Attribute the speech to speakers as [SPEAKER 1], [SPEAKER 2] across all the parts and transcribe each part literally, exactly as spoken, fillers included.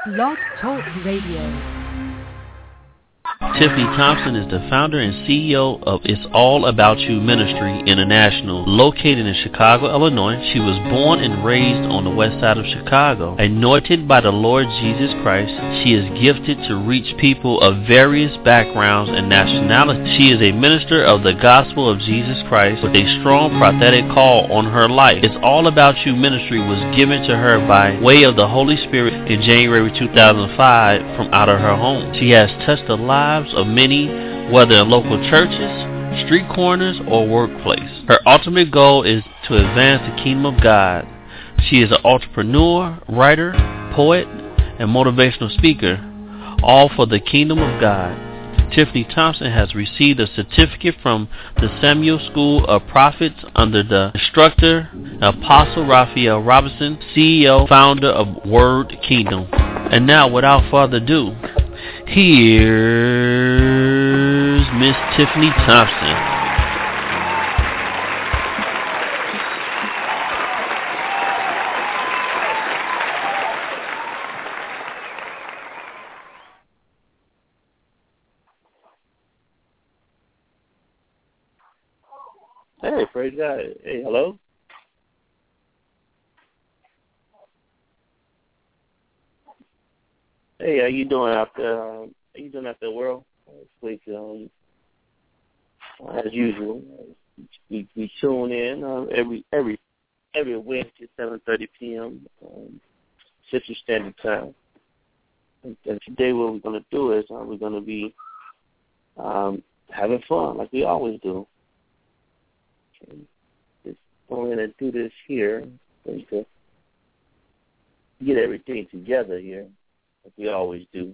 [SPEAKER 1] Blog Talk Radio.
[SPEAKER 2] Tiffany Thompson is the founder and C E O of It's All About You Ministry International, located in Chicago, Illinois. She was born and raised on the west side of Chicago. Anointed by the Lord Jesus Christ, she is gifted to reach people of various backgrounds and nationalities. She is a minister of the gospel of Jesus Christ with a strong prophetic call on her life. It's All About You Ministry was given to her by way of the Holy Spirit in January two thousand five from out of her home. She has touched the lives of many, whether in local churches, street corners, or workplace. Her ultimate goal is to advance the kingdom of God. She is an entrepreneur, writer, poet, and motivational speaker, all for the kingdom of God. Tiffany Thompson has received a certificate from the Samuel School of Prophets under the instructor, Apostle Raphael Robinson, C E O, founder of Word Kingdom. And now, without further ado, here's Miss Tiffany Thompson.
[SPEAKER 3] Hey, praise God. Hey, hello? Hey, how you doing out there? Um, how you doing out there, world? This week, um, as usual, we, we tune in uh, every every every Wednesday at seven thirty p.m. Um, Central Standard Time. And, and today, what we're going to do is uh, we're going to be um, having fun, like we always do. Okay. Just going to do this here to get everything together here, like we always do.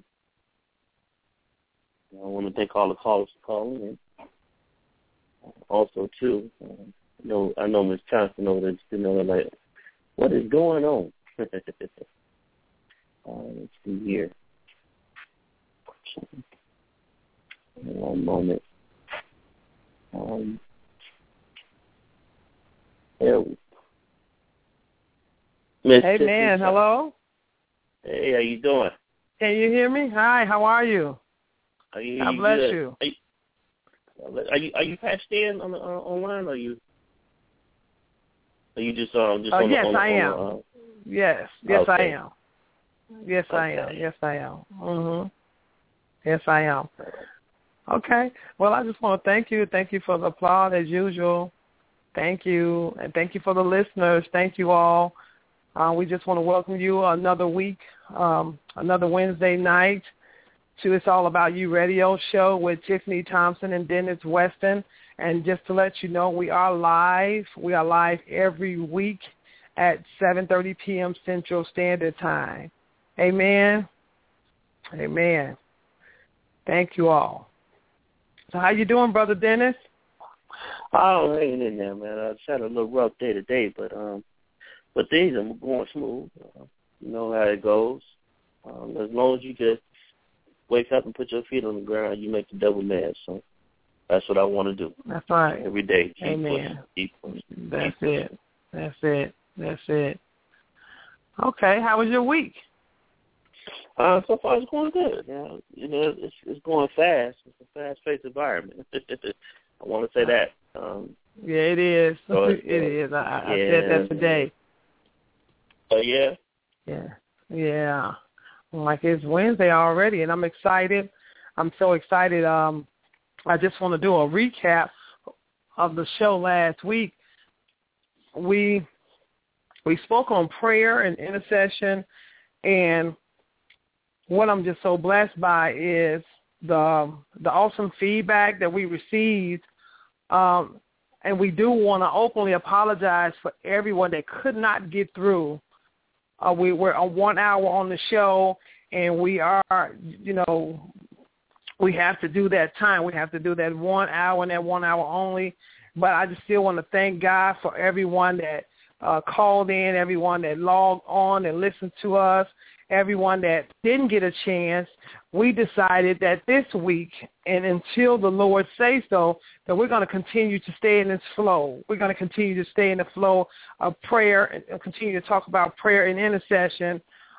[SPEAKER 3] I want to thank all the callers for calling in. Also, too, um, you know, I know Miz Thompson over there, you know, like, what is going on? uh, let's see here. One moment. Um, there we Miss
[SPEAKER 4] Hey,
[SPEAKER 3] Tiffany
[SPEAKER 4] man,
[SPEAKER 3] Thompson.
[SPEAKER 4] hello?
[SPEAKER 3] Hey, how you doing?
[SPEAKER 4] Can you hear me? Hi, how are you?
[SPEAKER 3] Are you,
[SPEAKER 4] God
[SPEAKER 3] you
[SPEAKER 4] bless
[SPEAKER 3] good?
[SPEAKER 4] you.
[SPEAKER 3] Are you, are you are you patched in on the, uh, online, or are you? Are you just um just
[SPEAKER 4] Uh,
[SPEAKER 3] on
[SPEAKER 4] yes,
[SPEAKER 3] the, on
[SPEAKER 4] I
[SPEAKER 3] the,
[SPEAKER 4] am.
[SPEAKER 3] on the, uh,
[SPEAKER 4] Yes, yes,
[SPEAKER 3] okay.
[SPEAKER 4] I am. Yes, I
[SPEAKER 3] Okay.
[SPEAKER 4] am. Yes, I am. Mhm. Yes, I am. Okay. Well, I just want to thank you. Thank you for the applaud as usual. Thank you, and thank you for the listeners. Thank you all. Uh, we just want to welcome you another week, um, another Wednesday night to It's All About You radio show with Tiffany Thompson and Dennis Weston. And just to let you know, we are live. We are live every week at seven thirty p.m. Central Standard Time. Amen. Amen. Thank you all. So how you doing, Brother Dennis?
[SPEAKER 3] Oh, hanging in there, man. I just had a little rough day today, but um, but things are going smooth. Uh, you know how it goes. Um, as long as you just wake up and put your feet on the ground, you make the devil mad. So that's what I want to do.
[SPEAKER 4] That's right.
[SPEAKER 3] Every day. Keep
[SPEAKER 4] Amen.
[SPEAKER 3] pushing, keep pushing,
[SPEAKER 4] That's
[SPEAKER 3] keep pushing.
[SPEAKER 4] it. That's it. That's it. Okay. How was your week?
[SPEAKER 3] Uh, so far it's going good. You know, you know it's it's going fast. It's a fast-paced environment. I want to say that. Um,
[SPEAKER 4] Yeah, it is.
[SPEAKER 3] so
[SPEAKER 4] it is. I, I
[SPEAKER 3] yeah.
[SPEAKER 4] said that today.
[SPEAKER 3] Oh, yeah?
[SPEAKER 4] Yeah. Yeah. Like it's Wednesday already, and I'm excited. I'm so excited. Um, I just want to do a recap of the show last week. We we spoke on prayer and intercession, and what I'm just so blessed by is the the awesome feedback that we received. Um, and we do want to openly apologize for everyone that could not get through. Uh, we were on one hour on the show, and we are, you know, we have to do that time. We have to do that one hour and that one hour only. But I just still want to thank God for everyone that uh, called in, everyone that logged on and listened to us, everyone that didn't get a chance. We decided that this week, and until the Lord says so, that we're going to continue to stay in this flow. We're going to continue to stay in the flow of prayer and continue to talk about prayer and intercession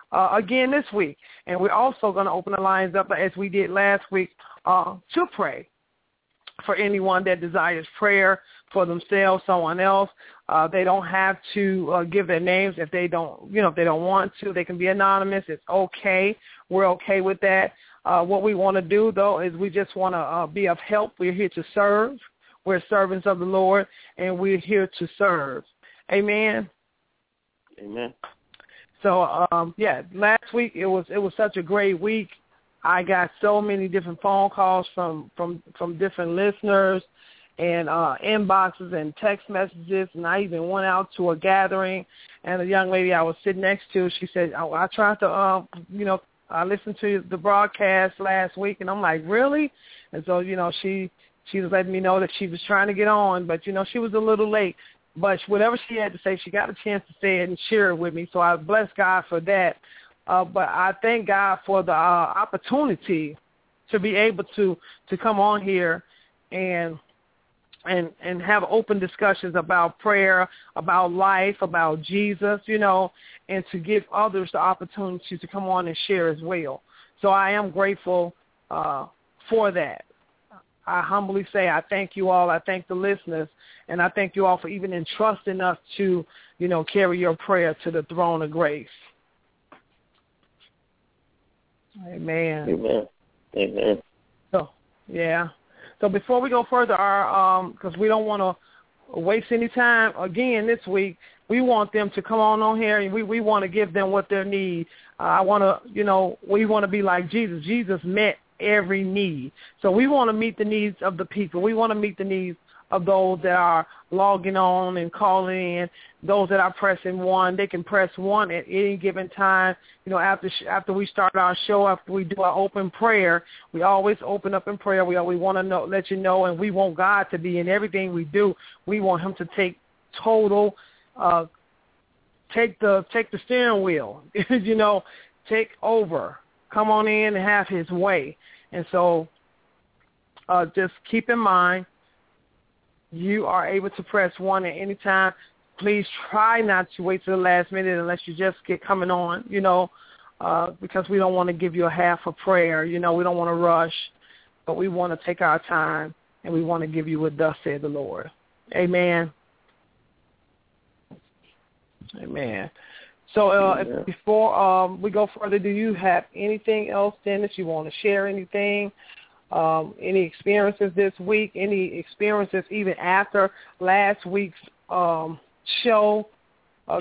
[SPEAKER 4] uh, again this week. And we're also going to open the lines up as we did last week uh, to pray for anyone that desires prayer for themselves, someone else. Uh, they don't have to uh, give their names if they don't, you know, if they don't want to. They can be anonymous. It's okay. We're okay with that. Uh, what we want to do, though, is we just want to uh, be of help. We're here to serve. We're servants of the Lord, and we're here to serve. Amen.
[SPEAKER 3] Amen.
[SPEAKER 4] So, um, yeah, last week it was it was such a great week. I got so many different phone calls from, from, from different listeners and uh, inboxes and text messages, and I even went out to a gathering, and a young lady I was sitting next to, she said, oh, I tried to, uh, you know, I listened to the broadcast last week, and I'm like, really? And so, you know, she she was letting me know that she was trying to get on, but, you know, she was a little late. But whatever she had to say, she got a chance to say it and share it with me, so I bless God for that. Uh, but I thank God for the uh, opportunity to be able to, to come on here and and and have open discussions about prayer, about life, about Jesus, you know, and to give others the opportunity to come on and share as well. So I am grateful uh, for that. I humbly say I thank you all. I thank the listeners, and I thank you all for even entrusting us to, you know, carry your prayer to the throne of grace. Amen.
[SPEAKER 3] Amen. Amen.
[SPEAKER 4] So, yeah. So before we go further, our um, because we don't want to waste any time, again, this week, we want them to come on on here, and we, we want to give them what they need. Uh, I want to, you know, we want to be like Jesus. Jesus met every need. So we want to meet the needs of the people. We want to meet the needs of those that are logging on and calling in, those that are pressing one. They can press one at any given time. You know, after after we start our show, after we do our open prayer, we always open up in prayer. We we want to know, let you know, and we want God to be in everything we do. We want Him to take total, uh, take the take the steering wheel. You know, take over. Come on in and have His way. And so, uh, just keep in mind, you are able to press one at any time. Please try not to wait till the last minute unless you just get coming on, you know, uh, because we don't want to give you a half a prayer. You know, we don't want to rush, but we want to take our time, and we want to give you what thus said the Lord. Amen. Amen. So uh, if, before um, we go further, do you have anything else, Dennis, you want to share anything? Um, any experiences this week, any experiences even after last week's um, show? Uh,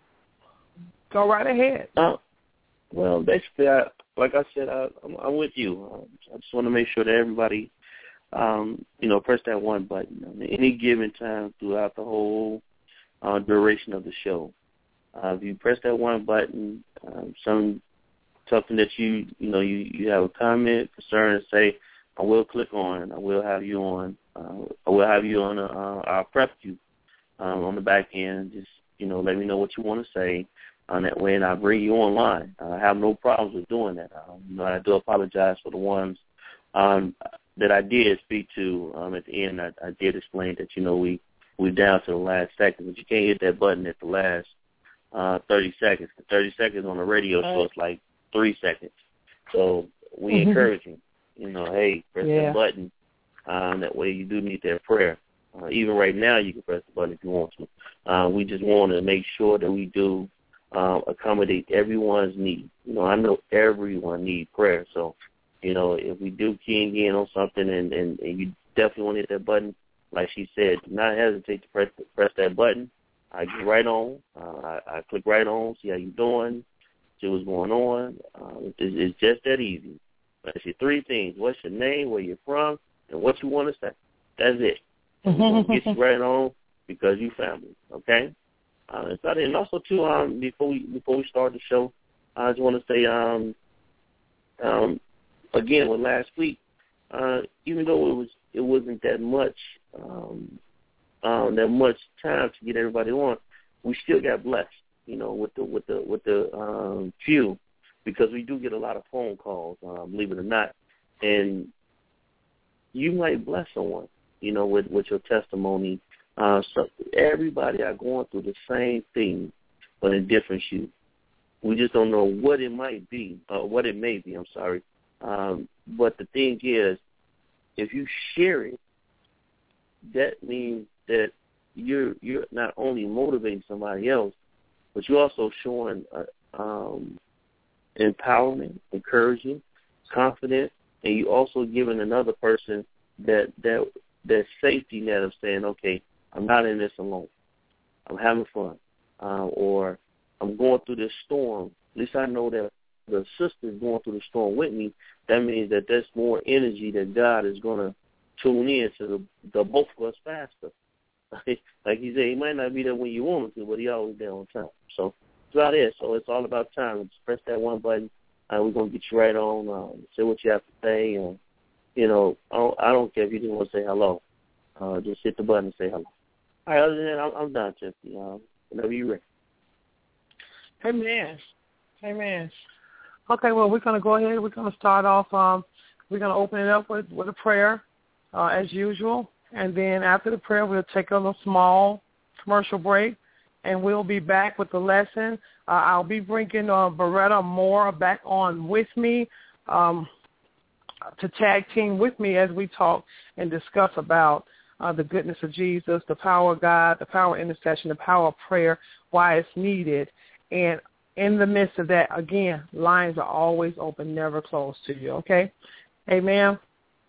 [SPEAKER 4] go right ahead.
[SPEAKER 3] Uh, well, basically, I, like I said, I, I'm, I'm with you. Um, I just want to make sure that everybody, um, you know, press that one button at any given time throughout the whole uh, duration of the show. Uh, if you press that one button, um, some something that you, you know, you, you have a comment, concern, say, I will click on. I will have you on. Uh, I will have you on. Uh, I'll prep you um, on the back end. Just, you know, let me know what you want to say. On that way, and I'll bring you online. Uh, I have no problems with doing that. Um, you know, I do apologize for the ones um, that I did speak to um, at the end. I, I did explain that, you know, we we down to the last second, but you can't hit that button at the last uh, thirty seconds. thirty seconds on the radio show is like three seconds. So we mm-hmm. encouraging. You know, hey, press
[SPEAKER 4] yeah.
[SPEAKER 3] that button. Um, that way you do need that prayer. Uh, even right now you can press the button if you want to. Uh, we just want to make sure that we do uh, accommodate everyone's need. You know, I know everyone needs prayer. So, you know, if we do keying in on something and, and, and you definitely want to hit that button, like she said, do not hesitate to press, press that button. I get right on. Uh, I, I click right on, see how you're doing, see what's going on. Uh, it's, it's just that easy. That's your three things. What's your name, where you're from, and what you want to say. That's it. And we're going to get you right on because you family, okay? Uh, and, so, and also, too, um, before we before we start the show, I just want to say, um, um, again, with last week, uh, even though it, was, it wasn't that much um, um, that much time to get everybody on, we still got blessed, you know, with the, with the, with the um, few. Because we do get a lot of phone calls, um, believe it or not, and you might bless someone, you know, with, with your testimony. Uh, so everybody are going through the same thing, but in different shoes. We just don't know what it might be, or what it may be, I'm sorry. Um, but the thing is, if you share it, that means that you're you're not only motivating somebody else, but you're also showing uh, um, empowerment, encouraging, confidence, and you're also giving another person that that that safety net of saying, okay, I'm not in this alone. I'm having fun, uh, or I'm going through this storm. At least I know that the sister's going through the storm with me. That means that there's more energy that God is going to tune in to the, the both of us faster. Like he said, he might not be there when you want him to, but he always there on time. So it's about it. So it's all about time. Just press that one button, and we're going to get you right on, um, say what you have to say. And, you know, I don't, I don't care if you didn't want to say hello. Uh, just hit the button and say hello. All right, other than that, I'm, I'm done, Tiffany. Um, whenever you're ready.
[SPEAKER 4] Amen. Amen. Okay, well, we're going to go ahead. We're going to start off. Um, we're going to open it up with, with a prayer, uh, as usual. And then after the prayer, we'll take a little small commercial break, and we'll be back with the lesson. Uh, I'll be bringing uh, Beretta Moore back on with me um, to tag team with me as we talk and discuss about uh, the goodness of Jesus, the power of God, the power of intercession, the power of prayer, why it's needed. And in the midst of that, again, lines are always open, never closed to you, okay? Amen?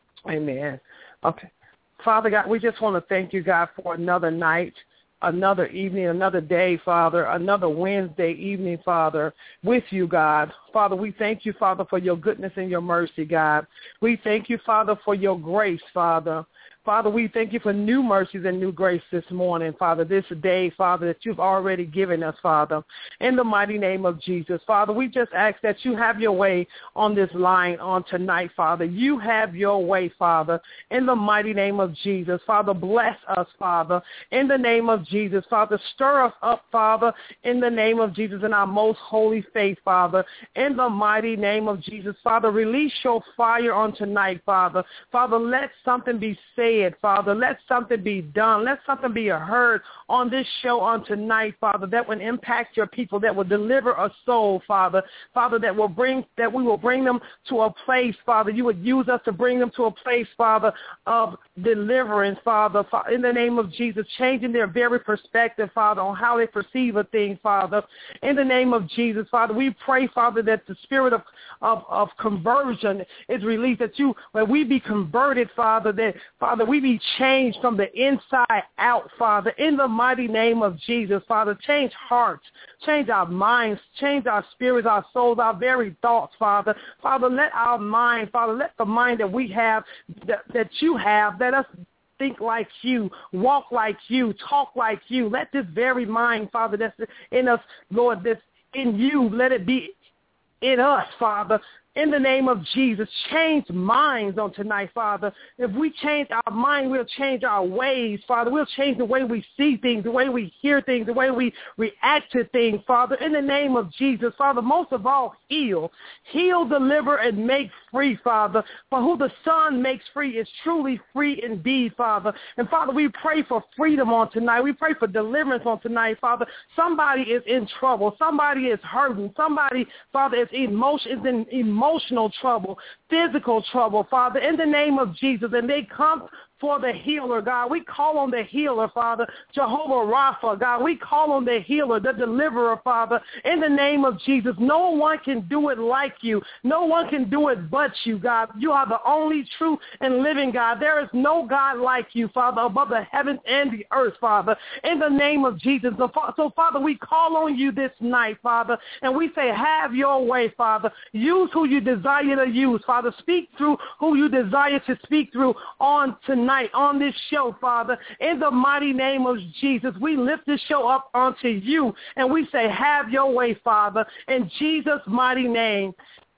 [SPEAKER 4] Amen. Okay. Father God, we just want to thank you, God, for another night, another evening, another day, Father, another Wednesday evening, Father, with you, God. Father, we thank you, Father, for your goodness and your mercy, God. We thank you, Father, for your grace, Father. Father, we thank you for new mercies and new grace this morning, Father, this day, Father, that you've already given us, Father, in the mighty name of Jesus. Father, we just ask that you have your way on this line on tonight, Father. You have your way, Father, in the mighty name of Jesus. Father, bless us, Father, in the name of Jesus. Father, stir us up, Father, in the name of Jesus, in our most holy faith, Father, in the mighty name of Jesus. Father, release your fire on tonight, Father. Father, let something be said, Father. Let something be done. Let something be heard on this show on tonight, Father, that will impact your people, that will deliver a soul, Father. Father, that will bring, that we will bring them to a place, Father. You would use us to bring them to a place, Father, of deliverance, Father, in the name of Jesus, changing their very perspective, Father, on how they perceive a thing, Father. In the name of Jesus, Father, we pray, Father, that the spirit of, of, of conversion is released, that you, when we be converted, Father, that, Father, we be changed from the inside out, Father, in the mighty name of Jesus, Father. Change hearts, change our minds, change our spirits, our souls, our very thoughts, Father. Father, let our mind, Father, let the mind that we have, that, that you have, let us think like you, walk like you, talk like you. Let this very mind, Father, that's in us, Lord, that's in you, let it be in us, Father. In the name of Jesus, change minds on tonight, Father. If we change our mind, we'll change our ways, Father. We'll change the way we see things, the way we hear things, the way we react to things, Father. In the name of Jesus, Father, most of all, heal. Heal, deliver, and make free, Father. For who the Son makes free is truly free indeed, Father. And, Father, we pray for freedom on tonight. We pray for deliverance on tonight, Father. Somebody is in trouble. Somebody is hurting. Somebody, Father, is, emotion, is in emotion. Emotional trouble, physical trouble, Father, in the name of Jesus, and they come for the healer, God. We call on the healer, Father, Jehovah Rapha, God. We call on the healer, the deliverer, Father, in the name of Jesus. No one can do it like you. No one can do it but you, God. You are the only true and living God. There is no God like you, Father, above the heavens and the earth, Father, in the name of Jesus. So, Father, we call on you this night, Father, and we say, have your way, Father. Use who you desire to use, Father. Speak through who you desire to speak through on tonight. Night on this show, Father, in the mighty name of Jesus, we lift this show up onto you, and we say, have your way, Father, in Jesus' mighty name.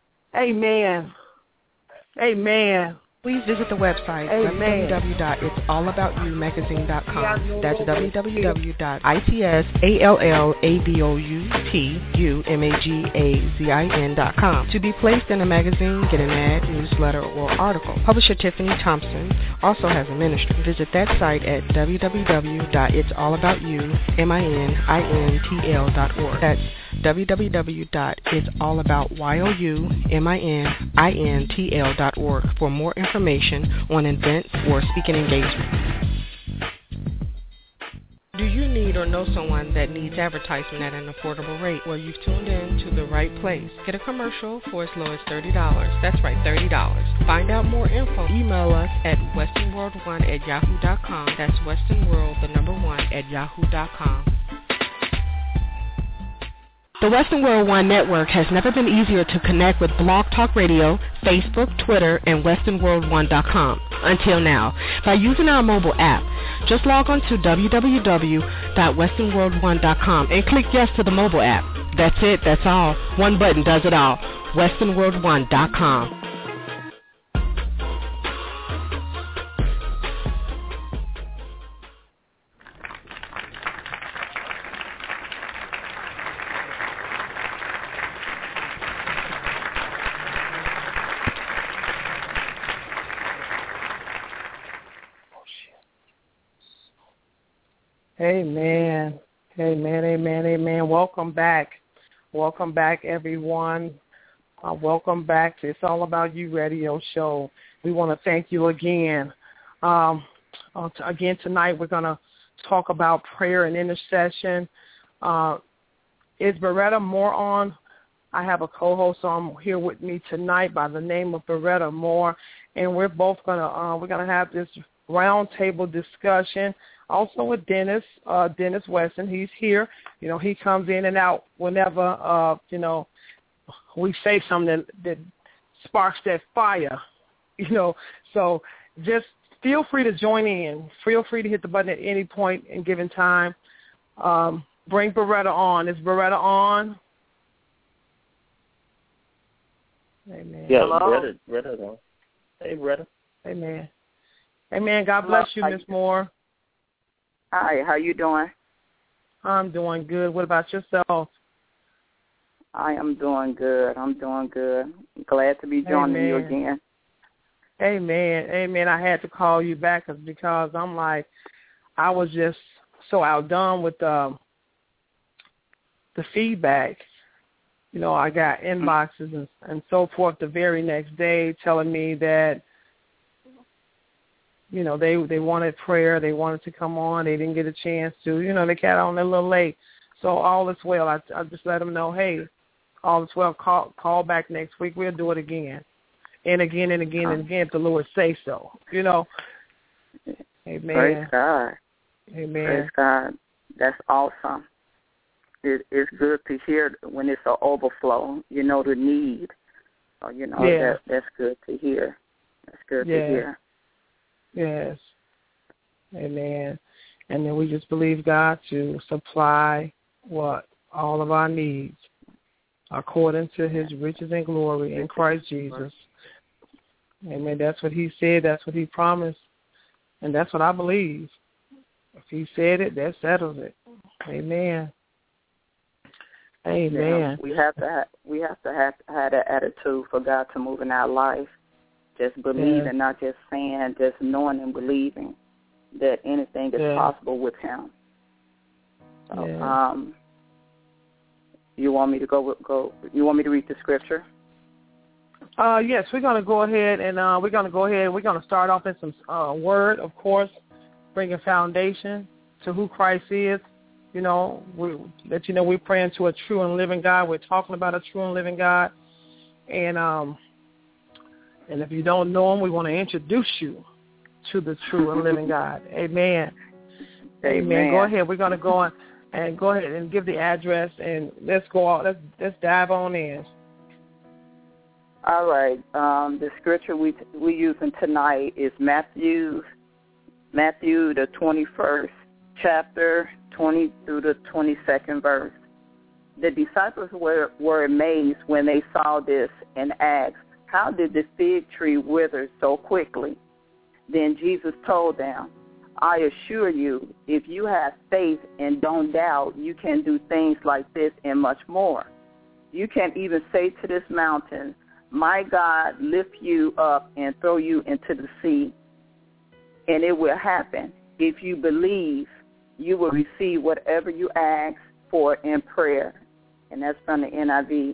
[SPEAKER 4] Amen. Amen.
[SPEAKER 1] Please visit the website, w w w dot its all about you magazine dot com. That's w w w dot its all about you dot com. To be placed in a magazine, get an ad, newsletter, or article. Publisher Tiffany Thompson also has a ministry. Visit that site at w w w dot its all about you magazine dot org. That's w w w dot its all about youmintl dot org for more information on events or speaking engagements. Do you need or know someone that needs advertisement at an affordable rate? Well, you've tuned in to the right place. Get a commercial for as low as thirty dollars. That's right, thirty dollars. Find out more info. Email us at westernworld one at yahoo dot com. That's westernworld, the number one, at yahoo dot com. The Western World One Network has never been easier to connect with Blog Talk Radio, Facebook, Twitter, and western world one dot com. Until now, by using our mobile app. Just log on to w w w dot western world one dot com and click yes to the mobile app. That's it, that's all. One button does it all. western world one dot com.
[SPEAKER 4] Amen. Amen, amen, amen. Welcome back. Welcome back, everyone. Uh, welcome back to It's All About You radio show. We want to thank you again. Um, uh, t- again, tonight we're going to talk about prayer and intercession. Uh, is Beretta Moore on? I have a co-host on here with me tonight by the name of Beretta Moore, and we're both going to uh, we're going to have this roundtable discussion. Also with Dennis, uh, Dennis Weston, he's here. You know, he comes in and out whenever, uh, you know, we say something that, that sparks that fire, you know. So just feel free to join in. Feel free to hit the button at any point in given time. Um, bring Beretta on. Is Beretta on? Amen.
[SPEAKER 3] Yeah,
[SPEAKER 4] Hello?
[SPEAKER 3] Beretta, Beretta's on. Hey, Beretta.
[SPEAKER 4] Amen. Amen. God bless you, Miss Moore.
[SPEAKER 5] Hi, how you doing?
[SPEAKER 4] I'm doing good. What about yourself?
[SPEAKER 5] I am doing good. I'm doing good. Glad to be joining
[SPEAKER 4] Amen.
[SPEAKER 5] you again.
[SPEAKER 4] Amen. Amen. I had to call you back because I'm like, I was just so outdone with um, the feedback. You know, I got inboxes and, and so forth the very next day telling me that, you know, they they wanted prayer. They wanted to come on. They didn't get a chance to. You know, they got on a little late. So all is well. I, I just let them know, hey, all is well. Call call back next week. We'll do it again. And again and again and again if the Lord say so. You know. Amen.
[SPEAKER 5] Praise God.
[SPEAKER 4] Amen.
[SPEAKER 5] Praise God. That's awesome. It, it's good to hear when it's an overflow. You know the need. Uh, you know,
[SPEAKER 4] yeah.
[SPEAKER 5] that, that's good to hear. That's good
[SPEAKER 4] yeah.
[SPEAKER 5] to hear.
[SPEAKER 4] Yes. Amen. And then we just believe God to supply what? All of our needs according to his riches and glory in Christ Jesus. Amen. That's what he said. That's what he promised. And that's what I believe. If he said it, that settles it. Amen. Amen.
[SPEAKER 5] Yeah, we have to have, we have to have, have that attitude for God to move in our life. Just believing,
[SPEAKER 4] yeah.
[SPEAKER 5] not just saying, just knowing and believing that anything is
[SPEAKER 4] yeah.
[SPEAKER 5] possible with him. So,
[SPEAKER 4] yeah.
[SPEAKER 5] um, you want me to go? Go. You want me to read the scripture?
[SPEAKER 4] Uh, yes, we're going to go ahead and uh, we're going to go ahead. We're going to start off in some uh, word, of course, bring a foundation to who Christ is. You know, we let you know we're praying to a true and living God. We're talking about a true and living God, and um. And if you don't know him, we want to introduce you to the true and living God. Amen. Amen. Amen. Go ahead. We're going to go on and go ahead and give the address, and let's go out. Let's let's dive on in.
[SPEAKER 5] All right. Um, the scripture we we using tonight is Matthew, Matthew the twenty-first chapter, twenty through the twenty-second verse. The disciples were were amazed when they saw this and asked, "How did the fig tree wither so quickly?" Then Jesus told them, "I assure you, if you have faith and don't doubt, you can do things like this and much more. You can even say to this mountain, 'My God, lift you up and throw you into the sea,' and it will happen. If you believe, you will receive whatever you ask for in prayer. and that's from the N I V.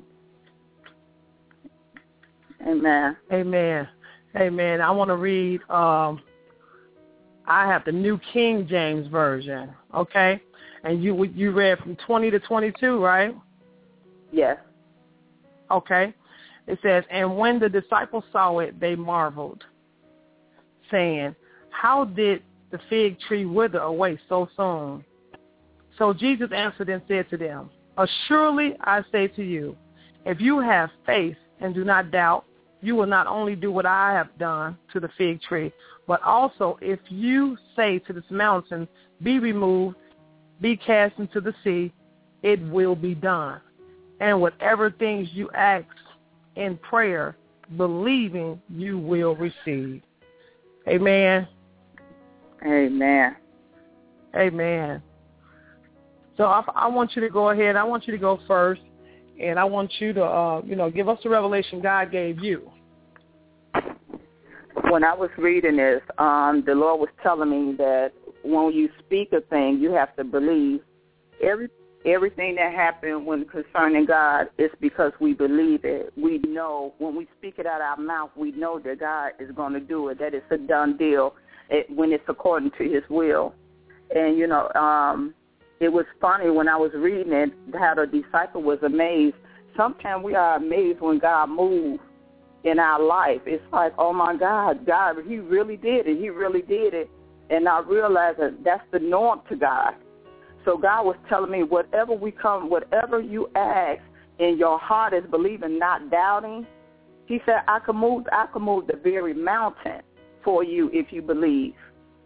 [SPEAKER 5] Amen.
[SPEAKER 4] Amen. Amen. I want to read, um, I have the New King James Version, okay? And you you read from twenty to twenty-two, right?
[SPEAKER 5] Yes.
[SPEAKER 4] Okay. It says, and when the disciples saw it, they marveled, saying, how did the fig tree wither away so soon? So Jesus answered and said to them, assuredly I say to you, if you have faith and do not doubt, you will not only do what I have done to the fig tree, but also if you say to this mountain, be removed, be cast into the sea, it will be done. And whatever things you ask in prayer, believing, you will receive. Amen.
[SPEAKER 5] Amen.
[SPEAKER 4] Amen. So I, I want you to go ahead. I want you to go first, and I want you to, uh, you know, give us the revelation God gave you.
[SPEAKER 5] When I was reading this, um, the Lord was telling me that when you speak a thing, you have to believe. Every everything that happened when concerning God is because we believe it. We know when we speak it out of our mouth, we know that God is going to do it. That it's a done deal it, when it's according to His will. And you know, um, it was funny when I was reading it how the disciple was amazed. Sometimes we are amazed when God moves in our life. It's like, oh my God, God, He really did it. He really did it. And I realized that that's the norm to God. So God was telling me, whatever we come, whatever you ask in your heart is believing, not doubting. He said, I can move, I can move the very mountain for you if you believe.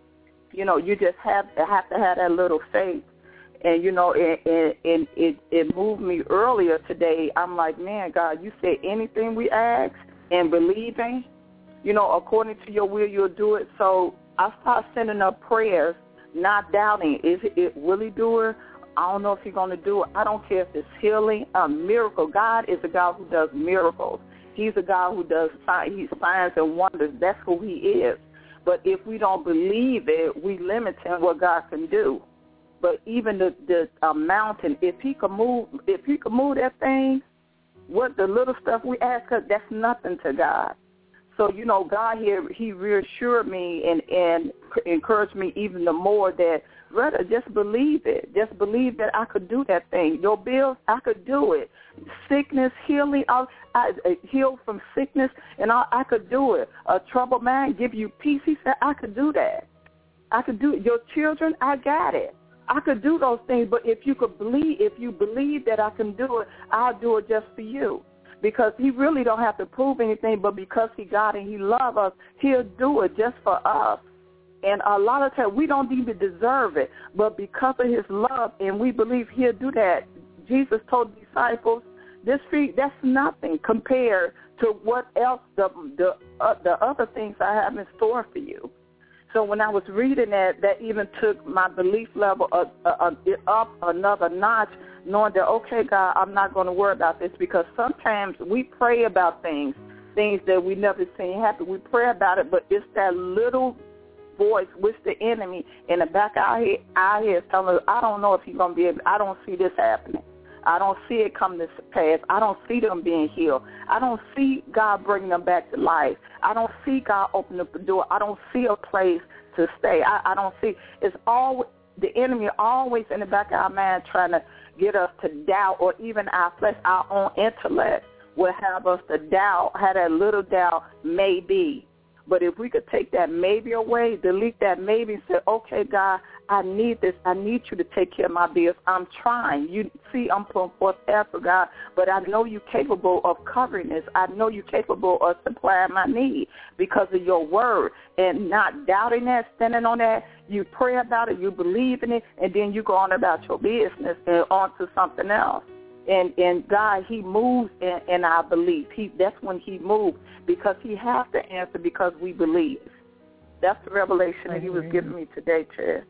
[SPEAKER 5] You know, you just have to have to have that little faith. And, you know, it, it, it, it, it moved me earlier today. I'm like, man, God, you said anything we ask and believing, you know, according to your will, you'll do it. So I start sending up prayers, not doubting. Is it, it will He do it? I don't know if He's going to do it. I don't care if it's healing, a miracle. God is a God who does miracles. He's a God who does He's signs and wonders. That's who He is. But if we don't believe it, we limit Him what God can do. But even the, the uh, mountain, if He could move, if He could move that thing, what the little stuff we ask, that's nothing to God. So, you know, God here, He reassured me and, and encouraged me even the more that, brother, just believe it. Just believe that I could do that thing. Your bills, I could do it. Sickness, healing, I, I, I heal from sickness, and I, I could do it. A troubled man, give you peace. He said, I could do that. I could do it. Your children, I got it. I could do those things, but if you could believe, if you believe that I can do it, I'll do it just for you. Because He really don't have to prove anything, but because He got it and He loves us, He'll do it just for us. And a lot of times we don't even deserve it, but because of His love, and we believe He'll do that. Jesus told the disciples, this feed, that's nothing compared to what else the the, uh, the other things I have in store for you. So when I was reading that, that even took my belief level up, uh, up another notch, knowing that, okay, God, I'm not going to worry about this, because sometimes we pray about things, things that we never seen happen. We pray about it, but it's that little voice, which the enemy in the back of our head, our head is telling us, I don't know if He's going to be able, I don't see this happening. I don't see it come to pass. I don't see them being healed. I don't see God bringing them back to life. I don't see God opening up the door. I don't see a place to stay. I, I don't see. It's all the enemy always in the back of our mind trying to get us to doubt, or even our flesh, our own intellect will have us to doubt, have that little doubt, maybe. But if we could take that maybe away, delete that maybe and say, okay, God, I need this. I need you to take care of my bills. I'm trying. You see, I'm putting forth effort, God, but I know you're capable of covering this. I know you're capable of supplying my need because of your word, and not doubting that, standing on that. You pray about it, you believe in it, and then you go on about your business and on to something else. And and God, He moves in, in our belief. He that's when He moves, because He has to answer because we believe. That's the revelation Amen. That He was giving me today, Chad.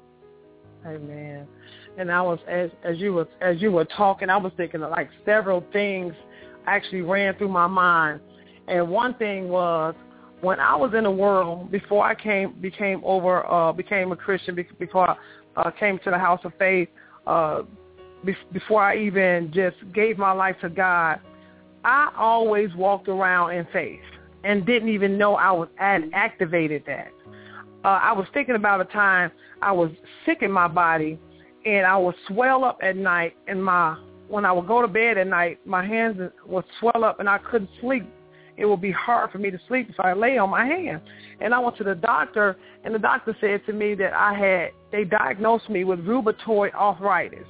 [SPEAKER 4] Amen. And I was as as you were as you were talking, I was thinking of like several things actually ran through my mind. And one thing was, when I was in the world before I came became over uh, became a Christian, before I uh, came to the house of faith. Uh, be- before I even just gave my life to God, I always walked around in faith and didn't even know I was ad- activated that. Uh, I was thinking about a time I was sick in my body, and I would swell up at night, and my when I would go to bed at night, my hands would swell up, and I couldn't sleep. It would be hard for me to sleep if I lay on my hand. And I went to the doctor, and the doctor said to me that I had, they diagnosed me with rheumatoid arthritis.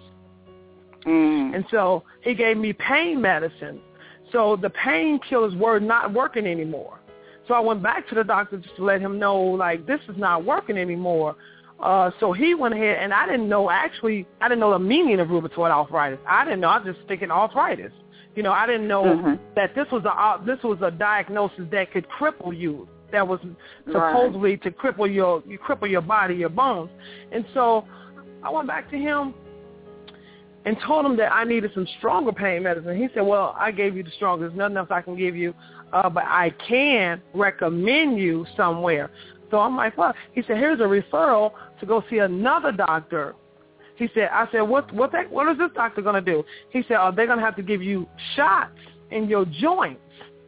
[SPEAKER 5] Mm.
[SPEAKER 4] And so he gave me pain medicine. So the painkillers were not working anymore. So I went back to the doctor just to let him know, like, this is not working anymore. Uh, so he went ahead, and I didn't know, actually, I didn't know the meaning of rheumatoid arthritis. I didn't know. I was just thinking arthritis. You know, I didn't know mm-hmm. that this was a uh, this was a diagnosis that could cripple you, that was supposedly right. to cripple your you cripple your body, your bones. And so I went back to him and told him that I needed some stronger pain medicine. He said, well, I gave you the strongest. There's nothing else I can give you, uh, but I can recommend you somewhere. So I'm like, well, he said, here's a referral to go see another doctor. He said, I said, what what that, what is this doctor going to do? He said, oh, they're going to have to give you shots in your joints.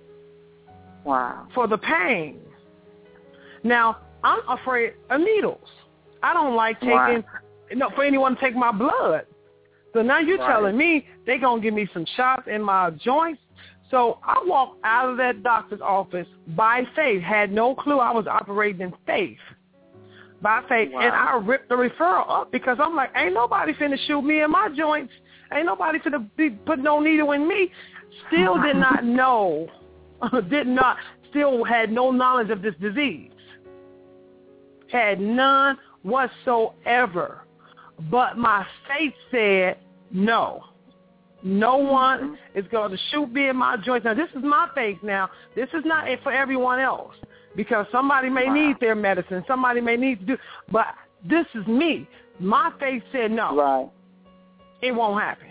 [SPEAKER 5] Wow.
[SPEAKER 4] For the pain. Now, I'm afraid of needles. I don't like taking, wow. no, for anyone to take my blood. So now you're right. telling me they're going to give me some shots in my joints. So I walked out of that doctor's office by faith, had no clue I was operating in faith. By faith, wow. and I ripped the referral up because I'm like, ain't nobody finna shoot me in my joints. Ain't nobody finna be put no needle in me. Still did not know, did not, still had no knowledge of this disease. Had none whatsoever. But my faith said no. No one is going to shoot me in my joints. Now, this is my faith now. This is not it for everyone else. Because somebody may wow. need their medicine. Somebody may need to do, but this is me. My faith said no.
[SPEAKER 5] Right.
[SPEAKER 4] It won't happen.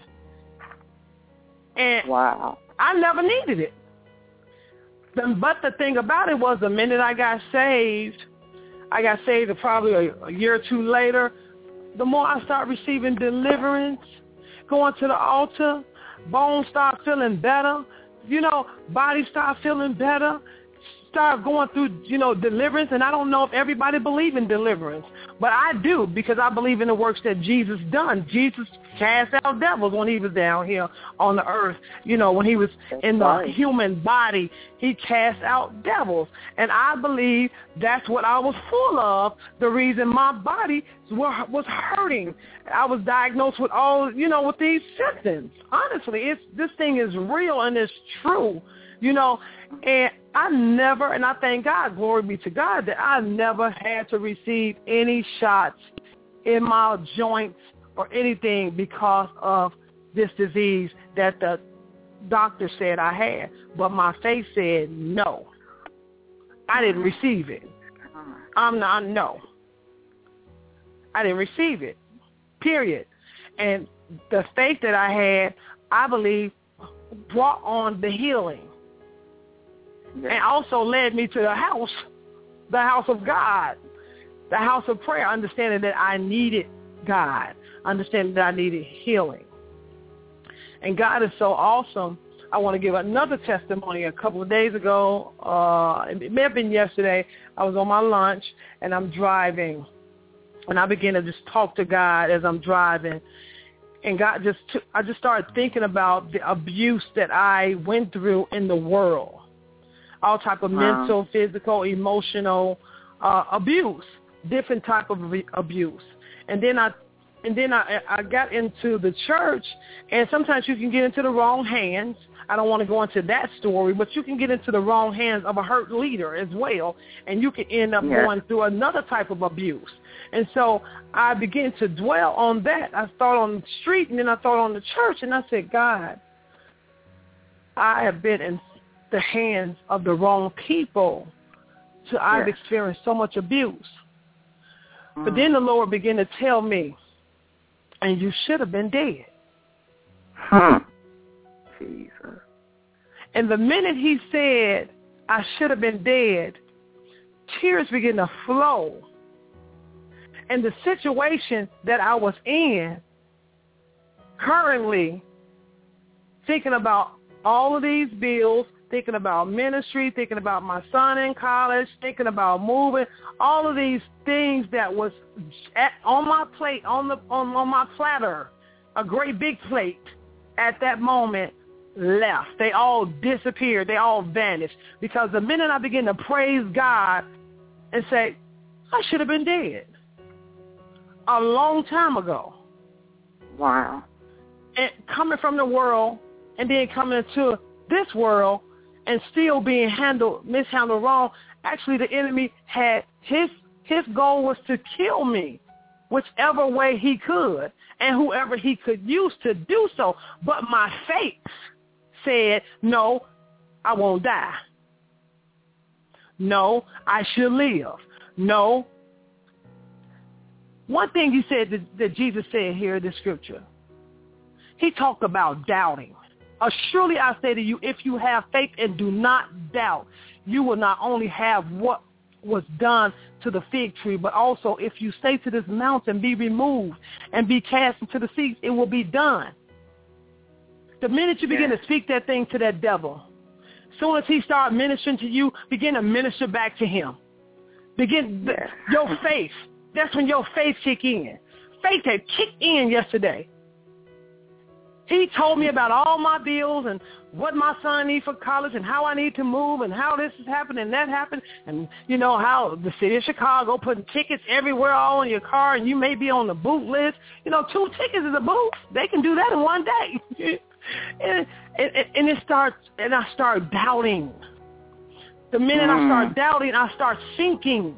[SPEAKER 4] And
[SPEAKER 5] wow.
[SPEAKER 4] I never needed it. But the thing about it was the minute I got saved, I got saved probably a, a year or two later, the more I start receiving deliverance, going to the altar, bones start feeling better, you know, body start feeling better, start going through, you know, deliverance. And I don't know if everybody believes in deliverance, but I do because I believe in the works that Jesus done. Jesus cast out devils when he was down here on the earth. You know, when he was that's in the right. human body, he cast out devils. And I believe that's what I was full of, the reason my body was hurting. I was diagnosed with all, you know, with these symptoms. Honestly, it's this thing is real and it's true, you know. And I never, and I thank God, glory be to God, that I never had to receive any shots in my joints or anything because of this disease that the doctor said I had. But my faith said no. I didn't receive it. I'm not, no. I didn't receive it, period. And the faith that I had, I believe, brought on the healing. Yeah. And also led me to the house, the house of God, the house of prayer, understanding that I needed God, understanding that I needed healing. And God is so awesome. I want to give another testimony. A couple of days ago, uh, it may have been yesterday, I was on my lunch, and I'm driving, and I began to just talk to God as I'm driving. And God just took, I just started thinking about the abuse that I went through in the world. All type of wow. mental, physical, emotional uh, abuse, different type of abuse. And then I, and then I, I got into the church, and sometimes you can get into the wrong hands. I don't want to go into that story, but you can get into the wrong hands of a hurt leader as well, and you can end up yeah. going through another type of abuse. And so I began to dwell on that. I thought on the street, and then I thought on the church, and I said, God, I have been in the hands of the wrong people. So yes. I've experienced so much abuse. Mm. But then the Lord began to tell me, and you should have been dead.
[SPEAKER 5] Huh. Jesus.
[SPEAKER 4] And the minute he said, I should have been dead, tears began to flow. And the situation that I was in currently thinking about all of these bills, thinking about ministry, thinking about my son in college, thinking about moving, all of these things that was at, on my plate, on the on, on my platter, a great big plate at that moment left. They all disappeared. They all vanished. Because the minute I began to praise God and say, I should have been dead a long time ago.
[SPEAKER 5] Wow.
[SPEAKER 4] And coming from the world and then coming into this world and still being handled, mishandled wrong, actually the enemy had, his his goal was to kill me whichever way he could and whoever he could use to do so. But my faith said, no, I won't die. No, I should live. No. One thing he said that, that Jesus said here in the scripture, he talked about doubting. Uh, surely I say to you, if you have faith and do not doubt, you will not only have what was done to the fig tree, but also if you say to this mountain, be removed and be cast into the sea, it will be done. The minute you begin to speak that thing to that devil, as soon as he starts ministering to you, begin to minister back to him. Begin the, your faith. That's when your faith kick in. Faith had kicked in yesterday. He told me about all my bills and what my son needs for college and how I need to move and how this is happening and that happened. And, you know, how the city of Chicago putting tickets everywhere all in your car and you may be on the boot list. You know, two tickets is a boot. They can do that in one day. and, and, and it starts, and I start doubting. The minute mm. I start doubting, I start sinking.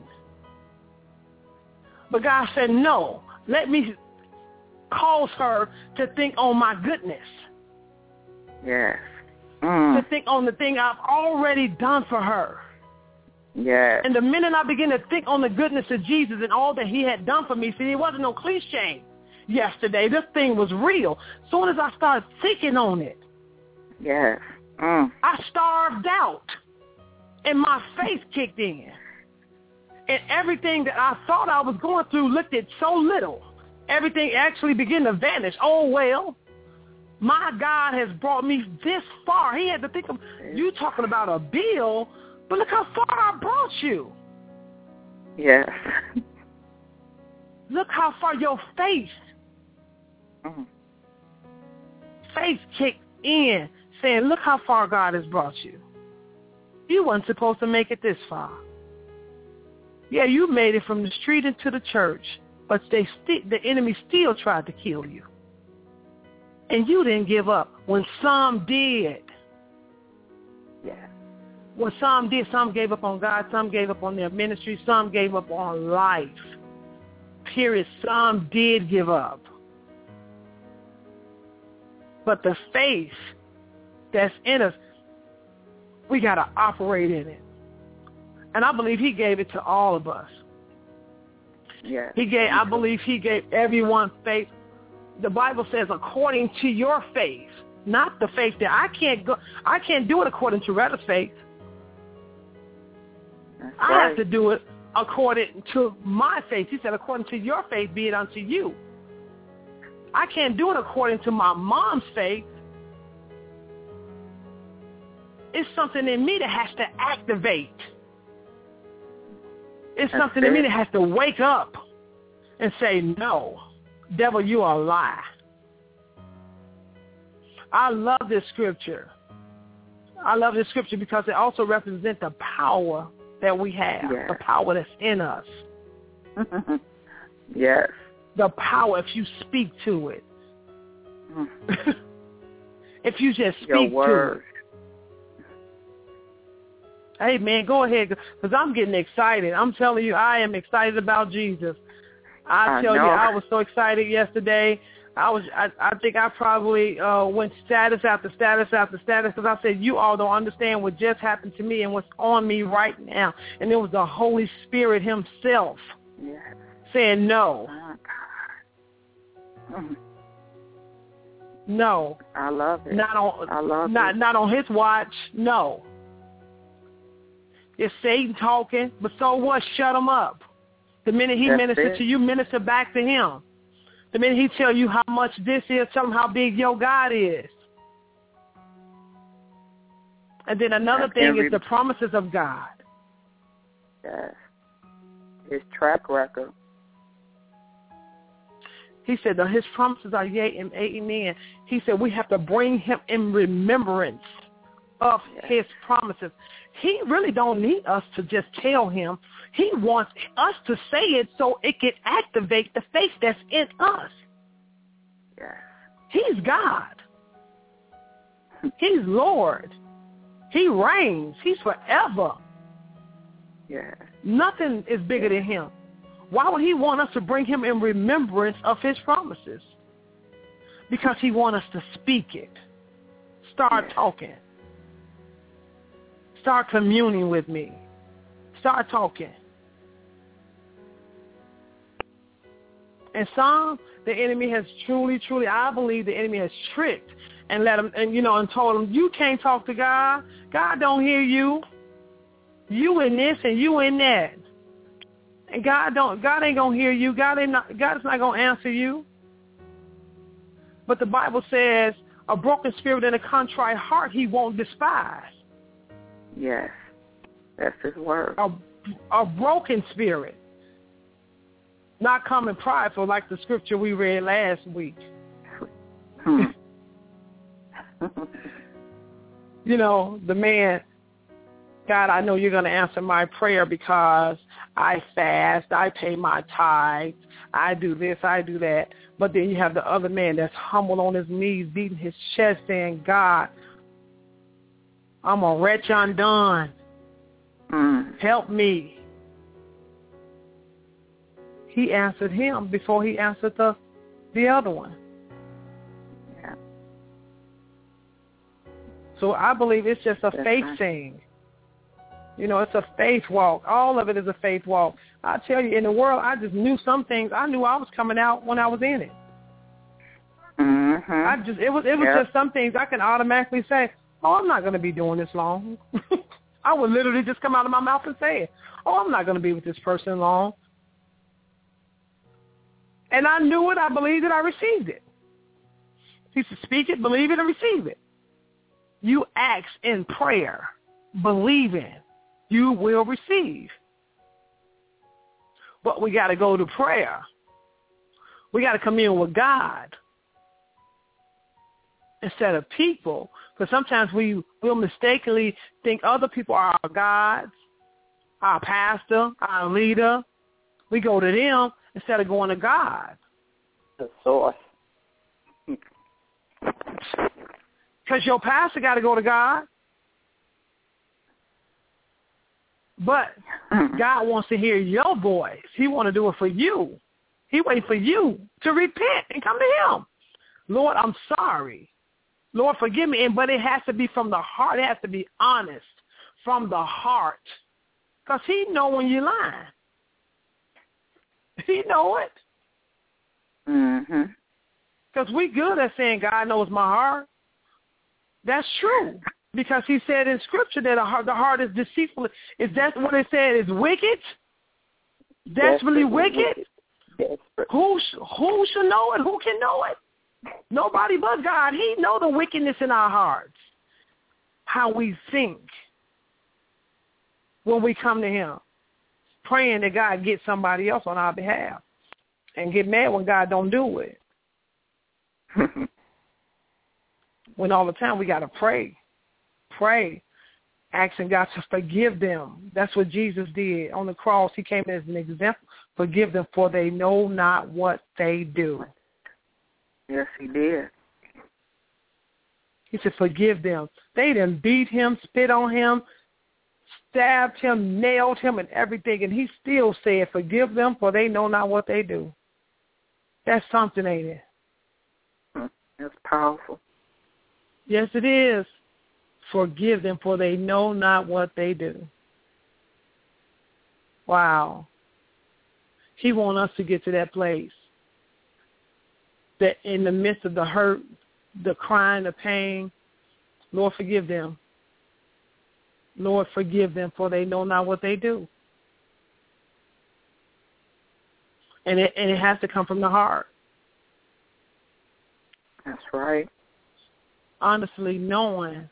[SPEAKER 4] But God said, no, let me cause her to think on my goodness.
[SPEAKER 5] Yes. Mm.
[SPEAKER 4] To think on the thing I've already done for her.
[SPEAKER 5] Yes.
[SPEAKER 4] And the minute I begin to think on the goodness of Jesus and all that he had done for me, see, it wasn't no cliche yesterday. This thing was real. As soon as I started thinking on it,
[SPEAKER 5] yes. Mm.
[SPEAKER 4] I starved out and my faith kicked in. And everything that I thought I was going through looked at so little. Everything actually began to vanish. Oh, well, my God has brought me this far. He had to think of, you talking about a bill, but look how far I brought you.
[SPEAKER 5] Yes.
[SPEAKER 4] Look how far your faith,
[SPEAKER 5] mm.
[SPEAKER 4] faith kicked in, saying, look how far God has brought you. You weren't supposed to make it this far. Yeah, you made it from the street into the church, but they st- the enemy still tried to kill you. And you didn't give up when some did.
[SPEAKER 5] Yeah.
[SPEAKER 4] When some did, some gave up on God, some gave up on their ministry, some gave up on life. Period. Some did give up. But the faith that's in us, we got to operate in it. And I believe he gave it to all of us.
[SPEAKER 5] Yeah.
[SPEAKER 4] He gave. I believe he gave everyone faith. The Bible says, according to your faith, not the faith that I can't go. I can't do it according to Retta's faith.
[SPEAKER 5] That's
[SPEAKER 4] I
[SPEAKER 5] right.
[SPEAKER 4] have to do it according to my faith. He said, according to your faith, be it unto you. I can't do it according to my mom's faith. It's something in me that has to activate. It's
[SPEAKER 5] That's
[SPEAKER 4] something
[SPEAKER 5] it.
[SPEAKER 4] in me that has to wake up and say, no, devil, you are a lie. I love this scripture. I love this scripture because it also represents the power that we have,
[SPEAKER 5] yes.
[SPEAKER 4] the power that's in us.
[SPEAKER 5] Yes.
[SPEAKER 4] The power if you speak to it.
[SPEAKER 5] Mm.
[SPEAKER 4] If you just speak
[SPEAKER 5] Your
[SPEAKER 4] to
[SPEAKER 5] word.
[SPEAKER 4] it. Hey, man, go ahead, because I'm getting excited. I'm telling you, I am excited about Jesus. I,
[SPEAKER 5] I
[SPEAKER 4] tell
[SPEAKER 5] know.
[SPEAKER 4] you, I was so excited yesterday. I was, I, I think I probably uh, went status after status after status because I said, you all don't understand what just happened to me and what's on me right now. And it was the Holy Spirit himself
[SPEAKER 5] Yes.
[SPEAKER 4] saying no.
[SPEAKER 5] Oh, God. Mm.
[SPEAKER 4] No.
[SPEAKER 5] I love it.
[SPEAKER 4] Not on,
[SPEAKER 5] I love
[SPEAKER 4] not,
[SPEAKER 5] it.
[SPEAKER 4] not on his watch. No. It's Satan talking, but so what? Shut him up. The minute he
[SPEAKER 5] That's
[SPEAKER 4] ministers
[SPEAKER 5] it.
[SPEAKER 4] to you, minister back to him. The minute he tell you how much this is, tell him how big your God is. And then another thing every, is the promises of God.
[SPEAKER 5] Yes. His track record.
[SPEAKER 4] He said that his promises are yea and amen. He said we have to bring him in remembrance of yes. his promises. He really don't need us to just tell him. He wants us to say it so it can activate the faith that's in us.
[SPEAKER 5] Yes.
[SPEAKER 4] He's God. He's Lord. He reigns. He's forever.
[SPEAKER 5] Yeah.
[SPEAKER 4] Nothing is bigger than him. Why would he want us to bring him in remembrance of his promises? Because he wants us to speak it. Start yeah. talking. Start communing with me. Start talking. And some, the enemy has truly, truly, I believe the enemy has tricked and let him, and you know, and told him, you can't talk to God. God don't hear you. You in this and you in that. And God don't, God ain't gonna hear you. God ain't not, God is not gonna answer you. But the Bible says, a broken spirit and a contrite heart he won't despise.
[SPEAKER 5] Yes, that's his word.
[SPEAKER 4] A, a broken spirit. Not coming prideful like the scripture we read last week.
[SPEAKER 5] Hmm.
[SPEAKER 4] You know, the man, God, I know you're going to answer my prayer because I fast, I pay my tithes, I do this, I do that. But then you have the other man that's humble on his knees, beating his chest, saying, God, I'm a wretch undone.
[SPEAKER 5] Mm.
[SPEAKER 4] Help me. He answered him before he answered the the other one.
[SPEAKER 5] Yeah.
[SPEAKER 4] So I believe it's just a That's faith right. thing. You know, it's a faith walk. All of it is a faith walk. I tell you, in the world, I just knew some things. I knew I was coming out when I was in it.
[SPEAKER 5] Mm-hmm.
[SPEAKER 4] I just it was it was yep. just some things I can automatically say, oh, I'm not going to be doing this long. I would literally just come out of my mouth and say it. Oh, I'm not going to be with this person long. And I knew it, I believed it, I received it. He said, speak it, believe it, and receive it. You ask in prayer, believing, you will receive. But we got to go to prayer. We got to commune with God instead of people. Because sometimes we will mistakenly think other people are our gods, our pastor, our leader. We go to them instead of going to God.
[SPEAKER 5] The source.
[SPEAKER 4] Because your pastor got to go to God. But God wants to hear your voice. He want to do it for you. He wait for you to repent and come to him. Lord, I'm sorry. Lord, forgive me. And But it has to be from the heart. It has to be honest from the heart. Because he know when you're lying. He know it.
[SPEAKER 5] Mm-hmm.
[SPEAKER 4] Because we good at saying God knows my heart. That's true. Because he said in Scripture that the heart, the heart is deceitful. Is that what it said? Is wicked? Desperately wicked?
[SPEAKER 5] Desperate.
[SPEAKER 4] Who, who should know it? Who can know it? Nobody but God. He know the wickedness in our hearts. How we think when we come to him. Praying that God get somebody else on our behalf. And get mad when God don't do it. When all the time we got to pray. Pray. Asking God to forgive them. That's what Jesus did. On the cross, he came as an example. Forgive them, for they know not what they do.
[SPEAKER 5] Yes, he did.
[SPEAKER 4] He said, forgive them. They done beat him, spit on him, stabbed him, nailed him, and everything. And he still said, forgive them, for they know not what they do. That's something, ain't it?
[SPEAKER 5] That's powerful.
[SPEAKER 4] Yes, it is. Forgive them, for they know not what they do. Wow. He wants us to get to that place that in the midst of the hurt, the crying, the pain, Lord, forgive them. Lord, forgive them, for they know not what they do. And it, and it has to come from the heart.
[SPEAKER 5] That's right.
[SPEAKER 4] Honestly knowing.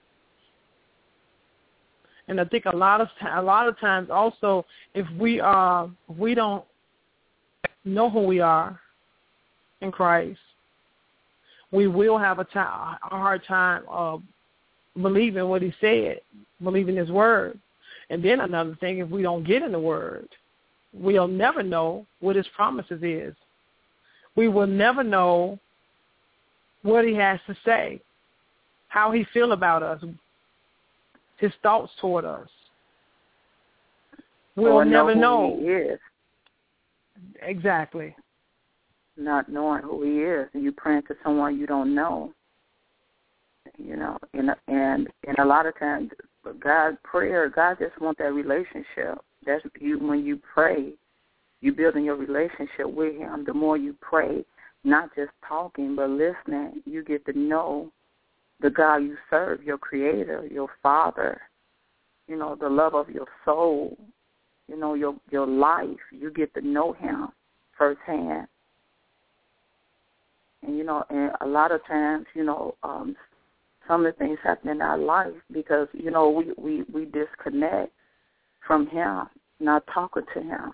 [SPEAKER 4] And I think a lot of a lot of times also, if we are if we don't know who we are in Christ, we will have a, time, a hard time of believing what he said, believing his word. And then another thing, if we don't get in the word, we'll never know what his promises is. We will never know what he has to say, how he feel about us, his thoughts toward us. We'll
[SPEAKER 5] or
[SPEAKER 4] never
[SPEAKER 5] know.
[SPEAKER 4] know.
[SPEAKER 5] Who he is.
[SPEAKER 4] Exactly.
[SPEAKER 5] Not knowing who he is, and you praying to someone you don't know. You know, and and and a lot of times, God prayer, God just wants that relationship. That's you when you pray, you building your relationship with him. The more you pray, not just talking but listening, you get to know the God you serve, your Creator, your Father. You know, the love of your soul. You know, your your life. You get to know him firsthand. And you know, and a lot of times, you know, um, some of the things happen in our life because, you know, we, we, we disconnect from him, not talking to him.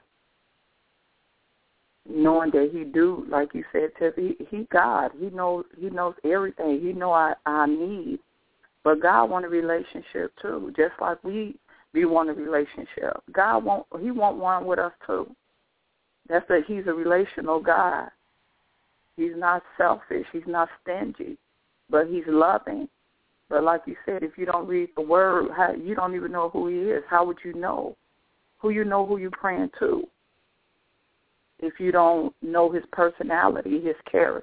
[SPEAKER 5] Knowing that he do, like you said, Tiff, he, he God. He knows he knows everything. He know our, our needs. But God want a relationship too, just like we we want a relationship. God want he want one with us too. That's that he's a relational God. He's not selfish. He's not stingy, but he's loving. But like you said, if you don't read the word, how, you don't even know who he is. How would you know? Who you know who you're praying to? If you don't know his personality, his character,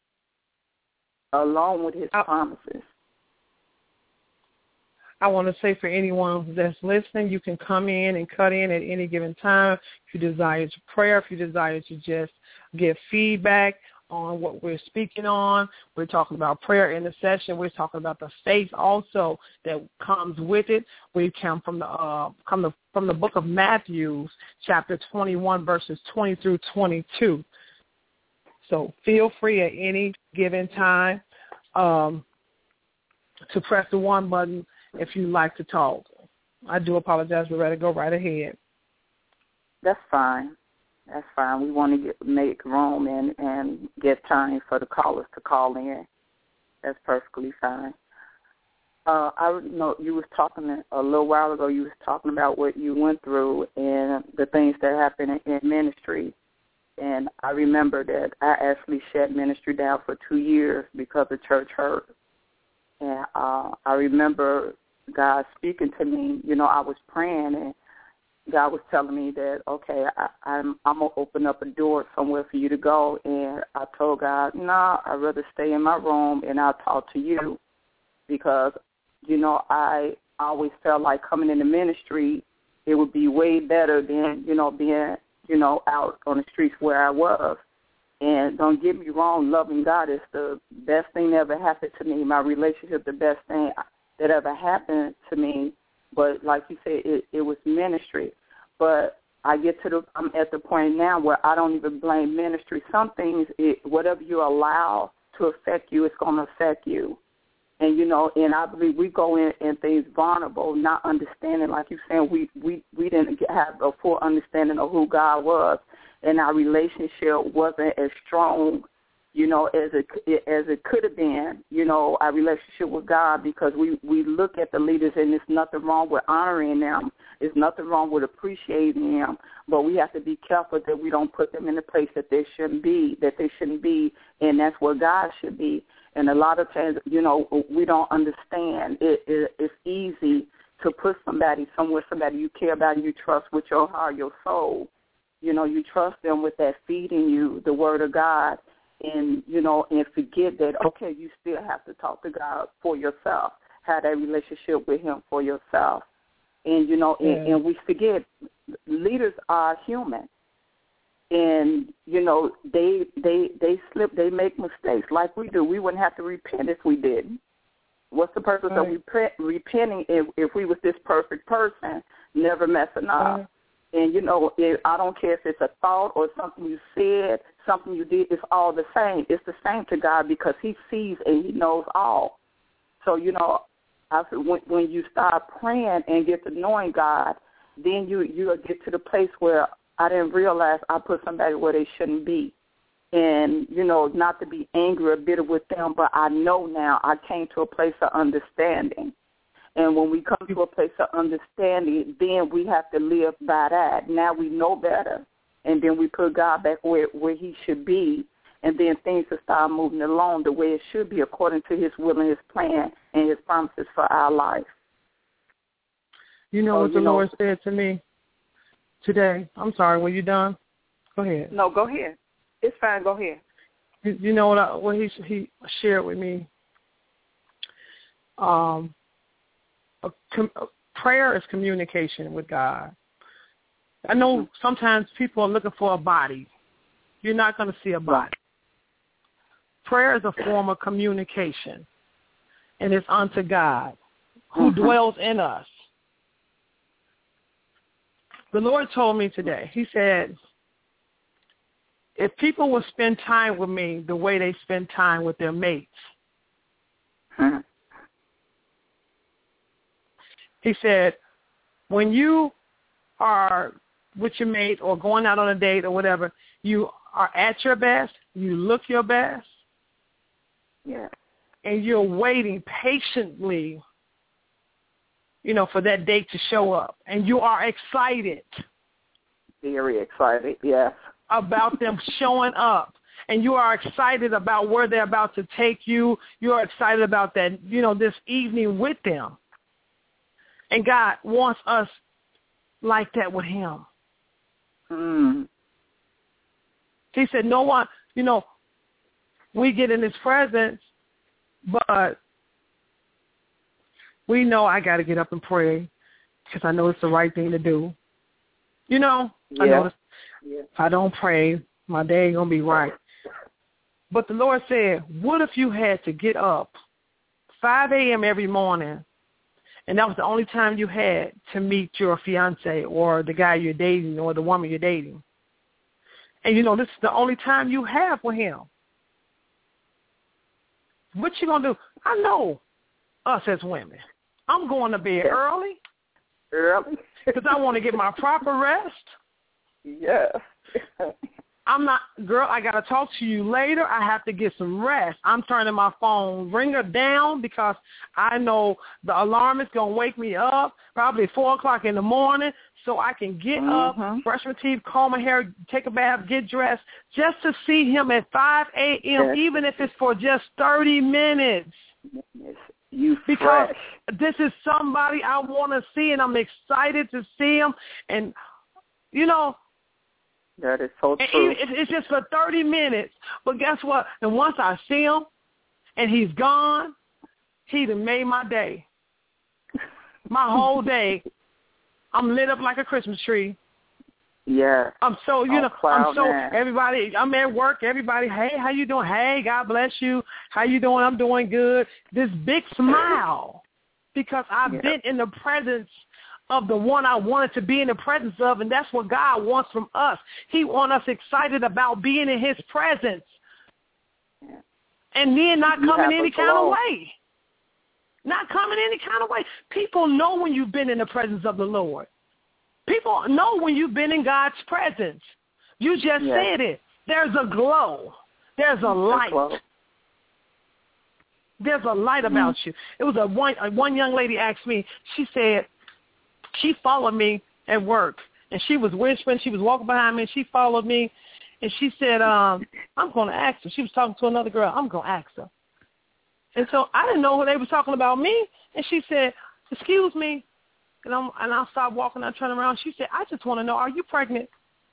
[SPEAKER 5] along with his
[SPEAKER 4] I,
[SPEAKER 5] promises.
[SPEAKER 4] I want to say for anyone that's listening, you can come in and cut in at any given time. If you desire to pray, if you desire to just give feedback on what we're speaking on. We're talking about prayer intercession. We're talking about the faith also that comes with it. We come from the uh, come the, from the book of Matthew, chapter twenty-one, verses twenty through twenty-two. So feel free at any given time um, to press the one button if you'd like to talk. I do apologize. We're ready to go right ahead.
[SPEAKER 5] That's fine. That's fine. We want to get, make room and, and get time for the callers to call in. That's perfectly fine. Uh, I know you was talking a little while ago. You was talking about what you went through and the things that happened in, in ministry. And I remember that I actually shut ministry down for two years because the church hurt. And uh, I remember God speaking to me. You know, I was praying and God was telling me that, okay, I, I'm I'm going to open up a door somewhere for you to go. And I told God, no, nah, I'd rather stay in my room and I'll talk to you because, you know, I always felt like coming into ministry, it would be way better than, you know, being, you know, out on the streets where I was. And don't get me wrong, loving God is the best thing that ever happened to me. My relationship, the best thing that ever happened to me. But like you said, it, it was ministry. But I get to the, I'm at the point now where I don't even blame ministry. Some things, it, whatever you allow to affect you, it's going to affect you. And, you know, and I believe we go in, in things vulnerable, not understanding, like you're saying, we, we, we didn't have a full understanding of who God was. And our relationship wasn't as strong, you know, as it as it could have been, you know, our relationship with God, because we, we look at the leaders and there's nothing wrong with honoring them. There's nothing wrong with appreciating them, but we have to be careful that we don't put them in a place that they shouldn't be, that they shouldn't be, and that's where God should be. And a lot of times, you know, we don't understand. It, it, it's easy to put somebody somewhere, somebody you care about and you trust with your heart, your soul. You know, you trust them with that feeding you the word of God. And, you know, and forget that, okay, you still have to talk to God for yourself, have that relationship with him for yourself. And, you know, and, and we forget leaders are human. And, you know, they they they slip, they make mistakes like we do. We wouldn't have to repent if we didn't. What's the purpose right. of repent, repenting if, if we was this perfect person, never messing up? Right. And, you know, it, I don't care if it's a thought or something you said, something you did, it's all the same. It's the same to God because he sees and he knows all. So, you know, I said when, when you start praying and get to knowing God, then you, you'll get to the place where I didn't realize I put somebody where they shouldn't be. And, you know, not to be angry or bitter with them, but I know now I came to a place of understanding. And when we come to a place of understanding, then we have to live by that. Now we know better. And then we put God back where, where he should be. And then things will start moving along the way it should be according to his will and his plan and his promises for our life.
[SPEAKER 4] You know
[SPEAKER 5] so,
[SPEAKER 4] what the
[SPEAKER 5] you know,
[SPEAKER 4] Lord said to me today? I'm sorry, were you done? Go ahead.
[SPEAKER 5] No, go ahead. It's fine. Go ahead.
[SPEAKER 4] You, you know what, I, what he, he shared with me? Um, a, com, a prayer is communication with God. I know sometimes people are looking for a body. You're not going to see a body. Prayer is a form of communication, and it's unto God, who mm-hmm. dwells in us. The Lord told me today, he said, if people will spend time with me the way they spend time with their mates,
[SPEAKER 5] hmm.
[SPEAKER 4] he said, when you are with your mate or going out on a date or whatever, you are at your best, you look your best,
[SPEAKER 5] yeah,
[SPEAKER 4] and you're waiting patiently, you know, for that date to show up, and you are excited.
[SPEAKER 5] Very excited, yes.
[SPEAKER 4] About them showing up, and you are excited about where they're about to take you. You're excited about that, you know, this evening with them. And God wants us like that with him.
[SPEAKER 5] Mm.
[SPEAKER 4] He said, no one, you know, we get in his presence, but we know I got to get up and pray because I know it's the right thing to do. You know,
[SPEAKER 5] yeah.
[SPEAKER 4] I know this.
[SPEAKER 5] Yeah.
[SPEAKER 4] If I don't pray, my day ain't going to be right. But the Lord said, what if you had to get up five a.m. every morning, and that was the only time you had to meet your fiance or the guy you're dating or the woman you're dating? And, you know, this is the only time you have with him. What you going to do? I know us as women. I'm going to bed early.
[SPEAKER 5] Early?
[SPEAKER 4] Because I want to get my proper rest.
[SPEAKER 5] Yeah.
[SPEAKER 4] I'm not, girl, I got to talk to you later. I have to get some rest. I'm turning my phone ringer down because I know the alarm is going to wake me up probably four o'clock in the morning so I can get
[SPEAKER 5] mm-hmm.
[SPEAKER 4] up, brush my teeth, comb my hair, take a bath, get dressed, just to see him at five a.m., yes. even if it's for just thirty minutes.
[SPEAKER 5] Yes. You
[SPEAKER 4] because
[SPEAKER 5] fresh.
[SPEAKER 4] This is somebody I want to see, and I'm excited to see him. And, you know,
[SPEAKER 5] that is so true.
[SPEAKER 4] It's just for thirty minutes. But guess what? And once I see him and he's gone, he done made my day. My whole day. I'm lit up like a Christmas tree.
[SPEAKER 5] Yeah.
[SPEAKER 4] I'm so, you
[SPEAKER 5] oh,
[SPEAKER 4] know,
[SPEAKER 5] wow,
[SPEAKER 4] I'm so,
[SPEAKER 5] man.
[SPEAKER 4] everybody, I'm at work, everybody, hey, how you doing? Hey, God bless you. How you doing? I'm doing good. This big smile because I've yeah. been in the presence of the one I wanted to be in the presence of, and that's what God wants from us. He wants us excited about being in his presence
[SPEAKER 5] yeah.
[SPEAKER 4] and then not
[SPEAKER 5] you
[SPEAKER 4] coming any
[SPEAKER 5] glow.
[SPEAKER 4] kind of way. Not coming any kind of way. People know when you've been in the presence of the Lord. People know when you've been in God's presence. You just
[SPEAKER 5] yeah.
[SPEAKER 4] said it. There's a glow. There's a light.
[SPEAKER 5] Glow.
[SPEAKER 4] There's a light
[SPEAKER 5] mm-hmm.
[SPEAKER 4] about you. It was a one, a one young lady asked me, she said, she followed me at work, and she was whispering. She was walking behind me, and she followed me, and she said, um, I'm going to ask her. She was talking to another girl. I'm going to ask her. And so I didn't know they were talking about me, and she said, excuse me. And, I'm, and I stopped walking. I turned around. She said, I just want to know, are you pregnant?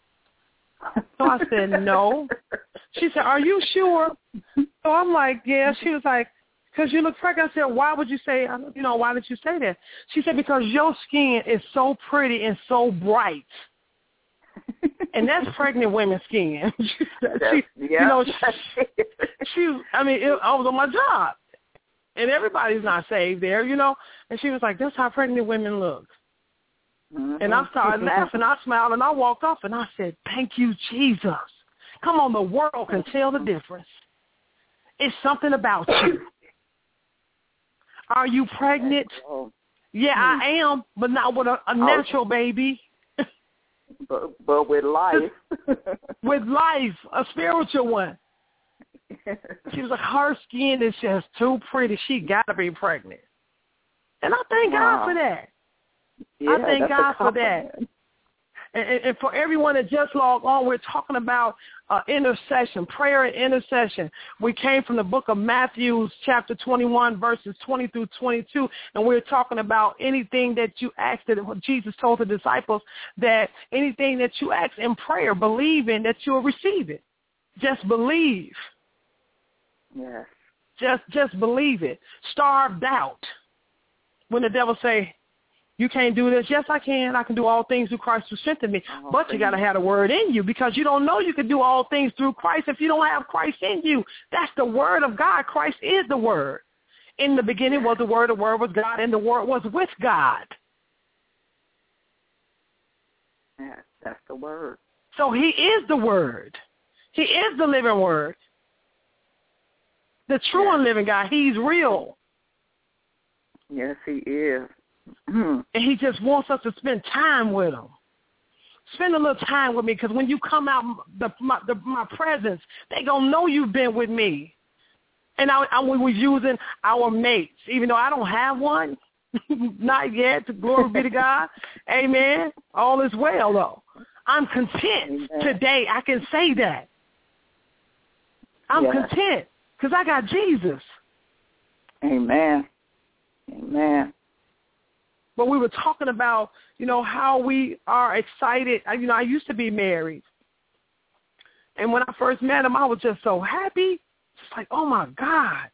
[SPEAKER 4] So I said, no. She said, are you sure? So I'm like, yeah. She was like, because you look pregnant. I said, why would you say, you know, why did you say that? She said, because your skin is so pretty and so bright. And that's pregnant women's skin. she,
[SPEAKER 5] yeah.
[SPEAKER 4] You know, she, she I mean, it, I was on my job. And everybody's not saved there, you know. And she was like, that's how pregnant women look. Mm-hmm. And I started laughing. I smiled, and I walked off, and I said, thank you, Jesus. Come on, the world can tell the difference. It's something about you. Are you pregnant? Yeah, I am, but not with a, a natural baby.
[SPEAKER 5] But, but with life.
[SPEAKER 4] With life, a spiritual one. She was like, her skin is just too pretty. She got to be pregnant. And I thank wow. God for that.
[SPEAKER 5] Yeah,
[SPEAKER 4] I thank God for that. And, and for everyone that just logged on, we're talking about uh, intercession, prayer and intercession. We came from the book of Matthew, chapter twenty-one, verses twenty through twenty-two, and we're talking about anything that you ask, that Jesus told the disciples, that anything that you ask in prayer, believe in that you'll receive it. Just believe.
[SPEAKER 5] Yes.
[SPEAKER 4] Just, just believe it. Starved out. When the devil say, you can't do this. Yes, I can. I can do all things through Christ who strengthens me. Oh, but you got to have the word in you, because you don't know you can do all things through Christ if you don't have Christ in you. That's the word of God. Christ is the word. In the beginning was the word. The word was God, and the word was with God.
[SPEAKER 5] Yeah, that's the word.
[SPEAKER 4] So he is the word. He is the living word. The true
[SPEAKER 5] yes.
[SPEAKER 4] and living God. He's real.
[SPEAKER 5] Yes, he is.
[SPEAKER 4] And he just wants us to spend time with him. Spend a little time with me, because when you come out the, my, the, my presence, they going to know you've been with me. And I, I, we were using our mates, even though I don't have one. Not yet. Glory be to God. Amen. All is well, though. I'm content. Amen. Today. I can say that. I'm yes. content because I got Jesus.
[SPEAKER 5] Amen. Amen.
[SPEAKER 4] But we were talking about, you know, how we are excited. You know, I used to be married. And when I first met him, I was just so happy. Just like, oh, my God.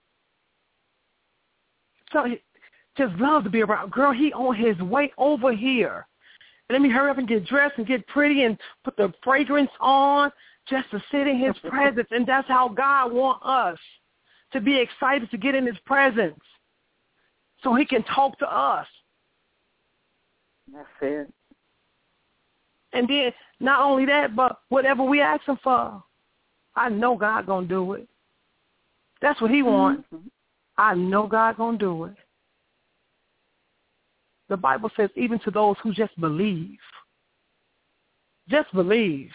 [SPEAKER 4] So just love to be around. Girl, he on his way over here. And let me hurry up and get dressed and get pretty and put the fragrance on just to sit in his presence. And that's how God wants us, to be excited to get in his presence so he can talk to us.
[SPEAKER 5] That's it.
[SPEAKER 4] And then not only that, but whatever we ask him for, I know God going to do it. That's what he wants. Mm-hmm. I know God going to do it. The Bible says even to those who just believe. Just believe.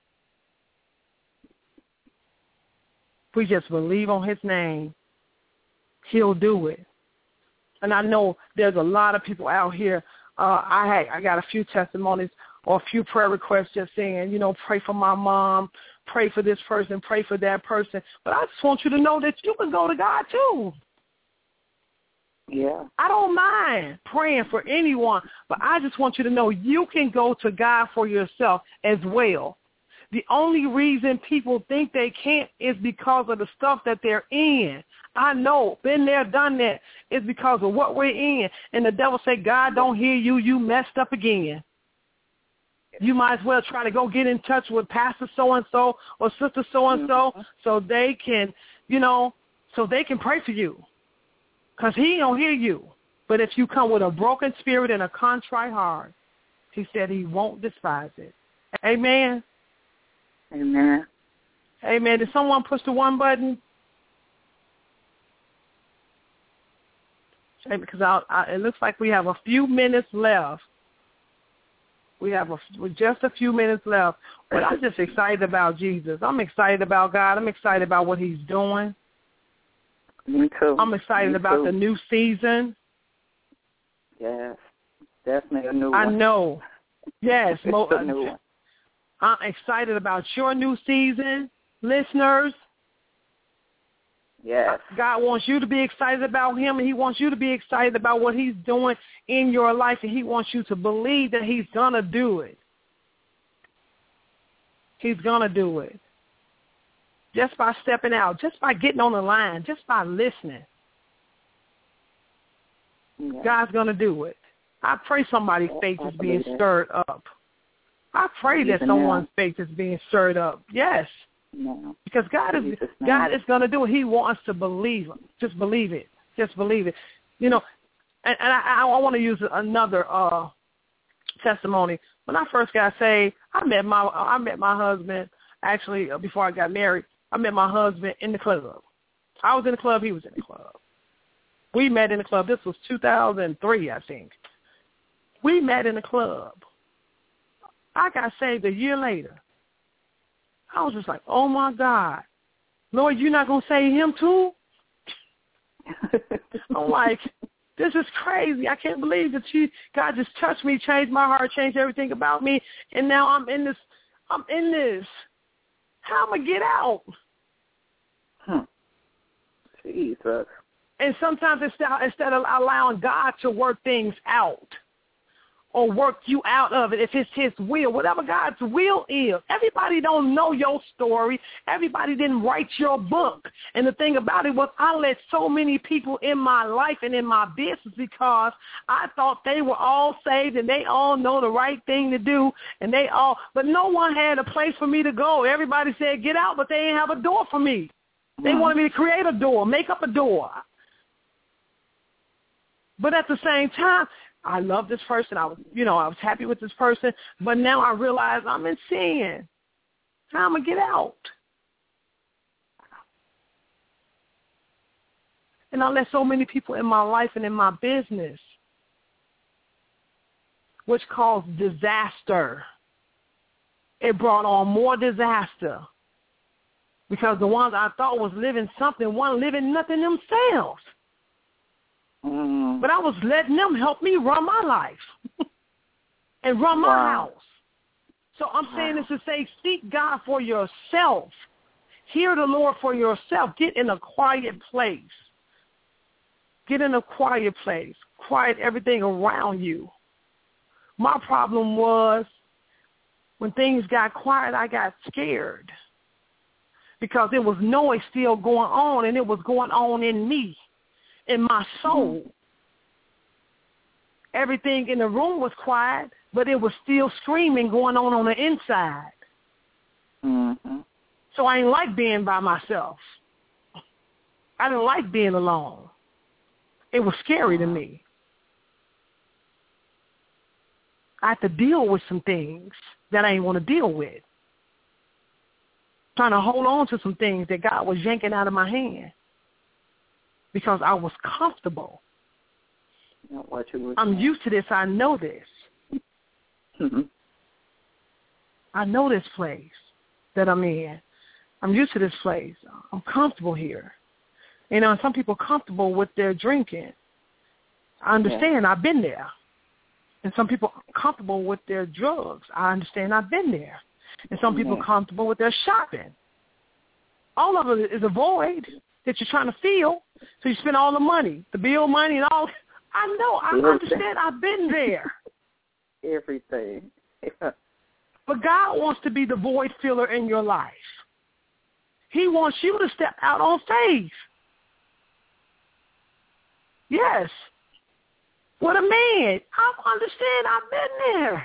[SPEAKER 4] If we just believe on his name, he'll do it. And I know there's a lot of people out here. Uh, I had, I got a few testimonies or a few prayer requests just saying, you know, pray for my mom, pray for this person, pray for that person. But I just want you to know that you can go to God too.
[SPEAKER 5] Yeah.
[SPEAKER 4] I don't mind praying for anyone, but I just want you to know you can go to God for yourself as well. The only reason people think they can't is because of the stuff that they're in. I know, been there, done that. It's because of what we're in. And the devil say, God don't hear you, you messed up again. You might as well try to go get in touch with Pastor so-and-so or Sister so-and-so mm-hmm. so they can, you know, so they can pray for you. Because he don't hear you. But if you come with a broken spirit and a contrite heart, he said he won't despise it. Amen.
[SPEAKER 5] Amen.
[SPEAKER 4] Amen. Did someone push the one button? Because I, I, it looks like we have a few minutes left. We have a, just a few minutes left. But I'm just excited about Jesus. I'm excited about God. I'm excited about what he's doing.
[SPEAKER 5] Me too.
[SPEAKER 4] I'm excited
[SPEAKER 5] Me
[SPEAKER 4] about
[SPEAKER 5] too.
[SPEAKER 4] the new season.
[SPEAKER 5] Yes, definitely a new
[SPEAKER 4] I
[SPEAKER 5] one.
[SPEAKER 4] I know. Yes.
[SPEAKER 5] It's
[SPEAKER 4] mo-
[SPEAKER 5] a new one.
[SPEAKER 4] I'm excited about your new season, listeners.
[SPEAKER 5] Yes.
[SPEAKER 4] God wants you to be excited about him, and he wants you to be excited about what he's doing in your life, and he wants you to believe that he's going to do it. He's going to do it. Just by stepping out, just by getting on the line, just by listening. Yeah. God's going to do it. I pray somebody's faith is being stirred up. I pray that someone's faith is being stirred up. Yes.
[SPEAKER 5] No.
[SPEAKER 4] Because God is God is going to do it. He wants to believe it. Just believe it. Just believe it. You know, and, and I, I want to use another uh, testimony. When I first got saved, I met my I met my husband, Actually, before I got married, I met my husband in the club. I was in the club. He was in the club. We met in the club. This was two thousand three, I think. We met in the club. I got saved a year later. I was just like, oh, my God. Lord, you're not going to save him too? I'm like, this is crazy. I can't believe that you, God just touched me, changed my heart, changed everything about me, and now I'm in this. I'm in this. How am I going to get out?
[SPEAKER 5] Hmm. Jesus.
[SPEAKER 4] And sometimes instead, instead of allowing God to work things out or work you out of it, if it's his will, whatever God's will is, everybody don't know your story. Everybody didn't write your book. And the thing about it was I let so many people in my life and in my business because I thought they were all saved and they all know the right thing to do. And they all, but no one had a place for me to go. Everybody said, get out, but they didn't have a door for me. They mm. wanted me to create a door, make up a door. But at the same time, I love this person. I was, you know, I was happy with this person. But now I realize I'm in sin. How am I going to get out? And I let so many people in my life and in my business, which caused disaster. It brought on more disaster because the ones I thought was living something weren't living nothing themselves.
[SPEAKER 5] Mm.
[SPEAKER 4] But I was letting them help me run my life and run my
[SPEAKER 5] wow.
[SPEAKER 4] house. So I'm saying this to say, seek God for yourself. Hear the Lord for yourself. Get in a quiet place. Get in a quiet place. Quiet everything around you. My problem was when things got quiet, I got scared because there was noise still going on, and it was going on in me. In my soul. Everything in the room was quiet, but it was still screaming going on on the inside.
[SPEAKER 5] Mm-hmm.
[SPEAKER 4] So I didn't like being by myself. I didn't like being alone. It was scary to me. I had to deal with some things that I didn't want to deal with. Trying to hold on to some things that God was yanking out of my hand. Because I was comfortable.
[SPEAKER 5] What you
[SPEAKER 4] I'm saying. Used to this. I know this.
[SPEAKER 5] Mm-hmm.
[SPEAKER 4] I know this place that I'm in. I'm used to this place. I'm comfortable here. You know, some people are comfortable with their drinking. I understand. Yeah. I've been there. And some people are comfortable with their drugs. I understand. I've been there. And some people yeah. are comfortable with their shopping. All of it is a void that you're trying to fill, so you spend all the money, the bill money and all. I know, I Everything. understand, I've been there.
[SPEAKER 5] Everything.
[SPEAKER 4] But God wants to be the void filler in your life. He wants you to step out on faith. Yes. What a man. I understand, I've been there.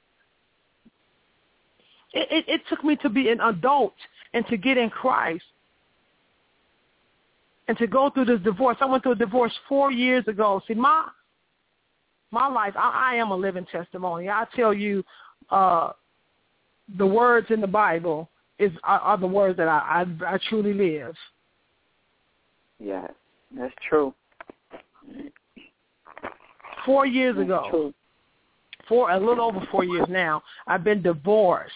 [SPEAKER 4] It, it, it took me to be an adult and to get in Christ. And to go through this divorce. I went through a divorce four years ago. See, my my life, I, I am a living testimony. I tell you, uh, the words in the Bible is are, are the words that I, I, I truly live.
[SPEAKER 5] Yes, that's true.
[SPEAKER 4] Four years
[SPEAKER 5] that's
[SPEAKER 4] ago,
[SPEAKER 5] true.
[SPEAKER 4] four a little over four years now, I've been divorced.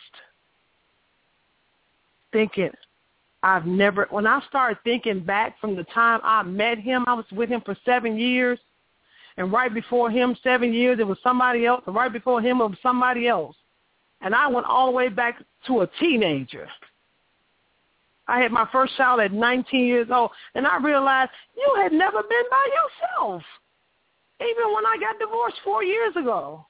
[SPEAKER 4] Thinking, I've never, when I started thinking back from the time I met him, I was with him for seven years. And right before him, seven years, it was somebody else. And right before him, it was somebody else. And I went all the way back to a teenager. I had my first child at nineteen years old. And I realized you had never been by yourself. Even when I got divorced four years ago.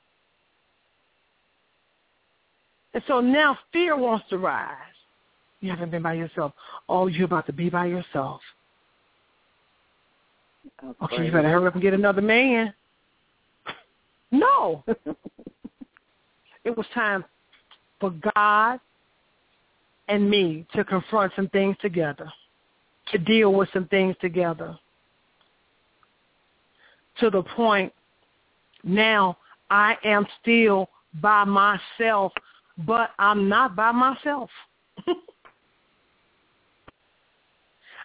[SPEAKER 4] And so now fear wants to rise. You haven't been by yourself. Oh, you're about to be by yourself. Okay, okay, you better hurry up and get another man. No. It was time for God and me to confront some things together, to deal with some things together. To the point now I am still by myself, but I'm not by myself.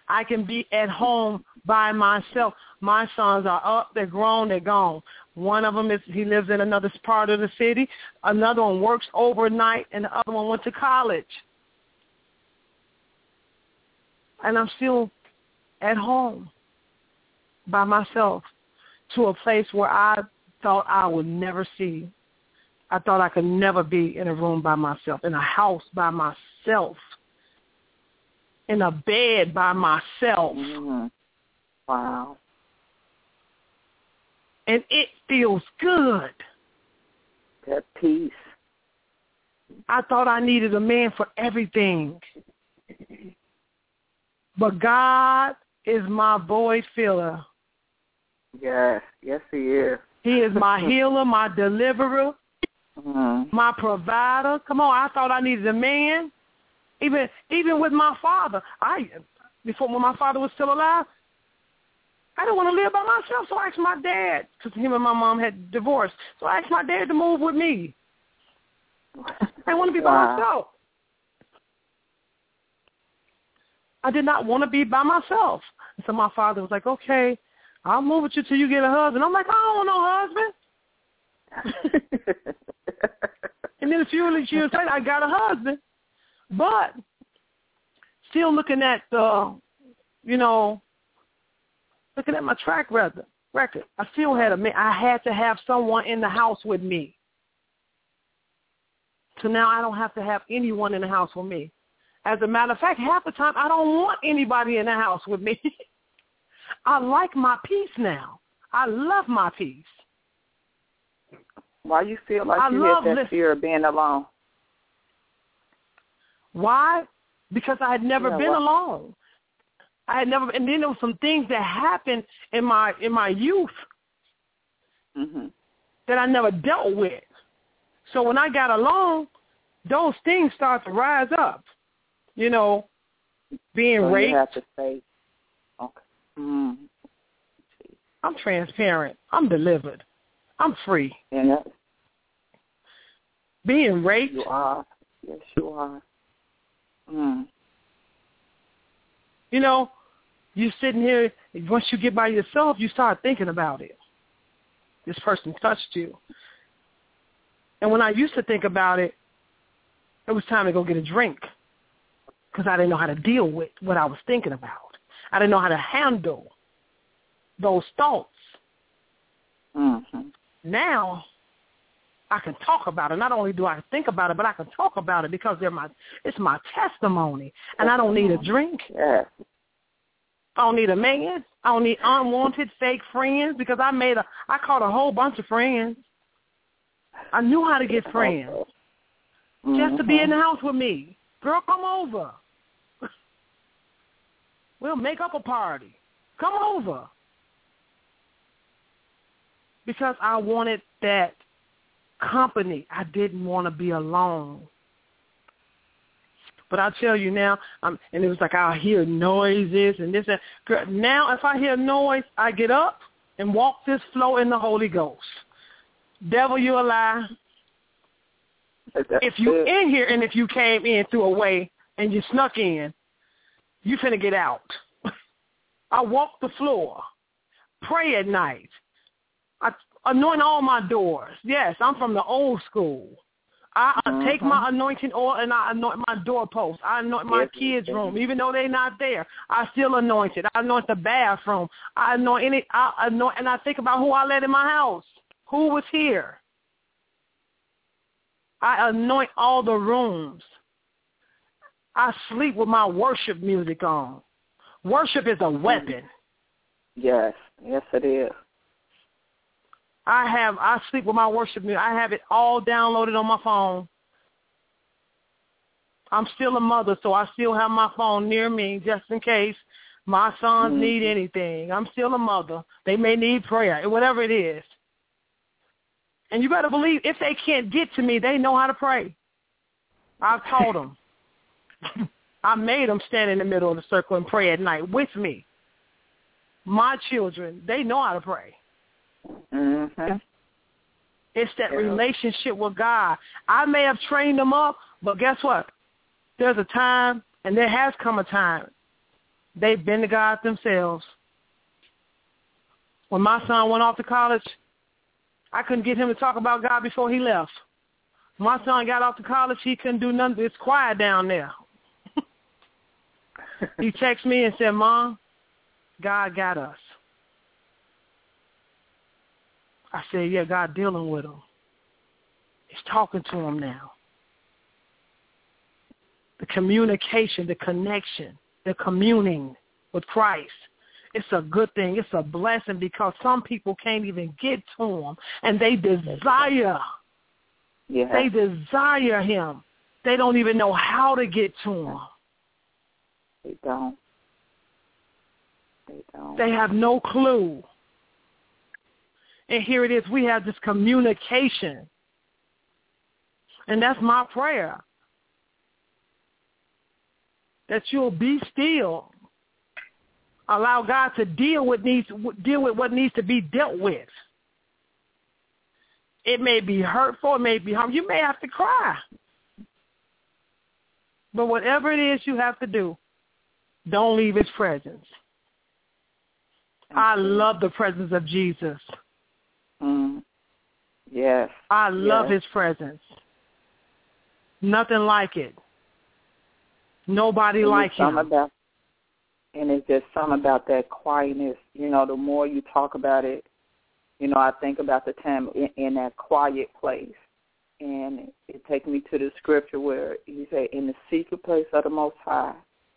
[SPEAKER 4] I can be at home by myself. My sons are up, they're grown, they're gone. One of them, is he lives in another part of the city. Another one works overnight, and the other one went to college. And I'm still at home by myself to a place where I thought I would never see. I thought I could never be in a room by myself, in a house by myself, in a bed by myself.
[SPEAKER 5] Mm-hmm. Wow.
[SPEAKER 4] And it feels good.
[SPEAKER 5] That peace.
[SPEAKER 4] I thought I needed a man for everything. But God is my boy filler.
[SPEAKER 5] Yes, yes he is.
[SPEAKER 4] He is my healer, my deliverer,
[SPEAKER 5] mm-hmm.
[SPEAKER 4] my provider. Come on, I thought I needed a man. Even even with my father, I before when my father was still alive, I didn't want to live by myself, so I asked my dad, because him and my mom had divorced. So I asked my dad to move with me. I want to be
[SPEAKER 5] wow.
[SPEAKER 4] by myself. I did not want to be by myself. And so my father was like, okay, I'll move with you till you get a husband. I'm like, I don't want no husband. And then a few years later, I got a husband. But still looking at the, you know, looking at my track record, record, I still had a man. I had to have someone in the house with me. So now I don't have to have anyone in the house with me. As a matter of fact, half the time I don't want anybody in the house with me. I like my peace now. I love my peace.
[SPEAKER 5] Why you feel like
[SPEAKER 4] I
[SPEAKER 5] you
[SPEAKER 4] love
[SPEAKER 5] had that
[SPEAKER 4] this.
[SPEAKER 5] fear of being alone?
[SPEAKER 4] Why? Because I had never
[SPEAKER 5] yeah,
[SPEAKER 4] been
[SPEAKER 5] well,
[SPEAKER 4] alone. I had never, and then there were some things that happened in my in my youth
[SPEAKER 5] mm-hmm.
[SPEAKER 4] that I never dealt with. So when I got alone, those things start to rise up. You know, being
[SPEAKER 5] so
[SPEAKER 4] raped.
[SPEAKER 5] You have to say, okay. Mm.
[SPEAKER 4] I'm transparent. I'm delivered. I'm free.
[SPEAKER 5] And that,
[SPEAKER 4] being raped.
[SPEAKER 5] You are. Yes, you are. Mm.
[SPEAKER 4] You know, you sitting here, once you get by yourself, you start thinking about it. This person touched you. And when I used to think about it, it was time to go get a drink because I didn't know how to deal with what I was thinking about. I didn't know how to handle those thoughts.
[SPEAKER 5] Mm-hmm.
[SPEAKER 4] Now, I can talk about it. Not only do I think about it, but I can talk about it because they're my, it's my testimony, and I don't need a drink.
[SPEAKER 5] Yes.
[SPEAKER 4] I don't need a man. I don't need unwanted fake friends because I made a, I caught a whole bunch of friends. I knew how to get friends
[SPEAKER 5] mm-hmm.
[SPEAKER 4] just to be in the house with me. Girl, come over. We'll make up a party. Come over. Because I wanted that company. I didn't want to be alone. But I'll tell you now, um, and it was like I'll hear noises and this and girl, now if I hear noise, I get up and walk this floor in the Holy Ghost. Devil, you a lie. If you in here and if you came in through a way and you snuck in, you finna get out. I walk the floor, pray at night. I anoint all my doors. Yes, I'm from the old school. I uh-huh. take my anointing oil and I anoint my doorposts. I anoint my yes, kids' yes. room, even though they're not there. I still anoint it. I anoint the bathroom. I anoint any. I anoint, and I think about who I let in my house, who was here. I anoint all the rooms. I sleep with my worship music on. Worship is a weapon.
[SPEAKER 5] Yes, yes, it is.
[SPEAKER 4] I have, I sleep with my worship music. I have it all downloaded on my phone. I'm still a mother, so I still have my phone near me just in case my sons mm-hmm. need anything. I'm still a mother. They may need prayer, whatever it is. And you got to believe, if they can't get to me, they know how to pray. I've taught them. I made them stand in the middle of the circle and pray at night with me. My children, they know how to pray.
[SPEAKER 5] Mm-hmm.
[SPEAKER 4] It's that
[SPEAKER 5] yeah.
[SPEAKER 4] relationship with God. I may have trained them up, but guess what? There's a time, and there has come a time, They've been to God themselves. When my son went off to college, I couldn't get him to talk about God before he left. When my son got off to college, he couldn't do nothing. It's quiet down there. He texted me and said, Mom, God got us. I said, yeah, God dealing with him. He's talking to him now. The communication, the connection, the communing with Christ. It's a good thing. It's a blessing because some people can't even get to him, and they desire. Yeah. They desire him. They don't even know how to get to him.
[SPEAKER 5] They don't. They don't.
[SPEAKER 4] They have no clue. And here it is. We have this communication. And that's my prayer. That you'll be still. Allow God to deal with needs deal with what needs to be dealt with. It may be hurtful, it may be harmful. You may have to cry. But whatever it is you have to do, don't leave his presence. I love the presence of Jesus.
[SPEAKER 5] Mm. Yes.
[SPEAKER 4] I love
[SPEAKER 5] yes.
[SPEAKER 4] his presence. Nothing like it. Nobody
[SPEAKER 5] and
[SPEAKER 4] like him.
[SPEAKER 5] About, and it's just something about that quietness. You know, the more you talk about it, you know, I think about the time in, in that quiet place. And it takes me to the scripture where you say, in the secret place of the Most High,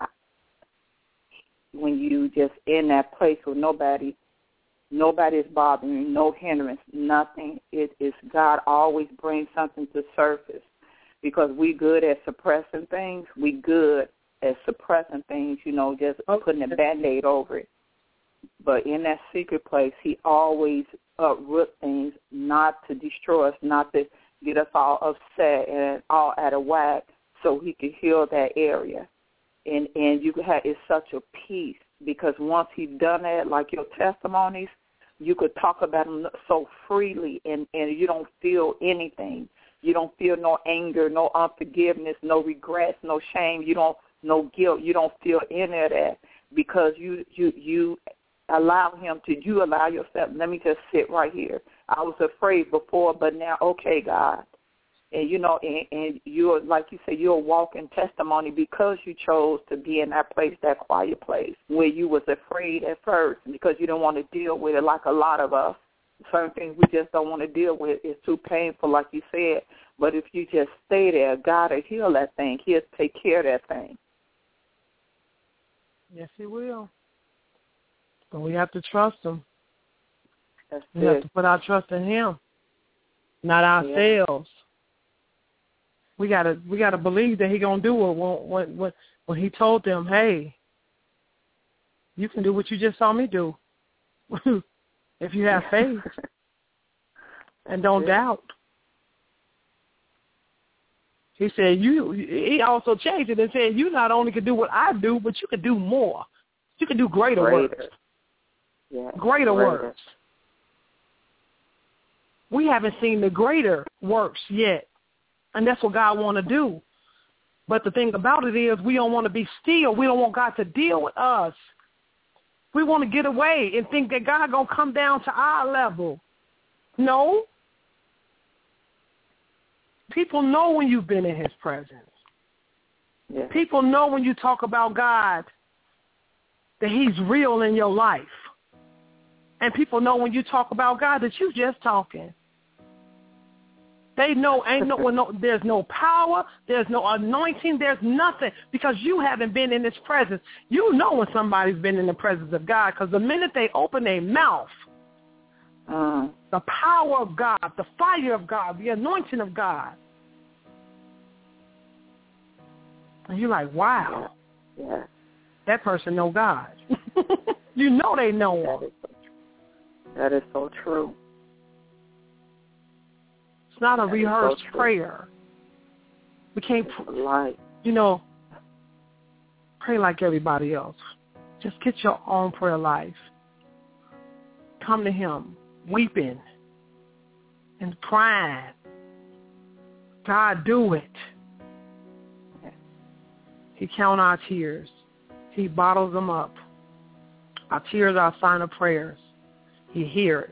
[SPEAKER 5] when you just in that place where nobody, nobody is bothering you, no hindrance, nothing, it is God always brings something to surface because we good at suppressing things. We good at suppressing things, you know, just putting a Band-Aid over it. But in that secret place, he always uproot things not to destroy us, not to get us all upset and all out of whack so he could heal that area. And and you could have, it's such a peace because once he's done that, like your testimonies, you could talk about them so freely and, and you don't feel anything. You don't feel no anger, no unforgiveness, no regrets, no shame. You don't, no guilt. You don't feel any of that because you, you, you allow him to, you allow yourself, let me just sit right here. I was afraid before, but now, okay, God. And, you know, and, and you're, like you say, you're a walking testimony because you chose to be in that place, that quiet place, where you was afraid at first because you didn't want to deal with it like a lot of us. Certain things we just don't want to deal with. It's too painful, like you said. But if you just stay there, God will heal that thing. He'll take care of that thing.
[SPEAKER 4] Yes, he will. But we have to trust him.
[SPEAKER 5] That's
[SPEAKER 4] we
[SPEAKER 5] it.
[SPEAKER 4] have to put our trust in him, not ourselves. Yeah. We gotta we gotta believe that he gonna do it when when when, when he told them, hey, you can do what you just saw me do. If you have faith and don't doubt. He said, you, he also changed it and said, you not only can do what I do, but you can do more. You can do greater, greater. works.
[SPEAKER 5] Yeah,
[SPEAKER 4] greater, greater works. We haven't seen the greater works yet. And that's what God want to do. But the thing about it is we don't want to be still. We don't want God to deal with us. We want to get away and think that God going to come down to our level. No. People know when you've been in his presence. Yeah. People know when you talk about God that he's real in your life. And people know when you talk about God that you're just talking. They know ain't no, no there's no power, there's no anointing, there's nothing because you haven't been in his presence. You know when somebody's been in the presence of God because the minute they open their mouth, uh, the power of God, the fire of God, the anointing of God, and you're like, wow,
[SPEAKER 5] yeah. Yeah.
[SPEAKER 4] That person know God. You know they know him.
[SPEAKER 5] That is so true.
[SPEAKER 4] It's not a that rehearsed so prayer. We can't,
[SPEAKER 5] like,
[SPEAKER 4] you know, pray like everybody else. Just get your own prayer life. Come to him, weeping and crying. God, do it. He count our tears. He bottles them up. Our tears are a sign of prayers. He hears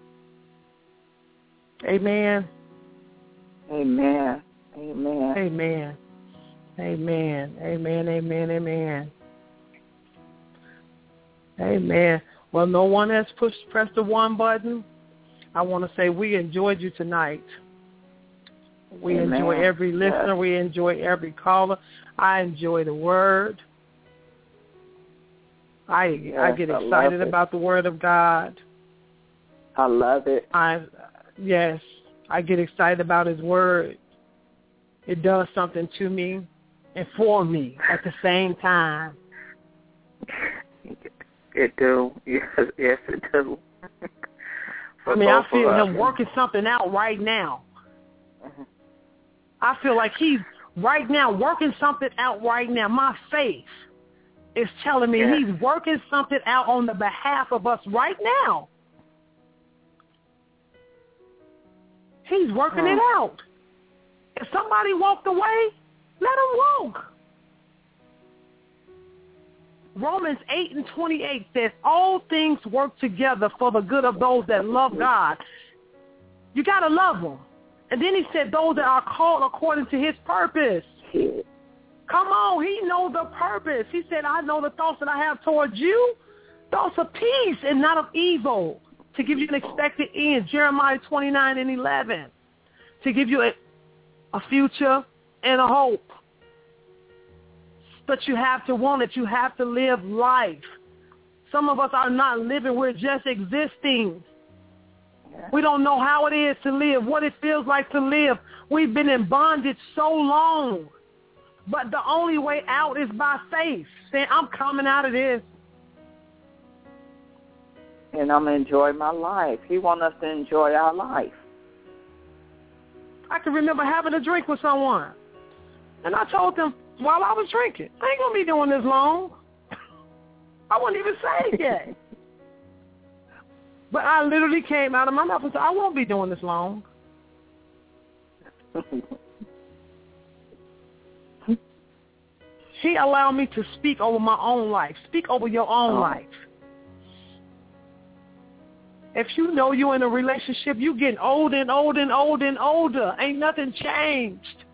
[SPEAKER 4] it. Amen.
[SPEAKER 5] Amen. Amen.
[SPEAKER 4] Amen. Amen. Amen. Amen. Amen. Amen. Well, no one has pushed pressed the one button. I want to say we enjoyed you tonight. We
[SPEAKER 5] Amen.
[SPEAKER 4] enjoy every listener.
[SPEAKER 5] Yes.
[SPEAKER 4] We enjoy every caller. I enjoy the word. I
[SPEAKER 5] Yes,
[SPEAKER 4] I get
[SPEAKER 5] I
[SPEAKER 4] excited
[SPEAKER 5] love it.
[SPEAKER 4] about the word of God.
[SPEAKER 5] I love it.
[SPEAKER 4] I yes, I get excited about his word. It does something to me and for me at the same time.
[SPEAKER 5] It do. Yes, yes, it do.
[SPEAKER 4] I mean, I feel
[SPEAKER 5] us.
[SPEAKER 4] him working something out right now.
[SPEAKER 5] Mm-hmm.
[SPEAKER 4] I feel like he's right now working something out right now. My faith is telling me
[SPEAKER 5] yes.
[SPEAKER 4] he's working something out on the behalf of us right now. He's working
[SPEAKER 5] hmm.
[SPEAKER 4] it out. If somebody walked away, let him walk. Romans eight and twenty-eight says, all things work together for the good of those that love God. You got to love them. And then he said, those that are called according to his purpose.
[SPEAKER 5] Yeah.
[SPEAKER 4] Come on, he knows the purpose. He said, I know the thoughts that I have towards you, thoughts of peace and not of evil, to give you an expected end. Jeremiah twenty-nine and eleven, to give you a, a future and a hope. But you have to want it. You have to live life. Some of us are not living. We're just existing.
[SPEAKER 5] Yeah.
[SPEAKER 4] We don't know how it is to live, what it feels like to live. We've been in bondage so long. But the only way out is by faith. Saying, I'm coming out of this.
[SPEAKER 5] And I'm going to enjoy my life. He wants us to enjoy our life.
[SPEAKER 4] I can remember having a drink with someone. And I told them while I was drinking, I ain't going to be doing this long. I wasn't even saved yet. But I literally came out of my mouth and said, I won't be doing this long. He allowed me to speak over my own life. Speak over your own
[SPEAKER 5] oh.
[SPEAKER 4] life. If you know you're in a relationship, you're getting older and older and older and older. Ain't nothing changed.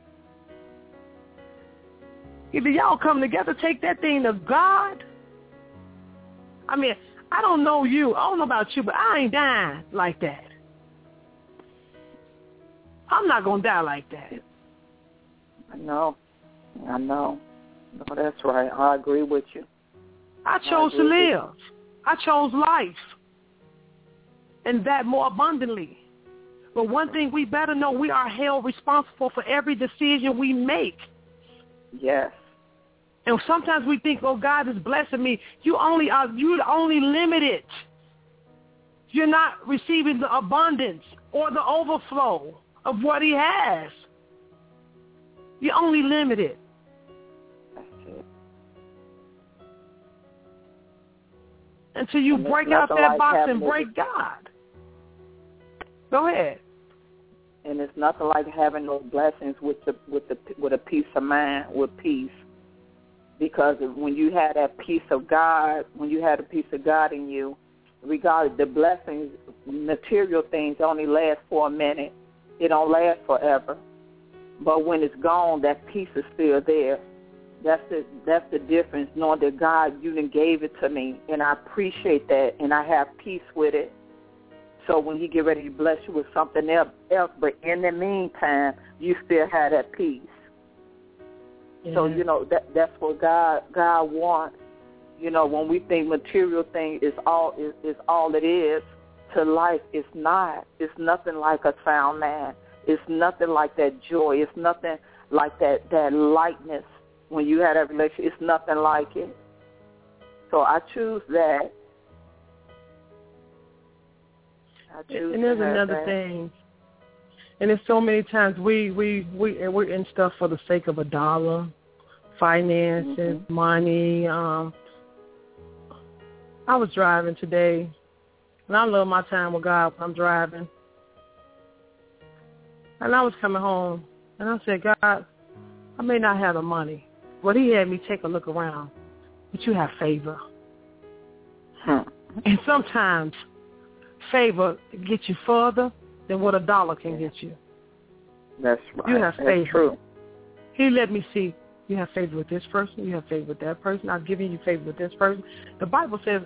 [SPEAKER 4] Either y'all come together, take that thing to God. I mean, I don't know you. I don't know about you, but I ain't dying like that. I'm not going to die like that.
[SPEAKER 5] I know. I know. No, that's right. I agree with you.
[SPEAKER 4] I chose
[SPEAKER 5] I
[SPEAKER 4] to live. I chose life. And that more abundantly. But one thing we better know, we are held responsible for every decision we make.
[SPEAKER 5] Yes.
[SPEAKER 4] And sometimes we think, oh, God is blessing me. You only are, you're only limited. You're not receiving the abundance or the overflow of what he has. You're only limited.
[SPEAKER 5] That's it.
[SPEAKER 4] Until you
[SPEAKER 5] And
[SPEAKER 4] break out that
[SPEAKER 5] like
[SPEAKER 4] box and
[SPEAKER 5] having
[SPEAKER 4] break God. Go ahead.
[SPEAKER 5] And it's nothing like having those blessings with the with the with a peace of mind, with peace. Because when you have that peace of God, when you have the peace of God in you, regardless the blessings, material things only last for a minute. It don't last forever. But when it's gone, that peace is still there. That's the that's the difference. Knowing that God, you done gave it to me, and I appreciate that, and I have peace with it. So when He get ready to bless you with something else, else but in the meantime, you still have that peace. Yeah. So you know that that's what God God wants. You know, when we think material thing is all is, is all it is to life, it's not. It's nothing like a sound man. It's nothing like that joy. It's nothing like that that lightness. When you have that relationship, it's nothing like it. So I choose that. I choose
[SPEAKER 4] and there's
[SPEAKER 5] to have
[SPEAKER 4] another
[SPEAKER 5] that.
[SPEAKER 4] thing. And there's so many times we we we we're in stuff for the sake of a dollar, finances, mm-hmm. money. Um, I was driving today, and I love my time with God when I'm driving. And I was coming home, and I said, God, I may not have the money. But He had me take a look around. but you have favor.
[SPEAKER 5] Hmm.
[SPEAKER 4] And sometimes favor gets you further than what a dollar can get you.
[SPEAKER 5] That's right.
[SPEAKER 4] You have
[SPEAKER 5] That's
[SPEAKER 4] favor.
[SPEAKER 5] True.
[SPEAKER 4] He let me see, you have favor with this person, you have favor with that person, I've given you favor with this person. The Bible says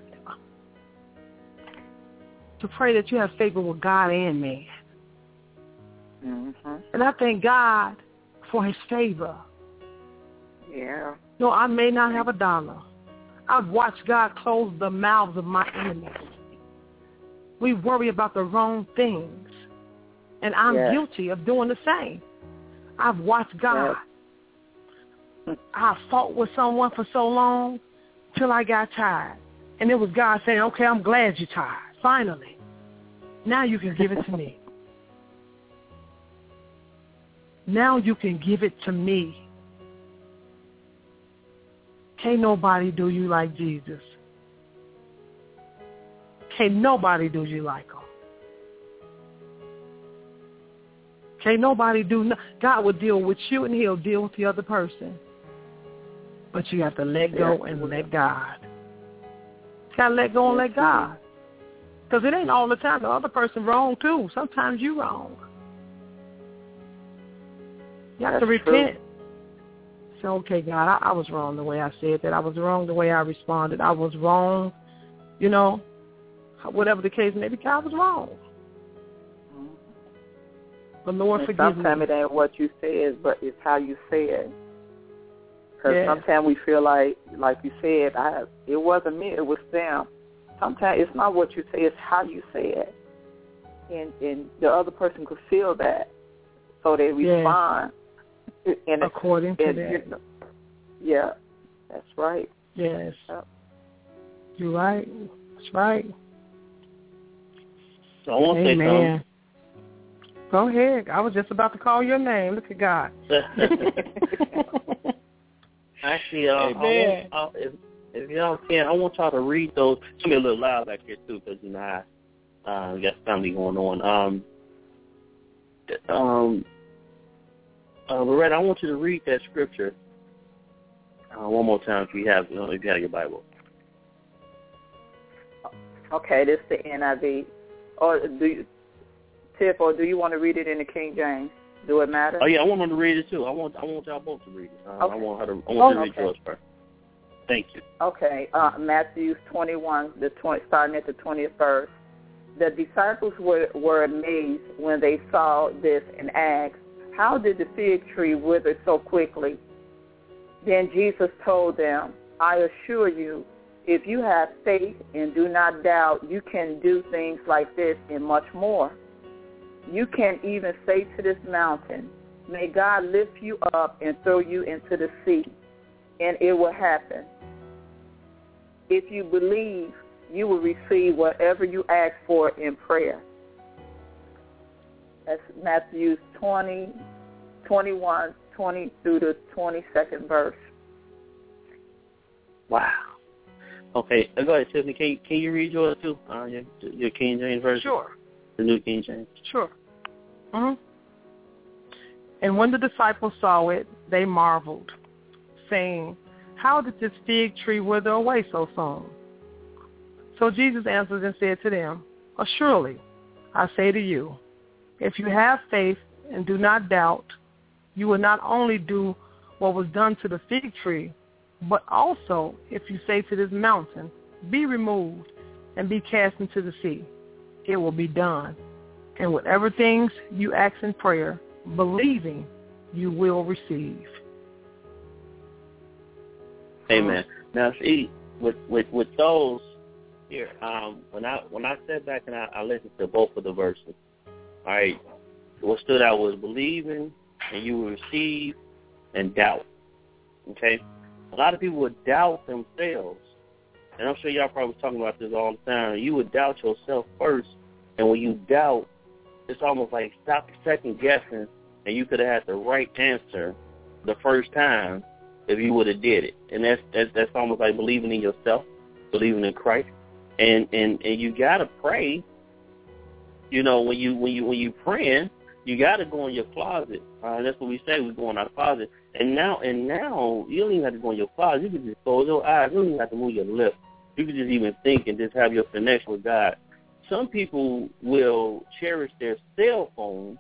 [SPEAKER 4] to pray that you have favor with God and man.
[SPEAKER 5] Mm-hmm.
[SPEAKER 4] And I thank God for his favor.
[SPEAKER 5] Yeah.
[SPEAKER 4] No, I may not have a dollar. I've watched God close the mouths of my enemies. We worry about the wrong things. And I'm
[SPEAKER 5] yes.
[SPEAKER 4] guilty of doing the same. I've watched God.
[SPEAKER 5] Yes.
[SPEAKER 4] I fought with someone for so long till I got tired. And it was God saying, okay, I'm glad you're tired. Finally. Now you can give it to me. Now you can give it to me. Can't nobody do you like Jesus. Can't nobody do you like him. Can't nobody do no- God will deal with you and he'll deal with the other person. But you have to let go and let God. You got to let go and let God. Because it ain't all the time the other person wrong too. Sometimes you wrong. You have
[SPEAKER 5] That's
[SPEAKER 4] to repent. Say, okay, God, I, I was wrong the way I said that. I was wrong the way I responded. I was wrong, you know, whatever the case may be. God was wrong. But Lord, forgive me.
[SPEAKER 5] Sometimes it ain't what you said, but it's how you say it. Because
[SPEAKER 4] yes.
[SPEAKER 5] sometimes we feel like, like you said, I, it wasn't me, it was them. Sometimes it's not what you say, it's how you say it. And, and the other person could feel that, so they respond.
[SPEAKER 4] Yes.
[SPEAKER 5] And
[SPEAKER 4] according to
[SPEAKER 5] and,
[SPEAKER 4] that.
[SPEAKER 5] You know, yeah, that's right.
[SPEAKER 4] Yes.
[SPEAKER 5] Yep.
[SPEAKER 4] You're right. That's right.
[SPEAKER 3] So I want to say
[SPEAKER 4] something. Go ahead. I was just about to call your name. Look at God.
[SPEAKER 3] Actually, uh, I want, uh, if, if y'all can, I want y'all to read those. It's going to be a little loud back here, too, because, you know, I uh, got family going on. Um, um, uh, Loretta, I want you to read that scripture uh, one more time if you have, you know, if you have your Bible.
[SPEAKER 5] Okay, this is the N I V. Or do you, Tiff, or do you want to read it in the King James? Do it matter?
[SPEAKER 3] Oh yeah, I want her to read it too. I want I want y'all both to read it. Uh,
[SPEAKER 5] okay.
[SPEAKER 3] I want her to. I want
[SPEAKER 5] oh,
[SPEAKER 3] her to read
[SPEAKER 5] okay.
[SPEAKER 3] yours first. Thank you.
[SPEAKER 5] Okay, uh, Matthew twenty-one, the twenty, starting at the twentieth verse. The disciples were were amazed when they saw this and asked, "How did the fig tree wither so quickly?" Then Jesus told them, "I assure you, if you have faith and do not doubt, you can do things like this and much more. You can even say to this mountain, 'May God lift you up and throw you into the sea,' and it will happen. If you believe, you will receive whatever you ask for in prayer." That's Matthew twenty, twenty-one, twenty through the twenty-second verse.
[SPEAKER 3] Wow. Okay, go ahead, Tiffany. Can you, can you read yours too? Uh, your, your King James version?
[SPEAKER 4] Sure.
[SPEAKER 3] The New King James.
[SPEAKER 4] Sure. Mm-hmm. And when the disciples saw it, they marveled, saying, "How did this fig tree wither away so soon?" So Jesus answered and said to them, "Surely, I say to you, if you have faith and do not doubt, you will not only do what was done to the fig tree, but also if you say to this mountain, 'Be removed and be cast into the sea,' it will be done. And whatever things you ask in prayer, believing, you will receive."
[SPEAKER 3] Amen. Now, see, with with with those here, um, when I when I sat back and I, I listened to both of the verses, all right, what stood out was believing and you will receive, and doubt. Okay, a lot of people would doubt themselves, and I'm sure y'all probably talking about this all the time. You would doubt yourself first, and when you doubt, it's almost like stop second guessing, and you could have had the right answer the first time if you would have did it. And that's that's that's almost like believing in yourself, believing in Christ, and and and you gotta pray. You know, when you when you when you praying, You got to go in your closet. Uh, that's what we say. We go in our closet. And now, and now, you don't even have to go in your closet. You can just close your eyes. You don't even have to move your lips. You can just even think and just have your connection with God. Some people will cherish their cell phones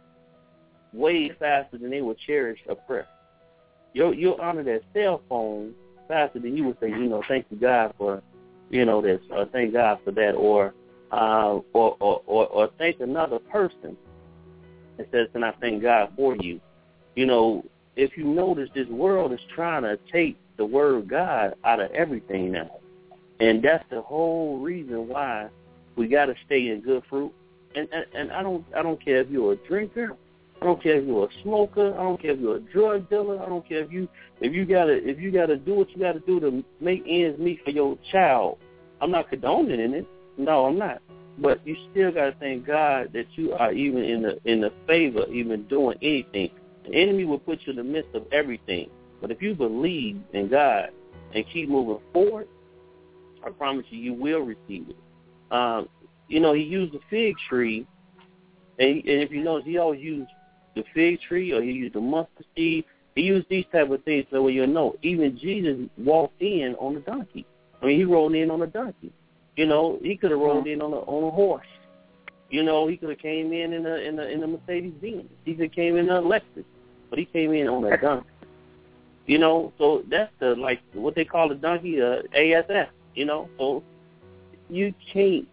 [SPEAKER 3] way faster than they will cherish a prayer. You'll, you'll honor that cell phone faster than you would say, you know, thank you, God, for, you know, this, or thank God for that, or uh, or, or, or, or thank another person and says, can I thank God for you? You know, if you notice, this world is trying to take the word God out of everything now. And that's the whole reason why we got to stay in good fruit. And, and and I don't I don't care if you're a drinker, I don't care if you're a smoker, I don't care if you're a drug dealer, I don't care if you if you gotta if you gotta do what you gotta do to make ends meet for your child. I'm not condoning in it. No, I'm not. But you still gotta thank God that you are even in the in the favor, even doing anything. The enemy will put you in the midst of everything. But if you believe in God and keep moving forward, I promise you, you will receive it. Um, you know, he used the fig tree, and, and if you notice, he always used the fig tree, or he used the mustard seed. He used these type of things so you'll know. Even Jesus walked in on a donkey. I mean, he rode in on a donkey. You know, he could have rode in on a on a horse. You know, he could have came in in a in a in a Mercedes Benz. He could have came in a Lexus, but he came in on a donkey. You know, so that's the like what they call a donkey, uh, A S S. You know, so you can't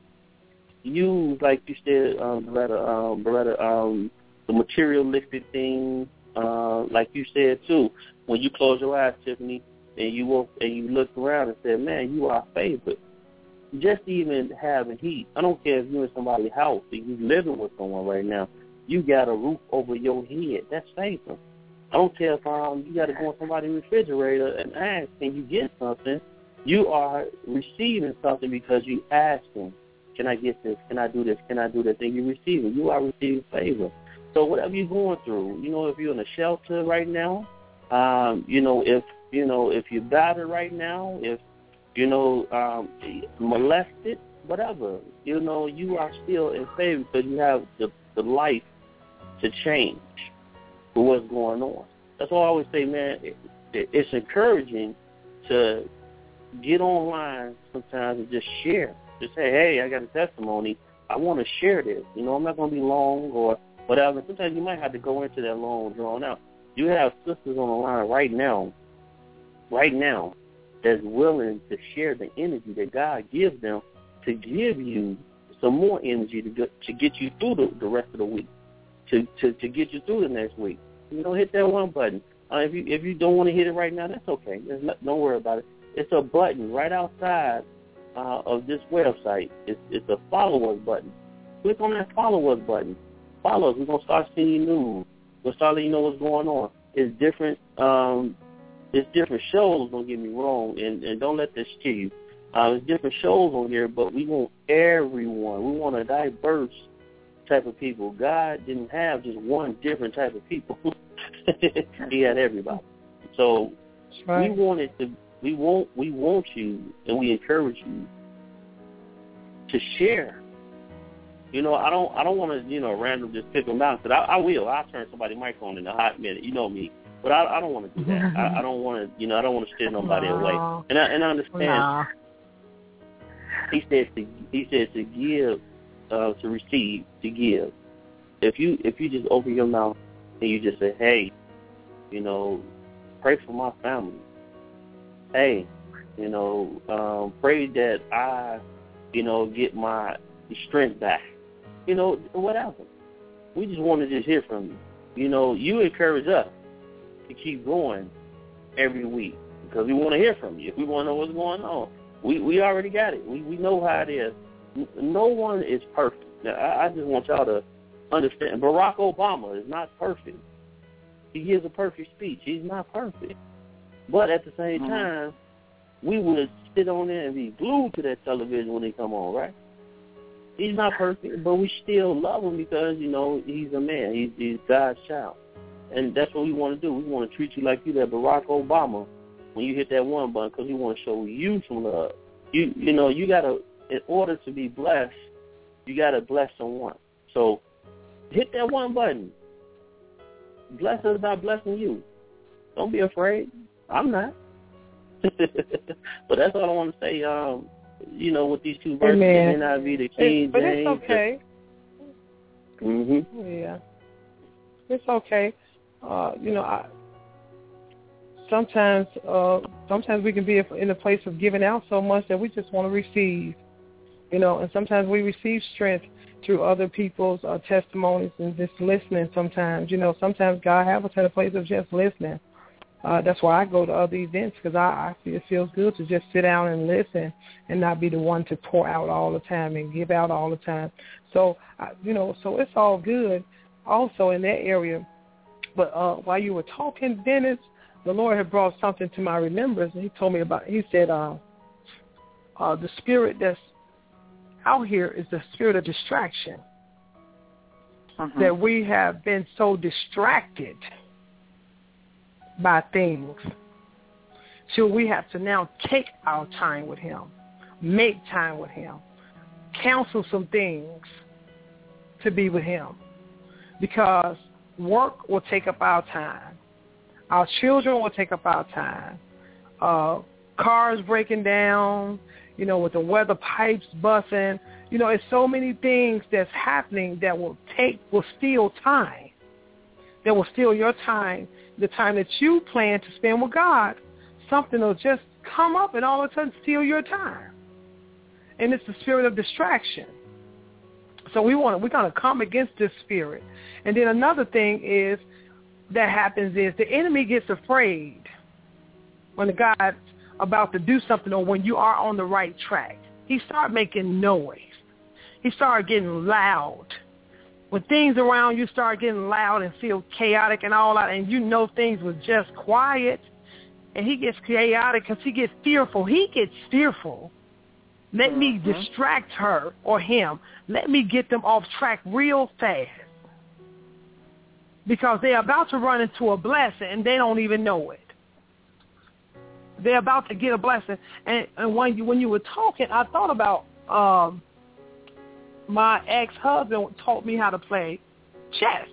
[SPEAKER 3] use, like you said, um, Beretta, um, Beretta, um, the materialistic things, uh, like you said too. When you close your eyes, Tiffany, and you woke and you look around and said, "Man, you are favored." Just even having heat. I don't care if you're in somebody's house and you're living with someone right now. You got a roof over your head. That's favor. I don't care if um, you got to go in somebody's refrigerator and ask, can you get something? You are receiving something because you asked them, can I get this? Can I do this? Can I do that? And you receive it. You are receiving favor. So whatever you're going through, you know, if you're in a shelter right now, um, you know, if, you know, if you're battered right now, if, you know, um, molested, whatever, you know, you are still in favor because you have the, the life to change for what's going on. That's why I always say, man, it, it, it's encouraging to get online sometimes and just share. Just say, hey, I got a testimony. I want to share this. You know, I'm not going to be long or whatever. Sometimes you might have to go into that long, drawn out. You have sisters on the line right now, right now, that's willing to share the energy that God gives them to give you some more energy to get, to get you through the, the rest of the week, to, to, to get you through the next week. You know, hit that one button. Uh, if you if you don't want to hit it right now, that's okay. Not, don't worry about it. It's a button right outside uh, of this website. It's, it's a follow us button. Click on that follow us button. Follow us. We're going to start seeing you news. We'll start letting you know what's going on. It's different um, It's different shows, don't get me wrong, and, and don't let this scare you. Uh, there's different shows on here, but we want everyone. We want a diverse type of people. God didn't have just one different type of people. He had everybody. So right. we wanted to. We want. We want you, and we encourage you to share. You know, I don't. I don't want to. You know, random just pick them out. But I, I will. I'll turn somebody's mic on in a hot minute. You know me. But I, I don't want to do that. I, I don't want to, you know, I don't want to steer nobody no. away. And I, and I understand. No. He said to, he said to give, uh, to receive, to give. If you, if you just open your mouth and you just say, hey, you know, pray for my family. Hey, you know, um, pray that I, you know, get my strength back. You know, whatever. We just want to just hear from you. You know, you encourage us to keep going every week because we want to hear from you. If we want to know what's going on, we we already got it. We we know how it is. No one is perfect. Now, I, I just want y'all to understand. Barack Obama is not perfect. He gives a perfect speech. He's not perfect. But at the same mm-hmm. time, we would sit on there and be glued to that television when they come on, right? He's not perfect, but we still love him because, you know, he's a man. He's, he's God's child. And that's what we want to do. We want to treat you like you that Barack Obama when you hit that one button because we want to show you some love. You you know, you got to, in order to be blessed, you got to bless someone. So hit that one button. Bless us by blessing you. Don't be afraid. I'm not. But that's all I want to say. Um, you know, with these two verses,
[SPEAKER 4] Amen.
[SPEAKER 3] the N I V, the King James.
[SPEAKER 4] But it's okay.
[SPEAKER 3] Mm-hmm.
[SPEAKER 4] Yeah. It's okay. Uh, you know, I, sometimes uh, sometimes we can be in a place of giving out so much that we just want to receive. You know, and sometimes we receive strength through other people's uh, testimonies and just listening sometimes. You know, sometimes God has us at a place of just listening. Uh, that's why I go to other events, because I, I feel it feels good to just sit down and listen and not be the one to pour out all the time and give out all the time. So, I, you know, so it's all good also in that area. But uh, while you were talking, Dennis, the Lord had brought something to my remembrance, and he told me about, he said, uh, uh, the spirit that's out here is the spirit of distraction, uh-huh. that we have been so distracted by things. So we have to now take our time with him, make time with him, cancel some things to be with him, because work will take up our time. Our children will take up our time. Uh, cars breaking down, you know, with the weather pipes busting. You know, it's so many things that's happening that will take, will steal time. That will steal your time, the time that you plan to spend with God. Something will just come up and all of a sudden steal your time. And it's the spirit of distraction. So we want to, we're going to come against this spirit. And then another thing is that happens is the enemy gets afraid when God's about to do something or when you are on the right track. He starts making noise. He starts getting loud. When things around you start getting loud and feel chaotic and all that, and you know things was just quiet, and he gets chaotic because he gets fearful. He gets fearful. Let mm-hmm. me distract her or him. Let me get them off track real fast, because they're about to run into a blessing and they don't even know it. They're about to get a blessing. And, and when you when you were talking, I thought about um, my ex-husband taught me how to play chess.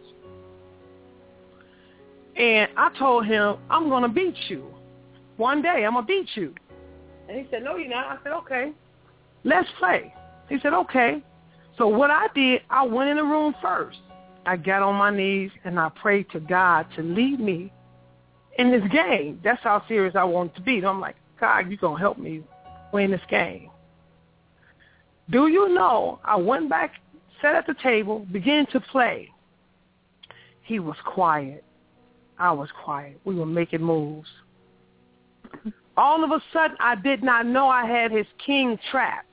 [SPEAKER 4] And I told him, I'm going to beat you. One day, I'm going to beat you. And he said, no, you're not. I said, okay, let's play. He said, okay. So what I did, I went in the room first. I got on my knees and I prayed to God to lead me in this game. That's how serious I wanted to be. And I'm like, God, you're going to help me win this game. Do you know, I went back, sat at the table, began to play. He was quiet. I was quiet. We were making moves. All of a sudden, I did not know I had his king trapped.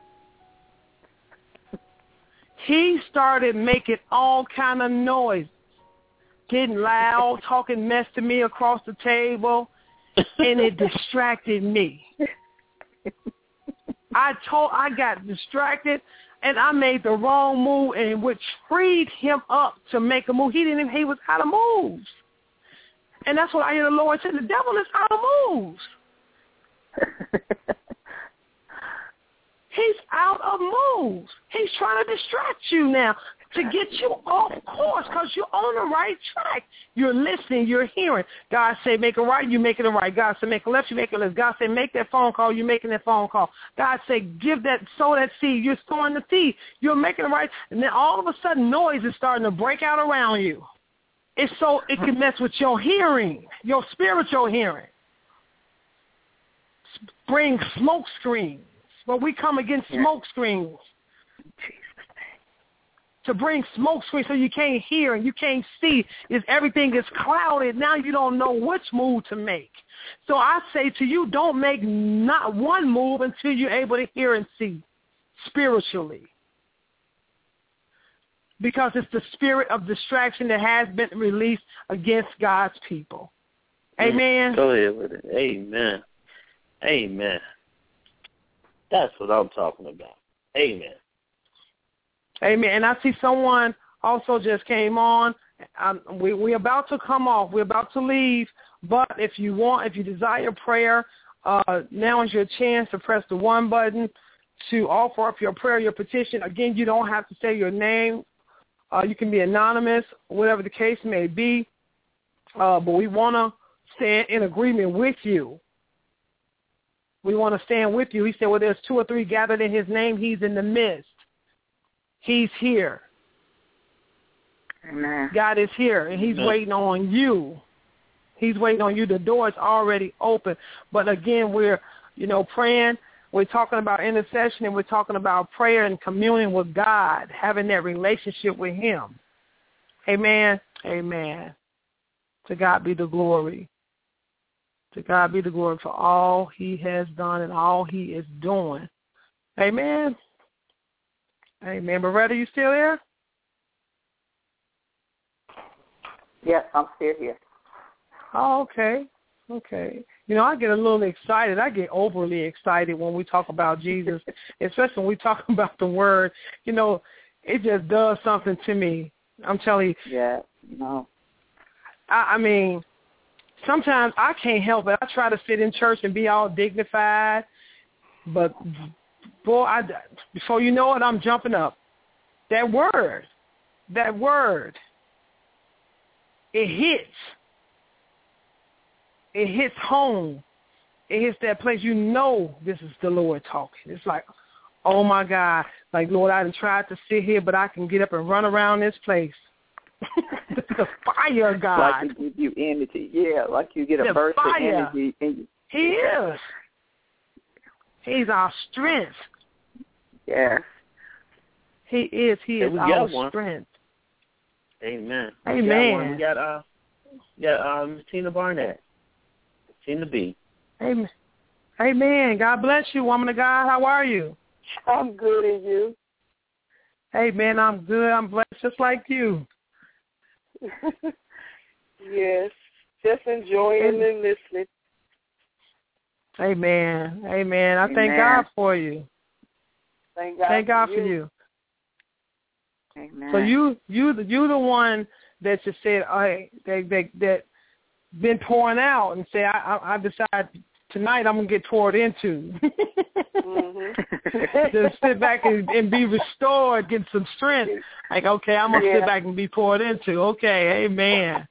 [SPEAKER 4] He started making all kind of noise, getting loud, talking mess to me across the table, and it distracted me. I told, I got distracted, and I made the wrong move, and which freed him up to make a move. He didn't even, he was out of moves. And that's what I hear the Lord say, the devil is out of moves. He's out of moves. He's trying to distract you now to get you off course, because you're on the right track. You're listening. You're hearing. God said make a right, you making a right. God said make a left, you make a left. God said make that phone call, you're making that phone call. God said give that, sow that seed. You're sowing the seed. You're making the right. And then all of a sudden noise is starting to break out around you. It's so it can mess with your hearing, your spiritual hearing. Bring smoke screens. But we come against smoke screens. To bring smoke screens so you can't hear and you can't see. Is everything is clouded. Now you don't know which move to make. So I say to you, don't make not one move until you're able to hear and see spiritually. Because it's the spirit of distraction that has been released against God's people. Amen?
[SPEAKER 3] Go ahead with it. Amen. Amen. That's what I'm talking about. Amen.
[SPEAKER 4] Amen. And I see someone also just came on. Um, we, we're about to come off. We're about to leave. But if you want, if you desire prayer, uh, now is your chance to press the one button to offer up your prayer, your petition. Again, you don't have to say your name Uh, you can be anonymous, whatever the case may be. Uh, but we want to stand in agreement with you. We want to stand with you. He said, well, there's two or three gathered in his name. He's in the midst. He's here.
[SPEAKER 5] Amen.
[SPEAKER 4] God is here, and he's
[SPEAKER 3] Amen.
[SPEAKER 4] waiting on you. He's waiting on you. The door is already open. But, again, we're, you know, praying. We're talking about intercession, and we're talking about prayer and communing with God, having that relationship with him. Amen. Amen. To God be the glory. To God be the glory for all he has done and all he is doing. Amen. Amen. Beretta, you still there?
[SPEAKER 5] Yes, I'm still here.
[SPEAKER 4] Oh, okay. Okay. You know, I get a little excited. I get overly excited when we talk about Jesus, especially when we talk about the word. You know, it just does something to me. I'm telling you.
[SPEAKER 5] Yeah, no.
[SPEAKER 4] I, I mean, sometimes I can't help it. I try to sit in church and be all dignified, but, boy, I, before you know it, I'm jumping up. That word, that word, it hits. It hits home. It hits that place. You know this is the Lord talking. It's like, oh, my God. Like, Lord, I done tried to sit here, but I can get up and run around this place. The fire of God.
[SPEAKER 5] Like he gives you energy. Yeah, like you get a
[SPEAKER 4] The
[SPEAKER 5] burst
[SPEAKER 4] fire.
[SPEAKER 5] of energy. And you,
[SPEAKER 4] He is. He's our strength.
[SPEAKER 5] yes.
[SPEAKER 4] He is. He
[SPEAKER 3] Hey,
[SPEAKER 4] is
[SPEAKER 3] we
[SPEAKER 4] our
[SPEAKER 3] got one.
[SPEAKER 4] strength.
[SPEAKER 3] Amen. We
[SPEAKER 4] Amen.
[SPEAKER 3] got one. We got uh, we got um, Tina Barnett. Tina B.
[SPEAKER 4] Amen. Amen. God bless you, woman of God. How are you?
[SPEAKER 6] I'm good, and you?
[SPEAKER 4] Amen. I'm good. I'm blessed just like you.
[SPEAKER 6] Yes, just enjoying and listening.
[SPEAKER 4] Amen. Amen. I
[SPEAKER 5] Amen.
[SPEAKER 4] thank God for you.
[SPEAKER 6] Thank God.
[SPEAKER 4] Thank God
[SPEAKER 6] for
[SPEAKER 4] for
[SPEAKER 6] you.
[SPEAKER 4] you.
[SPEAKER 5] Amen.
[SPEAKER 4] So you, you, the, you, the one that just said, "I that that that been pouring out," and say, "I, I, I decide tonight I'm gonna get poured into."
[SPEAKER 6] Mm-hmm.
[SPEAKER 4] Just sit back and, and be restored, get some strength. Like, okay, I'm gonna
[SPEAKER 6] Yeah.
[SPEAKER 4] sit back and be poured into. Okay, amen.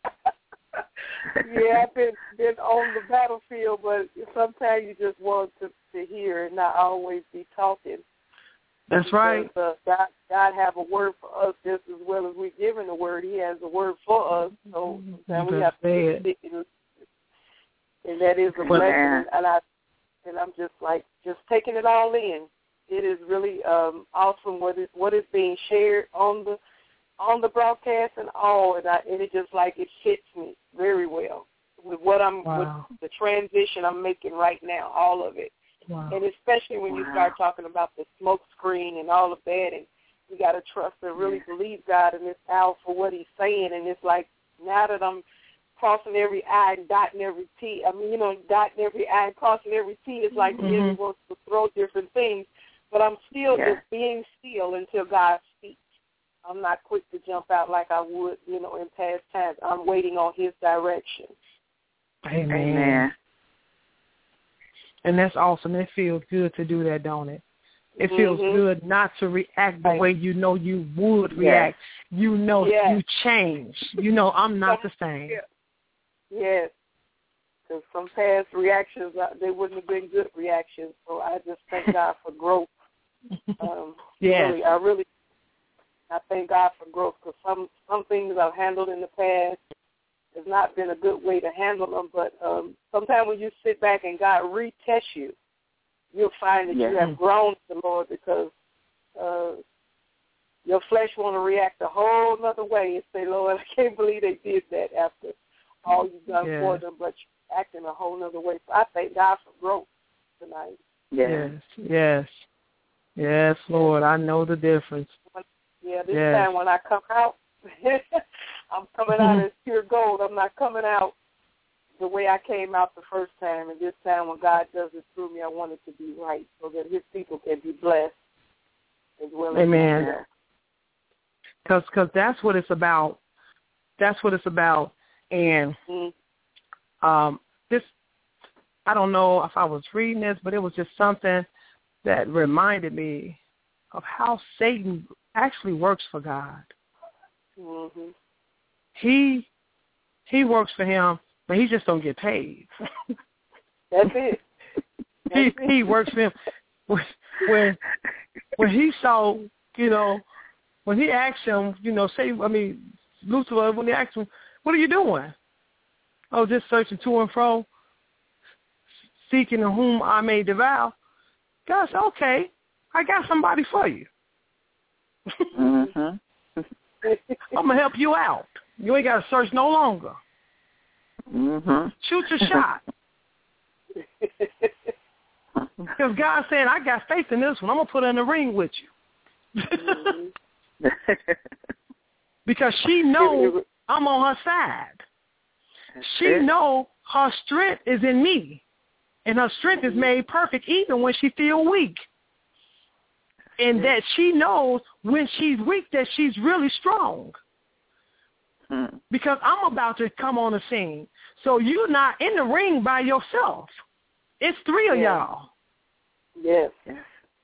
[SPEAKER 6] Yeah, I've been been on the battlefield, but sometimes you just want to, to hear and not always be talking.
[SPEAKER 4] That's
[SPEAKER 6] Because,
[SPEAKER 4] right.
[SPEAKER 6] Uh, God, God have a word for us just as well as we're giving the word. He has a word for us, so sometimes we have to stick and, and that is a
[SPEAKER 5] Well,
[SPEAKER 6] blessing.
[SPEAKER 5] man.
[SPEAKER 6] And I and I'm just like just taking it all in. It is really um, awesome what is what is being shared on the on the broadcast and all, and, I, and it just like it hits me very well with what I'm
[SPEAKER 4] Wow.
[SPEAKER 6] with the transition I'm making right now, all of it.
[SPEAKER 4] Wow.
[SPEAKER 6] And especially when you start talking about the smoke screen and all of that, and you got to trust and really believe God in this hour for what he's saying. And it's like now that I'm crossing every I and dotting every T, I mean, you know, dotting every I and crossing every T, it's like
[SPEAKER 4] Mm-hmm.
[SPEAKER 6] the enemy wants to throw different things. But I'm still
[SPEAKER 5] Yeah.
[SPEAKER 6] just being still until God speaks. I'm not quick to jump out like I would, you know, in past times. I'm waiting on his direction.
[SPEAKER 4] Amen.
[SPEAKER 5] Amen.
[SPEAKER 4] And that's awesome. It feels good to do that, don't it? It feels
[SPEAKER 6] Mhm.
[SPEAKER 4] good not to react the
[SPEAKER 6] Right.
[SPEAKER 4] way you know you would react. You know
[SPEAKER 6] Yes.
[SPEAKER 4] you change. You know I'm not the same.
[SPEAKER 6] Yeah. Yes. Because some past reactions, uh, they wouldn't have been good reactions. So I just thank God for growth. Um,
[SPEAKER 4] Yes.
[SPEAKER 6] Really, I really, I thank God for growth because some, some things I've handled in the past has not been a good way to handle them. But um, sometimes when you sit back and God retest you, you'll find that
[SPEAKER 5] Yeah.
[SPEAKER 6] you have grown to the Lord because uh, your flesh want to react a whole other way and say, Lord, I can't believe they did that after all you've done
[SPEAKER 4] Yeah.
[SPEAKER 6] for them, but you're acting a whole other way. So I thank God for growth tonight.
[SPEAKER 5] Yeah.
[SPEAKER 4] Yes. Yes. Yes, Lord. I know the difference.
[SPEAKER 6] Yeah, this
[SPEAKER 4] Yes.
[SPEAKER 6] time when I come out, I'm coming out as pure gold. I'm not coming out the way I came out the first time. And this time when God does it through me, I want it to be right so that his people can be blessed as well as
[SPEAKER 4] Amen.
[SPEAKER 6] myself.
[SPEAKER 4] Because cause that's what it's about. That's what it's about. And
[SPEAKER 6] Mm-hmm.
[SPEAKER 4] um, this, I don't know if I was reading this, but it was just something that reminded me of how Satan actually works for God.
[SPEAKER 6] Mm-hmm.
[SPEAKER 4] He he works for him, but he just don't get paid.
[SPEAKER 6] That's it. That's
[SPEAKER 4] he
[SPEAKER 6] it.
[SPEAKER 4] he works for him. When, when when he saw, you know, when he asked him, you know, say, I mean, Lucifer, when he asked him, what are you doing? Oh, just searching to and fro, seeking whom I may devour. God said, okay, I got somebody for you.
[SPEAKER 5] Mm-hmm.
[SPEAKER 4] I'm going to help you out. You ain't got to search no longer.
[SPEAKER 5] Mm-hmm.
[SPEAKER 4] Shoot your shot. Because God said, I got faith in this one. I'm going to put her in the ring with you.
[SPEAKER 6] Mm-hmm.
[SPEAKER 4] Because she knows I'm on her side. She know her strength is in me. And her strength is made perfect even when she feel weak. And that she knows when she's weak that she's really strong.
[SPEAKER 5] Hmm.
[SPEAKER 4] Because I'm about to come on the scene. So you're not in the ring by yourself. It's three of
[SPEAKER 6] Yeah.
[SPEAKER 4] y'all.
[SPEAKER 6] Yes.
[SPEAKER 5] Yes.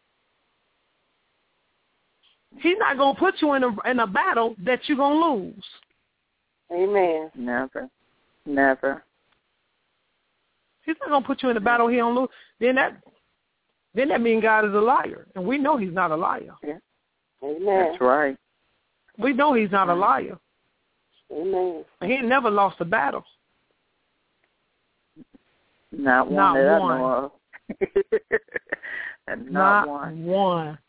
[SPEAKER 4] He's not going to put you in a in a battle that you're going to lose.
[SPEAKER 6] Amen.
[SPEAKER 5] Never. Never.
[SPEAKER 4] He's not going to put you in a battle he don't lose. Then that then that means God is a liar. And we know he's not a liar.
[SPEAKER 5] Yeah.
[SPEAKER 6] Amen.
[SPEAKER 5] That's right.
[SPEAKER 4] We know he's not a liar.
[SPEAKER 6] Amen.
[SPEAKER 4] He ain't never lost a battle.
[SPEAKER 5] Not one
[SPEAKER 4] Not
[SPEAKER 5] that
[SPEAKER 4] one.
[SPEAKER 5] I know of. Not,
[SPEAKER 4] Not
[SPEAKER 5] one.
[SPEAKER 4] one.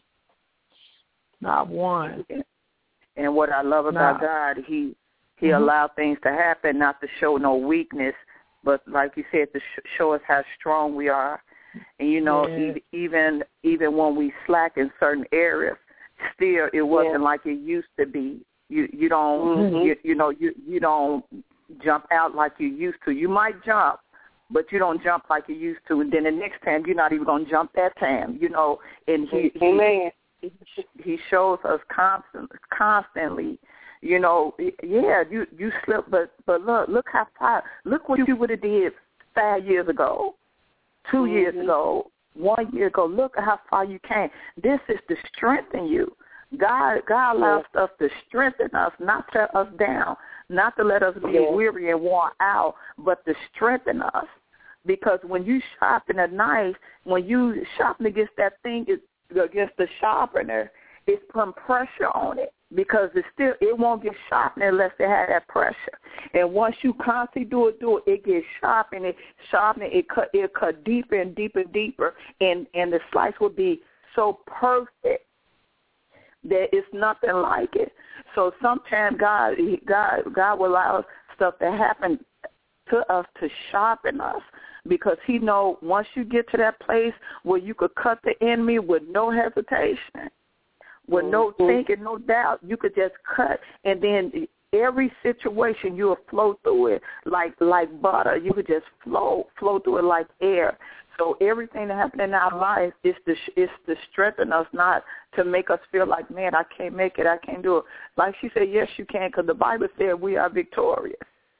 [SPEAKER 4] Not one.
[SPEAKER 5] And what I love about
[SPEAKER 4] Not.
[SPEAKER 5] God, he he
[SPEAKER 4] Mm-hmm.
[SPEAKER 5] allowed things to happen, not to show no weakness, but like you said, to sh- show us how strong we are. And you know,
[SPEAKER 4] Yeah.
[SPEAKER 5] e- even even when we slack in certain areas, still it wasn't
[SPEAKER 6] Yeah.
[SPEAKER 5] like it used to be. You you don't
[SPEAKER 6] Mhm.
[SPEAKER 5] you, you know you you don't jump out like you used to. You might jump, but you don't jump like you used to. And then the next time, you're not even going to jump that time. You know, and he
[SPEAKER 6] Amen.
[SPEAKER 5] he, he shows us constant constantly. You know, yeah, you you slip, but but look look how far. Look what you would have did five years ago, two
[SPEAKER 6] Mhm.
[SPEAKER 5] years ago, one year ago. Look at how far you came. This is to strengthen you. God, God allows
[SPEAKER 6] Yeah.
[SPEAKER 5] stuff to strengthen us, not tear us down, not to let us be
[SPEAKER 6] Yeah.
[SPEAKER 5] weary and worn out, but to strengthen us. Because when you sharpen a knife, when you sharpen against that thing, it, against the sharpener, it's putting pressure on it. Because it still, it won't get sharpened unless it has that pressure. And once you constantly do it, do it, it gets sharpened, it sharpened, it cut, it cut deeper and deeper and deeper, and and the slice will be so perfect that it's nothing like it. So sometimes God, God, God will allow stuff to happen to us to sharpen us, because He know once you get to that place where you could cut the enemy with no hesitation, with no thinking, no doubt, you could just cut, and then every situation you will flow through it like like butter. You could just flow flow through it like air. So everything that happens in our life is to is to strengthen us, not to make us feel like, man, I can't make it, I can't do it. Like she said, yes, you can, because the Bible said we are victorious.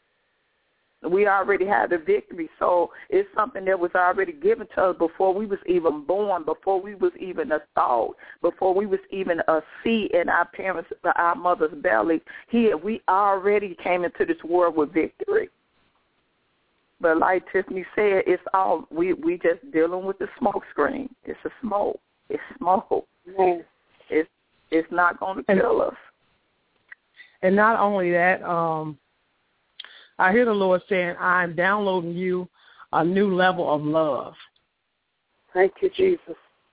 [SPEAKER 5] We already had the victory, so it's something that was already given to us before we was even born, before we was even a thought, before we was even a seed in our parents, our mother's belly. Here, we already came into this world with victory. But like Tiffany said, it's all we we just dealing with the smoke screen. It's a smoke. It's smoke.
[SPEAKER 6] Amen.
[SPEAKER 5] It's it's not going to kill us.
[SPEAKER 4] And not only that, um, I hear the Lord saying, I'm downloading you a new level of love.
[SPEAKER 6] Thank you, Jesus.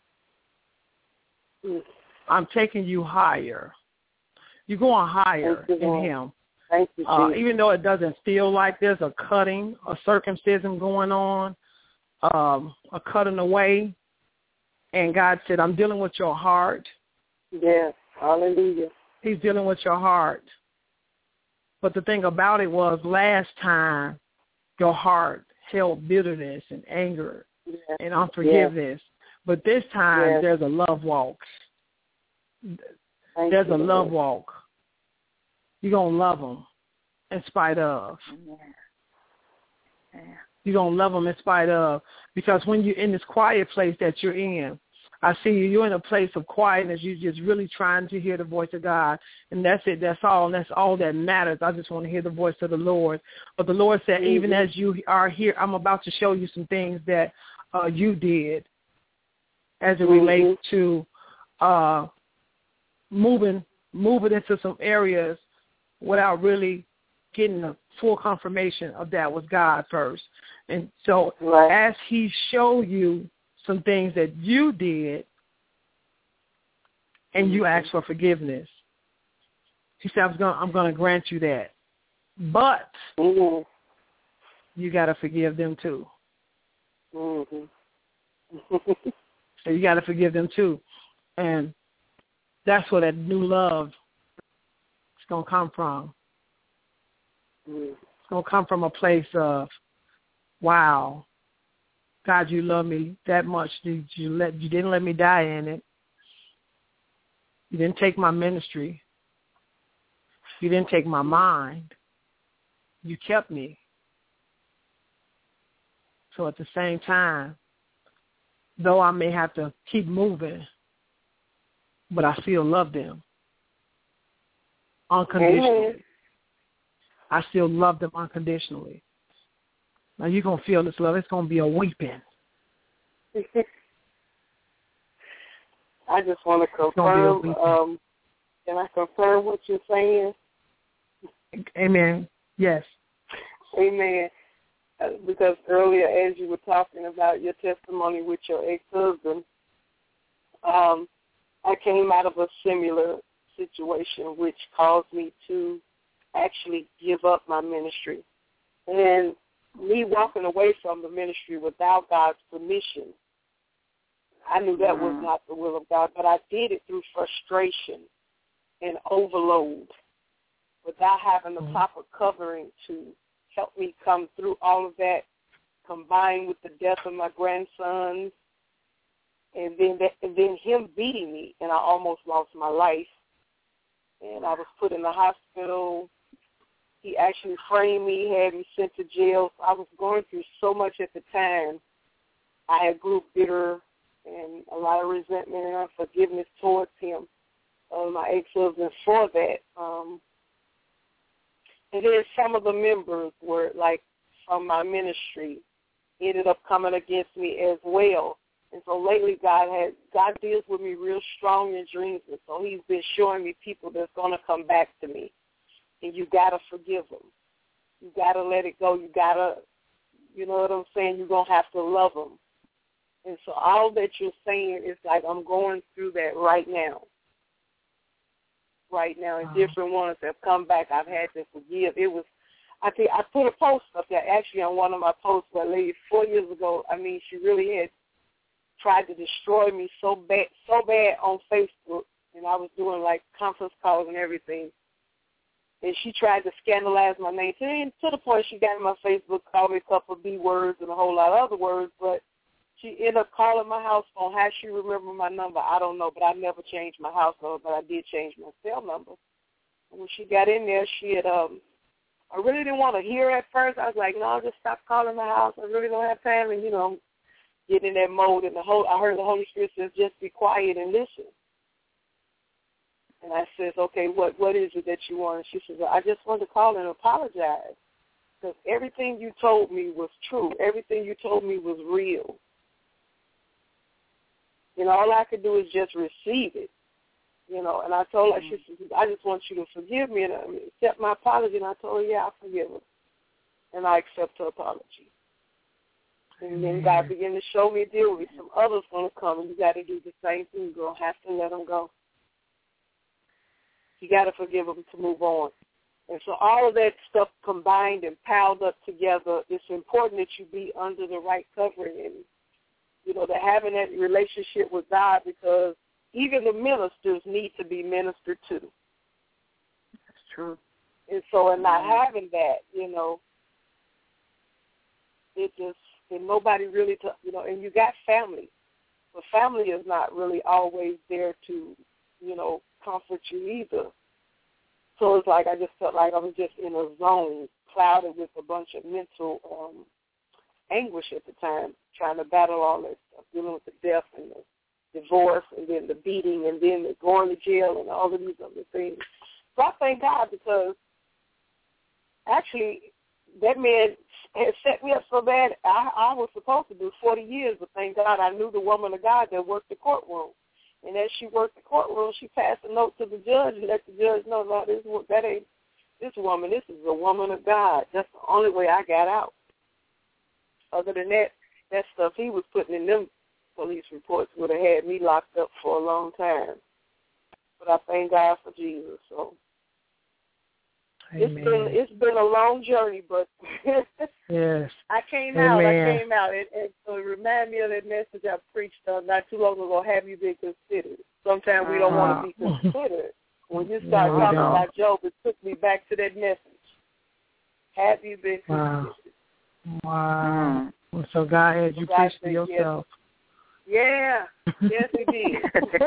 [SPEAKER 6] Mm.
[SPEAKER 4] I'm taking you higher. You're going higher
[SPEAKER 6] Thank you,
[SPEAKER 4] in
[SPEAKER 6] Lord.
[SPEAKER 4] Him.
[SPEAKER 6] Thank you,
[SPEAKER 4] Uh,
[SPEAKER 6] Jesus.
[SPEAKER 4] even though it doesn't feel like there's a cutting, a circumcision going on, um, a cutting away. And God said, I'm dealing with your heart.
[SPEAKER 6] Yes. Hallelujah.
[SPEAKER 4] He's dealing with your heart. But the thing about it was, last time your heart held bitterness and anger
[SPEAKER 6] Yes.
[SPEAKER 4] and unforgiveness. Yes. But this time
[SPEAKER 6] Yes.
[SPEAKER 4] there's a love walk.
[SPEAKER 6] Thank
[SPEAKER 4] There's
[SPEAKER 6] you,
[SPEAKER 4] a love
[SPEAKER 6] Lord.
[SPEAKER 4] walk. You're going to love them in spite of.
[SPEAKER 5] Yeah. Yeah.
[SPEAKER 4] You're going to love them in spite of. Because when you're in this quiet place that you're in, I see you. You're in a place of quietness. You're just really trying to hear the voice of God. And that's it. That's all. And that's all that matters. I just want to hear the voice of the Lord. But the Lord said, mm-hmm. even as you are here, I'm about to show you some things that uh, you did as it mm-hmm. relates to uh, moving, moving into some areas without really getting a full confirmation of that was God first. And so right. as he showed you some things that you did, and you asked for forgiveness, he said, I'm going I'm going to grant you that. But mm-hmm. you got to forgive them too. Mm-hmm. So you got to forgive them too. And that's where that new love is going to come from. Mm-hmm. It's going to come from a place of, wow, God, you love me that much. You, you let you didn't let me die in it. You didn't take my ministry. You didn't take my mind. You kept me. So at the same time, though I may have to keep moving, but I still love them unconditionally. Mm-hmm. I still love them unconditionally. Now you're going to feel this love. It's going to be a weeping.
[SPEAKER 6] I just want to confirm. Um, can I confirm what you're saying?
[SPEAKER 4] Amen. Yes.
[SPEAKER 6] Amen. Uh, because earlier, as you were talking about your testimony with your ex-husband, um, I came out of a similar situation, which caused me to actually give up my ministry. And me walking away from the ministry without God's permission, I knew that was not the will of God, but I did it through frustration and overload without having the proper covering to help me come through all of that, combined with the death of my grandsons, and then that, and then him beating me, and I almost lost my life. And I was put in the hospital. He actually framed me, had me sent to jail. I was going through so much at the time. I had grew bitter and a lot of resentment and unforgiveness towards him, uh, my ex-husband, for that. Um, and then some of the members were, like, from my ministry, ended up coming against me as well. And so lately God had, God deals with me real strong in dreams, and so he's been showing me people that's going to come back to me. And you got to forgive them. You got to let it go. You got to, you know what I'm saying? You're going to have to love them. And so all that you're saying is like I'm going through that right now. Right now, and different ones have come back. I've had to forgive. It was, I think I put a post up there actually on one of my posts where a lady four years ago, I mean, she really had tried to destroy me so bad, so bad on Facebook, and I was doing like conference calls and everything. And she tried to scandalize my name to, to the point she got in my Facebook, called me a couple of B words and a whole lot of other words, but she ended up calling my house phone. How she remembered my number, I don't know, but I never changed my house number, but I did change my cell number. And when she got in there, she had, um, I really didn't want to hear at first. I was like, no, just stop calling my house. I really don't have time. And, you know, get in that mode. And the whole, I heard the Holy Spirit says, just be quiet and listen. And I says, okay, what what is it that you want? And she says, well, I just wanted to call and apologize because everything you told me was true. Everything you told me was real. You know, all I could do is just receive it. You know, and I told her, she said, I just want you to forgive me and accept my apology. And I told her, yeah, I forgive her. And I accept her apology. And then God began to show me a deal with some others going to come, and you got to do the same thing. You're going to have to let them go. You got to forgive them to move on. And so all of that stuff combined and piled up together, it's important that you be under the right covering and, you know, that having that relationship with God, because even the ministers need to be ministered to.
[SPEAKER 5] That's true.
[SPEAKER 6] And so in not having that, you know, it just, and nobody really, to, you know, and you got family. But family is not really always there to, you know, comfort you either. So it's like I just felt like I was just in a zone, clouded with a bunch of mental um, anguish at the time, trying to battle all that stuff, dealing with the death and the, divorce and then the beating and then the going to jail and all of these other things. So I thank God because actually that man had set me up so bad. I, I was supposed to do forty years, but thank God I knew the woman of God that worked the courtroom. And as she worked the courtroom, she passed a note to the judge and let the judge know, no, this that ain't this woman. This is a woman of God. That's the only way I got out. Other than that, that stuff he was putting in them police reports would have had me locked up for a long time. But I thank God for Jesus. So Amen. it's been it's been a long journey, but
[SPEAKER 4] yes,
[SPEAKER 6] I came
[SPEAKER 4] Amen.
[SPEAKER 6] out. I came out. It, it, so it reminded me of that message I preached uh, not too long ago. Have you been considered? Sometimes we don't
[SPEAKER 4] wow.
[SPEAKER 6] want to be considered. When you start
[SPEAKER 4] no,
[SPEAKER 6] talking
[SPEAKER 4] don't.
[SPEAKER 6] about Job, it took me back to that message. Have you been
[SPEAKER 4] wow.
[SPEAKER 6] considered?
[SPEAKER 4] Wow. Well, so God had you preach to yourself.
[SPEAKER 6] Yeah. Yes, he did.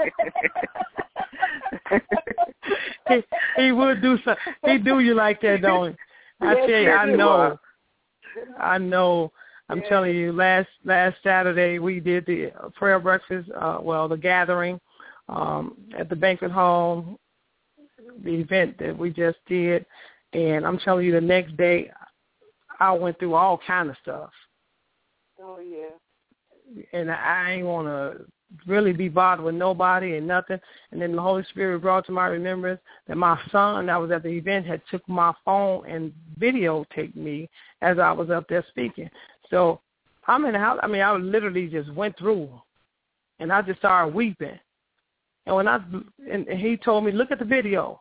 [SPEAKER 4] he, he would do so. He do you like that, don't he? I
[SPEAKER 6] yes,
[SPEAKER 4] tell you, I know.
[SPEAKER 6] was.
[SPEAKER 4] I know. I'm
[SPEAKER 6] yeah.
[SPEAKER 4] telling you. Last last Saturday we did the prayer breakfast. Uh, well, the gathering um, at the banquet hall. The event that we just did, and I'm telling you, the next day I went through all kind of stuff.
[SPEAKER 6] Oh yeah.
[SPEAKER 4] And I ain't want to really be bothered with nobody and nothing. And then the Holy Spirit brought to my remembrance that my son that was at the event had took my phone and videotaped me as I was up there speaking. So I'm in the house. I mean, I literally just went through, and I just started weeping. And when I and he told me, look at the video.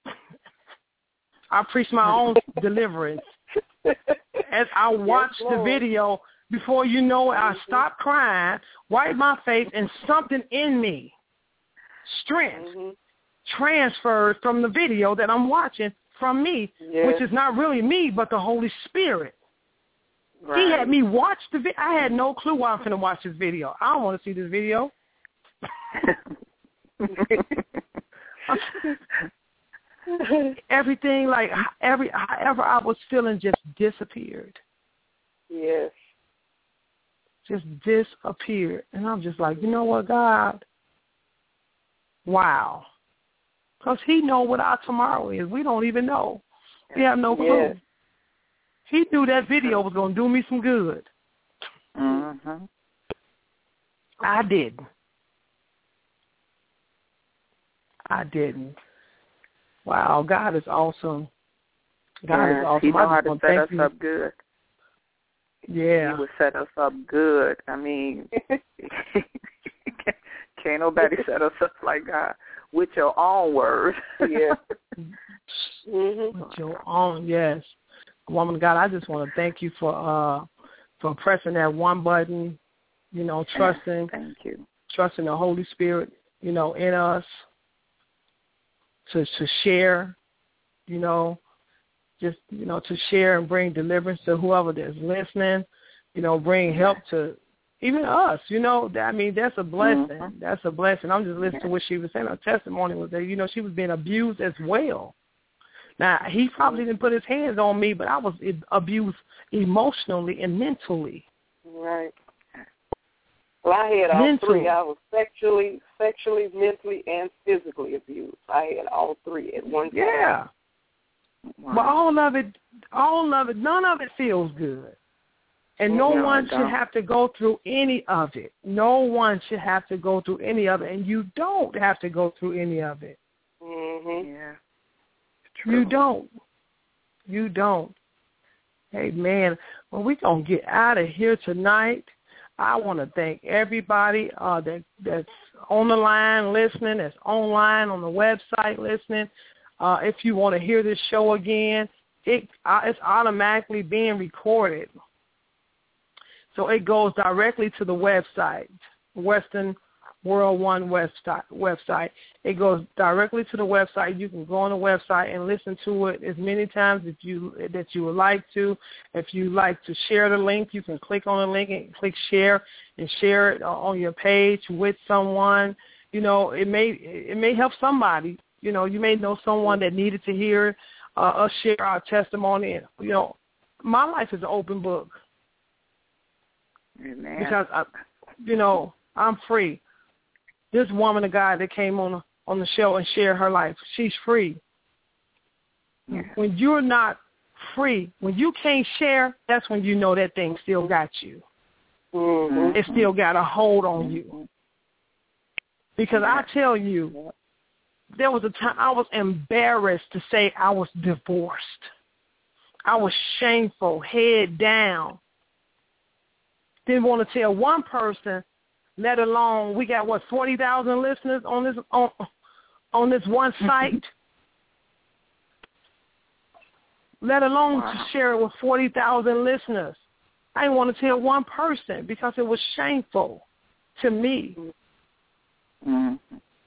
[SPEAKER 4] I preached my own deliverance. As I watched yes, the video, before you know it, I stopped crying, wiped my face, and something in me, strength, mm-hmm. transferred from the video that I'm watching from me, yes. which is not really me, but the Holy Spirit. Right. He had me watch the video. I had no clue why I'm going to watch this video. I don't want to see this video. Everything, like every however I was feeling, just disappeared.
[SPEAKER 6] Yes,
[SPEAKER 4] just disappeared, and I'm just like, you know what, God? Wow, because He know what our tomorrow is. We don't even know. We have no clue. Yes. He knew that video was going to do me some good.
[SPEAKER 5] Mm-hmm.
[SPEAKER 4] I didn't. I didn't. Wow, God is awesome. God
[SPEAKER 5] yes,
[SPEAKER 4] is awesome.
[SPEAKER 5] He know how to set us
[SPEAKER 4] you.
[SPEAKER 5] up good.
[SPEAKER 4] Yeah.
[SPEAKER 5] He would set us up good. I mean, can't nobody set us up like God with your own words.
[SPEAKER 6] Yeah.
[SPEAKER 4] Mm-hmm. With your own, yes. Woman of God, I just want to thank you for uh for pressing that one button, you know, trusting.
[SPEAKER 5] Thank you.
[SPEAKER 4] Trusting the Holy Spirit, you know, in us. To, to share, you know, just, you know, to share and bring deliverance to whoever that's listening, you know, bring help to even us, you know. I mean, that's a blessing. Mm-hmm. That's a blessing. I'm just listening to what she was saying. Her testimony was that, you know, she was being abused as well. Now, he probably didn't put his hands on me, but I was abused emotionally and mentally.
[SPEAKER 6] Right. Well, I had all Mental. three. I was sexually, sexually, mentally, and physically abused. I had all three at one time.
[SPEAKER 4] Yeah. Wow. But all of it, all of it, none of it feels good. And no, no one should have to go through any of it. No one should have to go through any of it. And you don't have to go through any of it.
[SPEAKER 6] Mm-hmm.
[SPEAKER 5] Yeah.
[SPEAKER 4] True. You don't. You don't. Hey, man, well, we're going to get out of here tonight. I want to thank everybody uh, that that's on the line listening, that's online on the website listening. Uh, if you want to hear this show again, it uh, it's automatically being recorded. So it goes directly to the website, Western World One website. website. It goes directly to the website. You can go on the website and listen to it as many times if you that you would like to. If you like to share the link, you can click on the link and click share and share it on your page with someone. You know, it may it may help somebody. You know, you may know someone that needed to hear uh, us share our testimony. And, you know, my life is an open book.
[SPEAKER 5] Amen.
[SPEAKER 4] Because I, you know, I'm free. this woman of God that came on the, on the show and shared her life, she's free. Yeah. When you're not free, when you can't share, that's when you know that thing still got you. Mm-hmm. It still got a hold on you. Because I tell you, there was a time I was embarrassed to say I was divorced. I was shameful, head down. Didn't want to tell one person, let alone we got, what, forty thousand listeners on this on, on this one site? Let alone wow. to share it with forty thousand listeners. I didn't want to tell one person because it was shameful to me. Mm-hmm.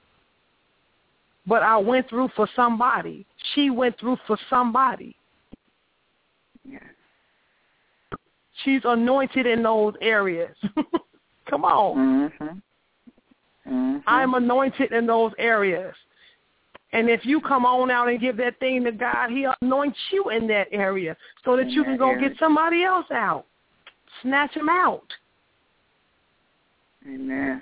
[SPEAKER 4] But I went through for somebody. She went through for somebody. Yeah. She's anointed in those areas. Come on. Mm-hmm. Mm-hmm. I'm anointed in those areas. And if you come on out and give that thing to God, He anoints you in that area so that in you can go area. Get somebody else out. Snatch them out.
[SPEAKER 5] Amen.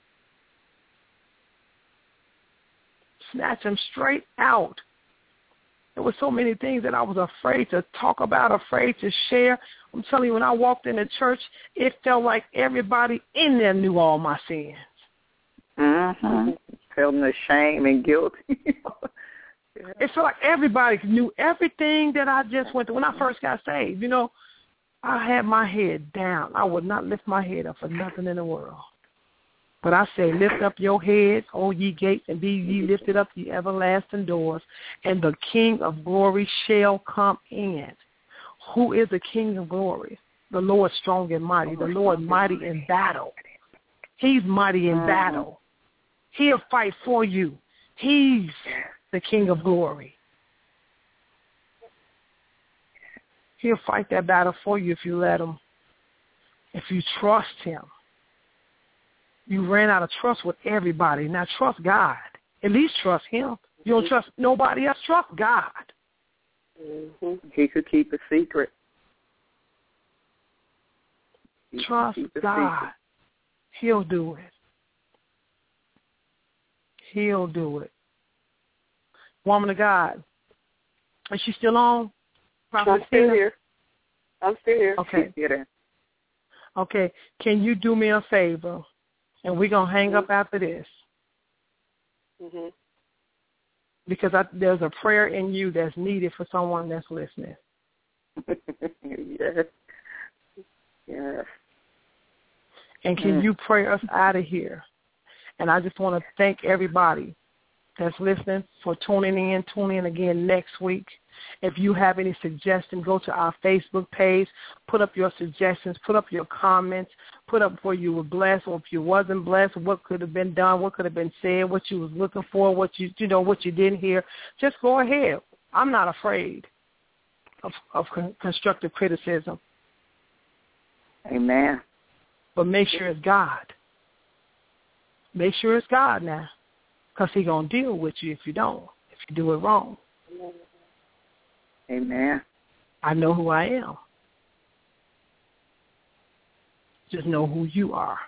[SPEAKER 4] Snatch them straight out. There were so many things that I was afraid to talk about, afraid to share. I'm telling you, when I walked in the church, it felt like everybody in there knew all my sins.
[SPEAKER 5] Mm-hmm. Feeling the shame and guilt.
[SPEAKER 4] It felt like everybody knew everything that I just went through. When I first got saved, you know, I had my head down. I would not lift my head up for nothing in the world. But I say, lift up your head, O ye gates, and be ye lifted up, ye everlasting doors, and the King of glory shall come in. Who is the King of glory? The Lord strong and mighty, the Lord mighty in battle. He's mighty in battle. He'll fight for you. He's the King of glory. He'll fight that battle for you if you let him. If you trust him. You ran out of trust with everybody. Now trust God. At least trust him. You don't trust nobody else. Trust God.
[SPEAKER 5] Mm-hmm. He could keep a secret.
[SPEAKER 4] He trust God. Secret. He'll do it. He'll do it. Woman of God. Is she still on?
[SPEAKER 6] Prophet I'm still here. I'm still here.
[SPEAKER 4] Okay. Okay. Can you do me a favor? And we're going to hang mm-hmm. up after this.
[SPEAKER 6] Mm-hmm.
[SPEAKER 4] Because I, there's a prayer in you that's needed for someone that's listening.
[SPEAKER 5] Yes. Yes.
[SPEAKER 4] And can mm. you pray us out of here? And I just want to thank everybody that's listening for tuning in. Tune in again next week. If you have any suggestions, go to our Facebook page. Put up your suggestions. Put up your comments. Put up where you were blessed or if you wasn't blessed, what could have been done, what could have been said, what you was looking for, what you you know, what you didn't hear. Just go ahead. I'm not afraid of, of con- constructive criticism.
[SPEAKER 5] Amen.
[SPEAKER 4] But make sure it's God. Make sure it's God now, because he's going to deal with you if you don't, if you do it wrong.
[SPEAKER 5] Amen.
[SPEAKER 4] I know who I am. Just know who you are.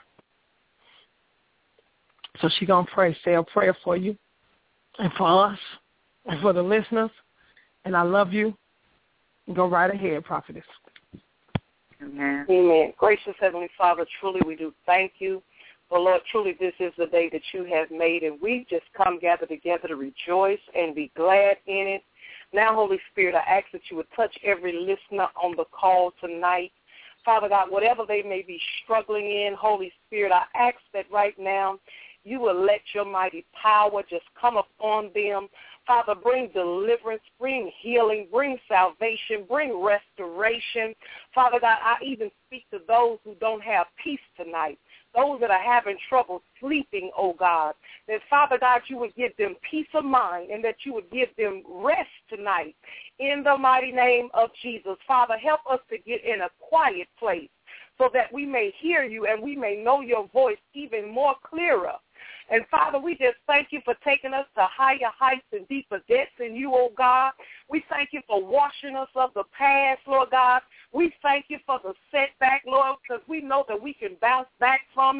[SPEAKER 4] So she's going to pray, say a prayer for you and for us and for the listeners. And I love you. Go right ahead, prophetess.
[SPEAKER 5] Amen.
[SPEAKER 6] Amen. Gracious Heavenly Father, truly we do thank you. But, Lord, truly this is the day that you have made, and we just come gathered together to rejoice and be glad in it. Now, Holy Spirit, I ask that you would touch every listener on the call tonight. Father God, whatever they may be struggling in, Holy Spirit, I ask that right now you will let your mighty power just come upon them. Father, bring deliverance, bring healing, bring salvation, bring restoration. Father God, I even speak to those who don't have peace tonight, those that are having trouble sleeping, oh God, that, Father God, you would give them peace of mind and that you would give them rest tonight in the mighty name of Jesus. Father, help us to get in a quiet place so that we may hear you and we may know your voice even more clearer. And, Father, we just thank you for taking us to higher heights and deeper depths in you, oh God. We thank you for washing us of the past, Lord God. We thank you for the setback, Lord, because we know that we can bounce back from it.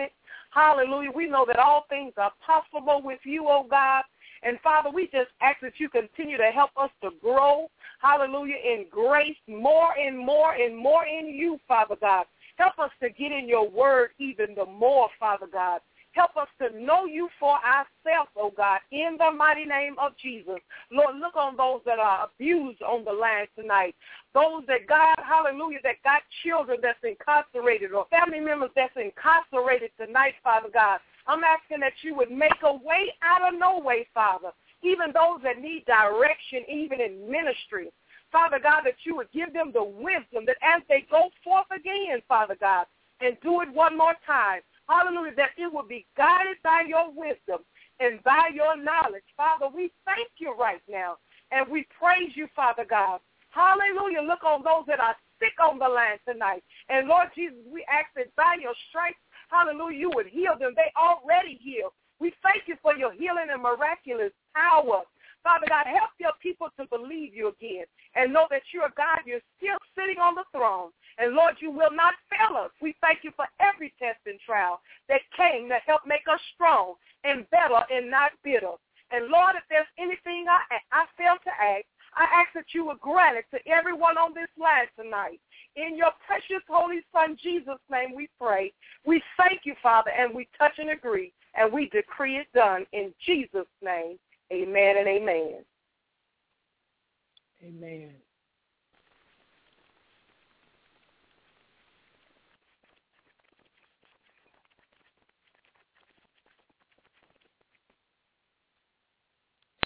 [SPEAKER 6] Hallelujah. We know that all things are possible with you, oh God. And, Father, we just ask that you continue to help us to grow, hallelujah, in grace more and more and more in you, Father God. Help us to get in your word even the more, Father God. Help us to know you for ourselves, oh God, in the mighty name of Jesus. Lord, look on those that are abused on the line tonight. Those that, God, hallelujah, that got children that's incarcerated or family members that's incarcerated tonight, Father God. I'm asking that you would make a way out of no way, Father. Even those that need direction, even in ministry. Father God, that you would give them the wisdom that as they go forth again, Father God, and do it one more time, hallelujah, that it will be guided by your wisdom and by your knowledge. Father, we thank you right now, and we praise you, Father God. Hallelujah. Look on those that are sick on the line tonight. And, Lord Jesus, we ask that by your stripes, hallelujah, you would heal them. They already healed. We thank you for your healing and miraculous power. Father God, help your people to believe you again and know that you're God. You're still sitting on the throne. And, Lord, you will not fail us. We thank you for every test and trial that came to help make us strong and better and not bitter. And, Lord, if there's anything I, I failed to ask, I ask that you would grant it to everyone on this line tonight. In your precious holy Son, Jesus' name, we pray. We thank you, Father, and we touch and agree, and we decree it done in Jesus' name. Amen and amen.
[SPEAKER 4] Amen.